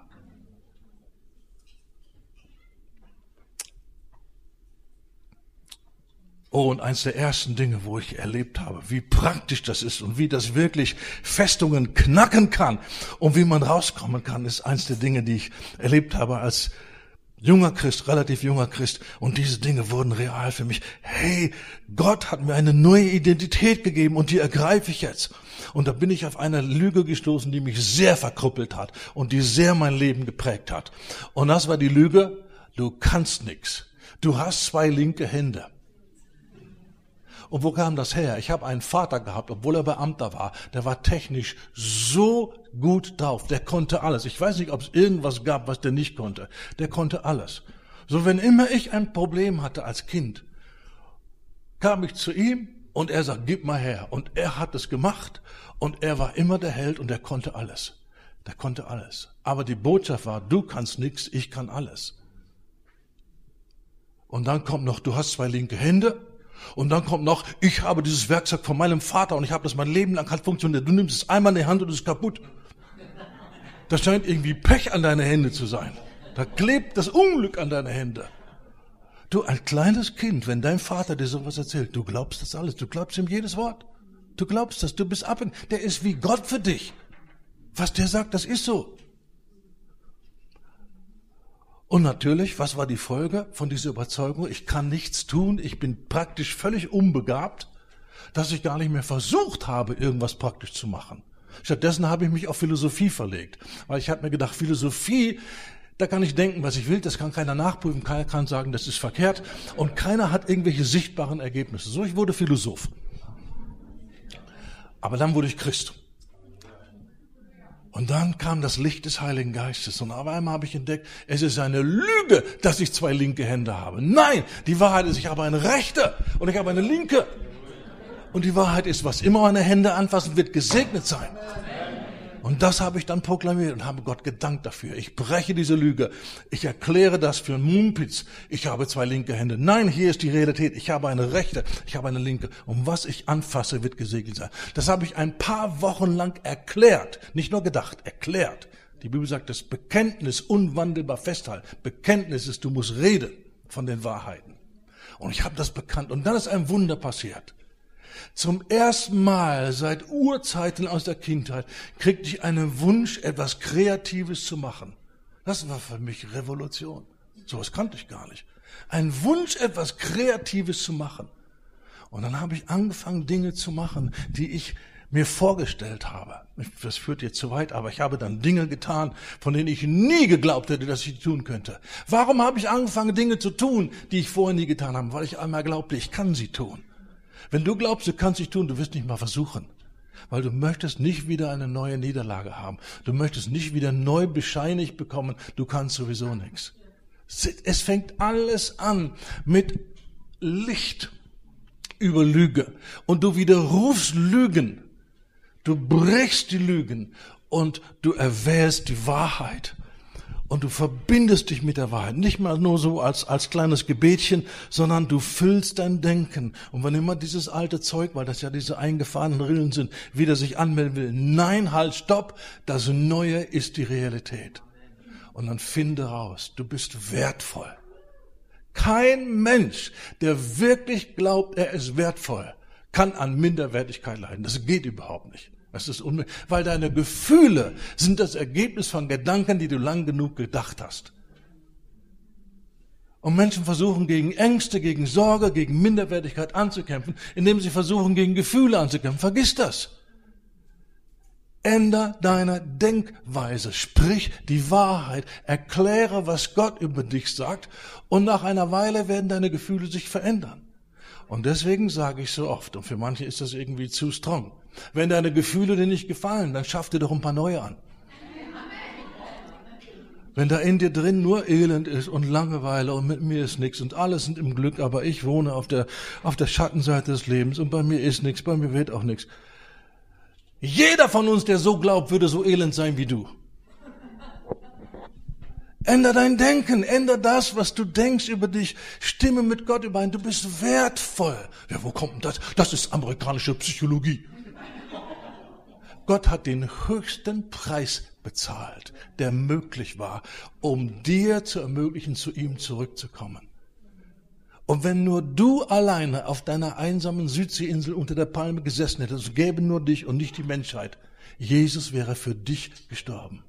Oh, und eins der ersten Dinge, wo ich erlebt habe, wie praktisch das ist und wie das wirklich Festungen knacken kann und wie man rauskommen kann, ist eins der Dinge, die ich erlebt habe als junger Christ, relativ junger Christ. Und diese Dinge wurden real für mich. Hey, Gott hat mir eine neue Identität gegeben und die ergreife ich jetzt. Und da bin ich auf eine Lüge gestoßen, die mich sehr verkrüppelt hat und die sehr mein Leben geprägt hat. Und das war die Lüge, du kannst nichts. Du hast 2 linke Hände. Und wo kam das her? Ich habe einen Vater gehabt, obwohl er Beamter war. Der war technisch so gut drauf. Der konnte alles. Ich weiß nicht, ob es irgendwas gab, was der nicht konnte. Der konnte alles. So, wenn immer ich ein Problem hatte als Kind, kam ich zu ihm und er sagt, gib mal her. Und er hat es gemacht und er war immer der Held und er konnte alles. Der konnte alles. Aber die Botschaft war, du kannst nichts, ich kann alles. Und dann kommt noch, du hast 2 linke Hände. Und dann kommt noch, ich habe dieses Werkzeug von meinem Vater und ich habe das mein Leben lang halt funktioniert. Du nimmst es einmal in die Hand und es ist kaputt. Das scheint irgendwie Pech an deine Hände zu sein. Da klebt das Unglück an deine Hände. Du, ein kleines Kind, wenn dein Vater dir sowas erzählt, du glaubst das alles, du glaubst ihm jedes Wort. Du glaubst das, du bist der ist wie Gott für dich. Was der sagt, das ist so. Und natürlich, was war die Folge von dieser Überzeugung? Ich kann nichts tun, ich bin praktisch völlig unbegabt, dass ich gar nicht mehr versucht habe, irgendwas praktisch zu machen. Stattdessen habe ich mich auf Philosophie verlegt, weil ich habe mir gedacht, Philosophie, da kann ich denken, was ich will, das kann keiner nachprüfen, keiner kann sagen, das ist verkehrt und keiner hat irgendwelche sichtbaren Ergebnisse. So, ich wurde Philosoph. Aber dann wurde ich Christ. Und dann kam das Licht des Heiligen Geistes und auf einmal habe ich entdeckt, es ist eine Lüge, dass ich 2 linke Hände habe. Nein, die Wahrheit ist, ich habe eine rechte und ich habe eine linke. Und die Wahrheit ist, was immer meine Hände anfassen, wird gesegnet sein. Und das habe ich dann proklamiert und habe Gott gedankt dafür. Ich breche diese Lüge. Ich erkläre das für einen Mumpitz. Ich habe 2 linke Hände. Nein, hier ist die Realität. Ich habe eine rechte, ich habe eine linke. Und was ich anfasse, wird gesegnet sein. Das habe ich ein paar Wochen lang erklärt. Nicht nur gedacht, erklärt. Die Bibel sagt, das Bekenntnis unwandelbar festhalten. Bekenntnis ist, du musst reden von den Wahrheiten. Und ich habe das bekannt. Und dann ist ein Wunder passiert. Zum ersten Mal seit Urzeiten aus der Kindheit kriegte ich einen Wunsch, etwas Kreatives zu machen. Das war für mich Revolution. Sowas kannte ich gar nicht. Ein Wunsch, etwas Kreatives zu machen. Und dann habe ich angefangen, Dinge zu machen, die ich mir vorgestellt habe. Das führt jetzt zu weit, aber ich habe dann Dinge getan, von denen ich nie geglaubt hätte, dass ich die tun könnte. Warum habe ich angefangen, Dinge zu tun, die ich vorher nie getan habe? Weil ich einmal glaubte, ich kann sie tun. Wenn du glaubst, du kannst sie tun, du wirst nicht mal versuchen. Weil du möchtest nicht wieder eine neue Niederlage haben. Du möchtest nicht wieder neu bescheinigt bekommen, du kannst sowieso nichts. Es fängt alles an mit Licht über Lüge. Und du widerrufst Lügen. Du brichst die Lügen und du erwählst die Wahrheit. Und du verbindest dich mit der Wahrheit. Nicht mal nur so als kleines Gebetchen, sondern du füllst dein Denken. Und wenn immer dieses alte Zeug, weil das ja diese eingefahrenen Rillen sind, wieder sich anmelden will, nein, halt, stopp, das Neue ist die Realität. Und dann finde raus, du bist wertvoll. Kein Mensch, der wirklich glaubt, er ist wertvoll, kann an Minderwertigkeit leiden. Das geht überhaupt nicht. Das ist unmöglich, weil deine Gefühle sind das Ergebnis von Gedanken, die du lang genug gedacht hast. Und Menschen versuchen gegen Ängste, gegen Sorge, gegen Minderwertigkeit anzukämpfen, indem sie versuchen gegen Gefühle anzukämpfen. Vergiss das. Änder deine Denkweise, sprich die Wahrheit, erkläre, was Gott über dich sagt und nach einer Weile werden deine Gefühle sich verändern. Und deswegen sage ich so oft, und für manche ist das irgendwie zu strong, wenn deine Gefühle dir nicht gefallen, dann schaff dir doch ein paar neue an. Wenn da in dir drin nur Elend ist und Langeweile und mit mir ist nichts und alle sind im Glück, aber ich wohne auf der Schattenseite des Lebens und bei mir ist nichts, bei mir wird auch nichts. Jeder von uns, der so glaubt, würde so elend sein wie du. Änder dein Denken, änder das, was du denkst über dich. Stimme mit Gott überein. Du bist wertvoll. Ja, wo kommt denn das? Das ist amerikanische Psychologie. Gott hat den höchsten Preis bezahlt, der möglich war, um dir zu ermöglichen, zu ihm zurückzukommen. Und wenn nur du alleine auf deiner einsamen Südseeinsel unter der Palme gesessen hättest, es gäbe nur dich und nicht die Menschheit, Jesus wäre für dich gestorben.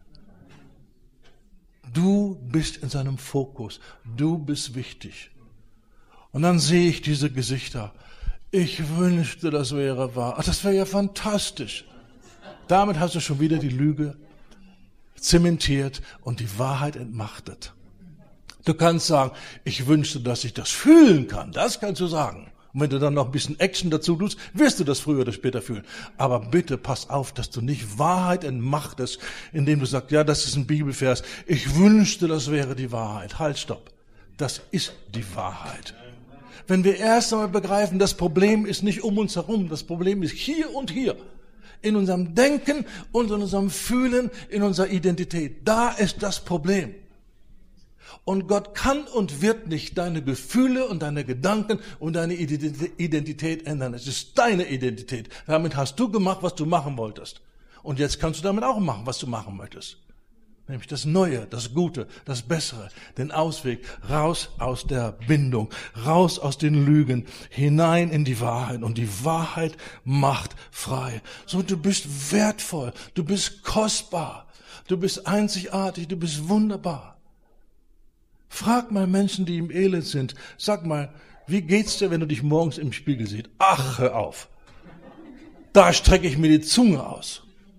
Du bist in seinem Fokus. Du bist wichtig. Und dann sehe ich diese Gesichter. Ich wünschte, das wäre wahr. Ach, das wäre ja fantastisch. Damit hast du schon wieder die Lüge zementiert und die Wahrheit entmachtet. Du kannst sagen, ich wünschte, dass ich das fühlen kann. Das kannst du sagen. Und wenn du dann noch ein bisschen Action dazu tust, wirst du das früher oder später fühlen. Aber bitte pass auf, dass du nicht Wahrheit entmachtest, indem du sagst, ja, das ist ein Bibelvers. Ich wünschte, das wäre die Wahrheit. Halt, stopp. Das ist die Wahrheit. Wenn wir erst einmal begreifen, das Problem ist nicht um uns herum. Das Problem ist hier und hier. In unserem Denken und in unserem Fühlen, in unserer Identität. Da ist das Problem. Und Gott kann und wird nicht deine Gefühle und deine Gedanken und deine Identität ändern. Es ist deine Identität. Damit hast du gemacht, was du machen wolltest. Und jetzt kannst du damit auch machen, was du machen möchtest. Nämlich das Neue, das Gute, das Bessere, den Ausweg, raus aus der Bindung, raus aus den Lügen, hinein in die Wahrheit. Und die Wahrheit macht frei. So, du bist wertvoll, du bist kostbar, du bist einzigartig, du bist wunderbar. Frag mal Menschen, die im Elend sind, sag mal, wie geht's dir, wenn du dich morgens im Spiegel siehst? Ach, hör auf. Da strecke ich mir die Zunge aus.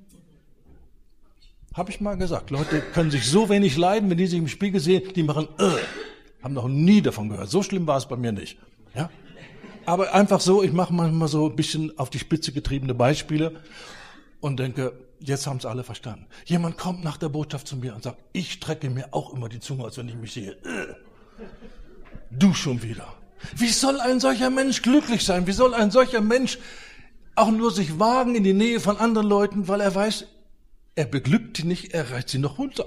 Hab ich mal gesagt. Leute können sich so wenig leiden, wenn die sich im Spiegel sehen, die machen, haben noch nie davon gehört. So schlimm war es bei mir nicht. Ja? Aber einfach so, ich mache manchmal so ein bisschen auf die Spitze getriebene Beispiele und denke, jetzt haben es alle verstanden. Jemand kommt nach der Botschaft zu mir und sagt, ich strecke mir auch immer die Zunge aus, wenn ich mich sehe. Du schon wieder. Wie soll ein solcher Mensch glücklich sein? Wie soll ein solcher Mensch auch nur sich wagen in die Nähe von anderen Leuten, weil er weiß, er beglückt die nicht, er reißt sie noch runter.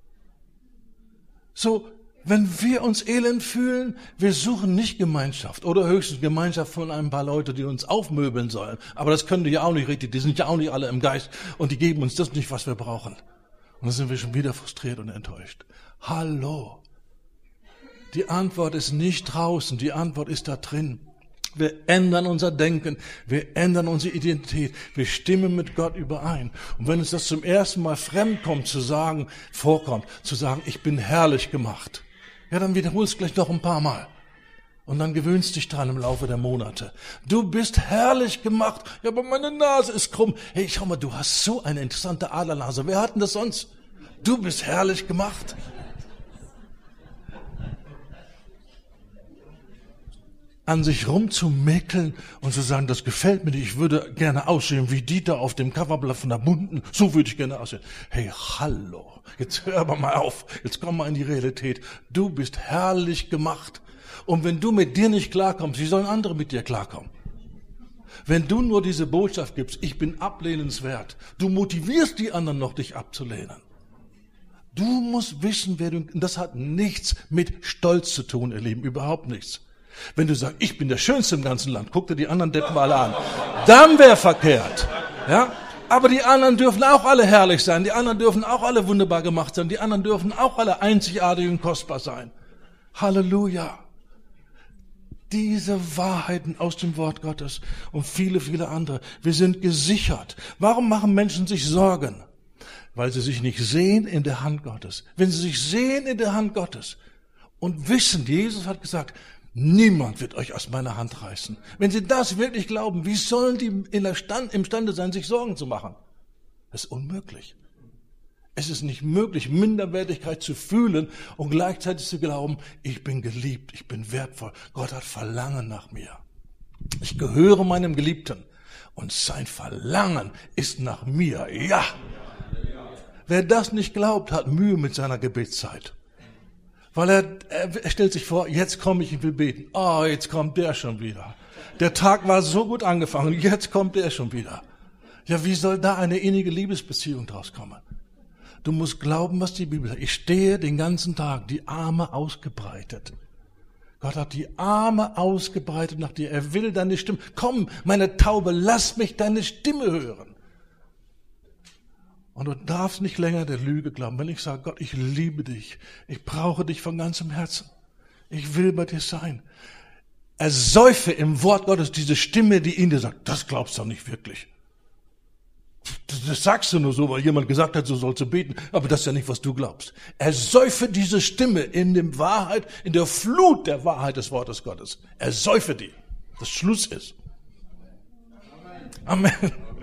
So, wenn wir uns elend fühlen, wir suchen nicht Gemeinschaft oder höchstens Gemeinschaft von ein paar Leuten, die uns aufmöbeln sollen. Aber das können die ja auch nicht richtig, die sind ja auch nicht alle im Geist und die geben uns das nicht, was wir brauchen. Und dann sind wir schon wieder frustriert und enttäuscht. Hallo. Die Antwort ist nicht draußen, die Antwort ist da drin. Wir ändern unser Denken, wir ändern unsere Identität, wir stimmen mit Gott überein. Und wenn uns das zum ersten Mal fremd kommt, vorkommt, zu sagen, ich bin herrlich gemacht, ja, dann wiederholst gleich noch ein paar Mal. Und dann gewöhnst dich dran im Laufe der Monate. Du bist herrlich gemacht. Ja, aber meine Nase ist krumm. Hey, schau mal, du hast so eine interessante Adernase. Wer hat denn das sonst? Du bist herrlich gemacht. An sich rumzumäkeln und zu sagen, das gefällt mir nicht, ich würde gerne aussehen wie die da auf dem Coverblatt von der Bunten, so würde ich gerne aussehen. Hey, hallo, jetzt hör aber mal auf, jetzt komm mal in die Realität. Du bist herrlich gemacht. Und wenn du mit dir nicht klarkommst, wie sollen andere mit dir klarkommen? Wenn du nur diese Botschaft gibst, ich bin ablehnenswert, du motivierst die anderen noch, dich abzulehnen. Du musst wissen, wer du, das hat nichts mit Stolz zu tun, ihr Lieben, überhaupt nichts. Wenn du sagst, ich bin der Schönste im ganzen Land, guck dir die anderen Deppen alle an. Dann wäre verkehrt. Ja? Aber die anderen dürfen auch alle herrlich sein, die anderen dürfen auch alle wunderbar gemacht sein, die anderen dürfen auch alle einzigartig und kostbar sein. Halleluja. Diese Wahrheiten aus dem Wort Gottes und viele, viele andere. Wir sind gesichert. Warum machen Menschen sich Sorgen? Weil sie sich nicht sehen in der Hand Gottes. Wenn sie sich sehen in der Hand Gottes und wissen, Jesus hat gesagt, niemand wird euch aus meiner Hand reißen. Wenn sie das wirklich glauben, wie sollen die imstande sein, sich Sorgen zu machen? Das ist unmöglich. Es ist nicht möglich, Minderwertigkeit zu fühlen und gleichzeitig zu glauben, ich bin geliebt, ich bin wertvoll. Gott hat Verlangen nach mir. Ich gehöre meinem Geliebten und sein Verlangen ist nach mir. Ja! Wer das nicht glaubt, hat Mühe mit seiner Gebetszeit. Weil er stellt sich vor, jetzt komme ich will beten. Oh, jetzt kommt der schon wieder. Der Tag war so gut angefangen, jetzt kommt der schon wieder. Ja, wie soll da eine innige Liebesbeziehung draus kommen? Du musst glauben, was die Bibel sagt. Ich stehe den ganzen Tag, die Arme ausgebreitet. Gott hat die Arme ausgebreitet nach dir. Er will deine Stimme. Komm, meine Taube, lass mich deine Stimme hören. Und du darfst nicht länger der Lüge glauben. Wenn ich sage, Gott, ich liebe dich. Ich brauche dich von ganzem Herzen. Ich will bei dir sein. Ersäufe im Wort Gottes diese Stimme, die in dir sagt, das glaubst du nicht wirklich. Das sagst du nur so, weil jemand gesagt hat, so sollst du beten, aber das ist ja nicht, was du glaubst. Ersäufe diese Stimme in der Wahrheit, in der Flut der Wahrheit des Wortes Gottes. Ersäufe die, dass Schluss ist. Amen.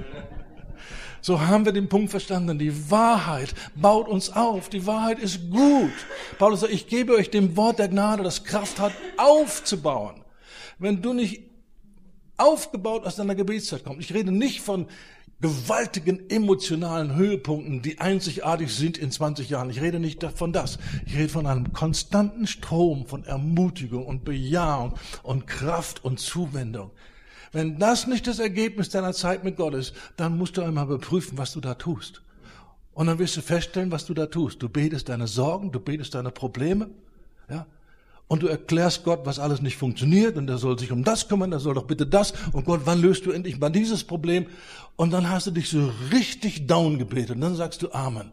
So haben wir den Punkt verstanden. Die Wahrheit baut uns auf. Die Wahrheit ist gut. Paulus sagt, ich gebe euch dem Wort der Gnade, das Kraft hat, aufzubauen. Wenn du nicht aufgebaut aus deiner Gebetszeit kommst, ich rede nicht von gewaltigen emotionalen Höhepunkten, die einzigartig sind in 20 Jahren. Ich rede nicht von das. Ich rede von einem konstanten Strom von Ermutigung und Bejahung und Kraft und Zuwendung. Wenn das nicht das Ergebnis deiner Zeit mit Gott ist, dann musst du einmal überprüfen, was du da tust. Und dann wirst du feststellen, was du da tust. Du betest deine Sorgen, du betest deine Probleme, ja. Und du erklärst Gott, was alles nicht funktioniert und er soll sich um das kümmern, er soll doch bitte das. Und Gott, wann löst du endlich mal dieses Problem? Und dann hast du dich so richtig down gebetet und dann sagst du Amen.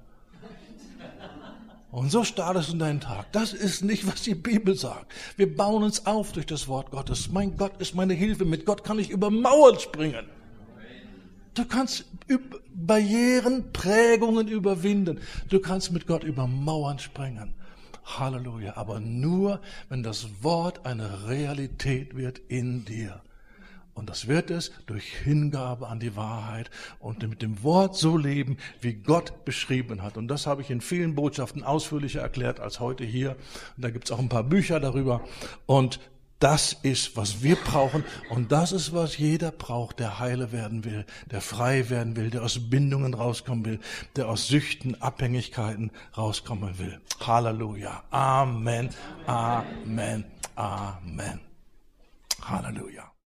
Und so startest du in deinen Tag. Das ist nicht, was die Bibel sagt. Wir bauen uns auf durch das Wort Gottes. Mein Gott ist meine Hilfe. Mit Gott kann ich über Mauern springen. Du kannst Barrieren, Prägungen überwinden. Du kannst mit Gott über Mauern springen. Halleluja. Aber nur, wenn das Wort eine Realität wird in dir. Und das wird es durch Hingabe an die Wahrheit und mit dem Wort so leben, wie Gott beschrieben hat. Und das habe ich in vielen Botschaften ausführlicher erklärt als heute hier. Und da gibt es auch ein paar Bücher darüber. Und das ist, was wir brauchen. Und das ist, was jeder braucht, der heile werden will, der frei werden will, der aus Bindungen rauskommen will, der aus Süchten, Abhängigkeiten rauskommen will. Halleluja. Amen. Amen. Amen. Halleluja.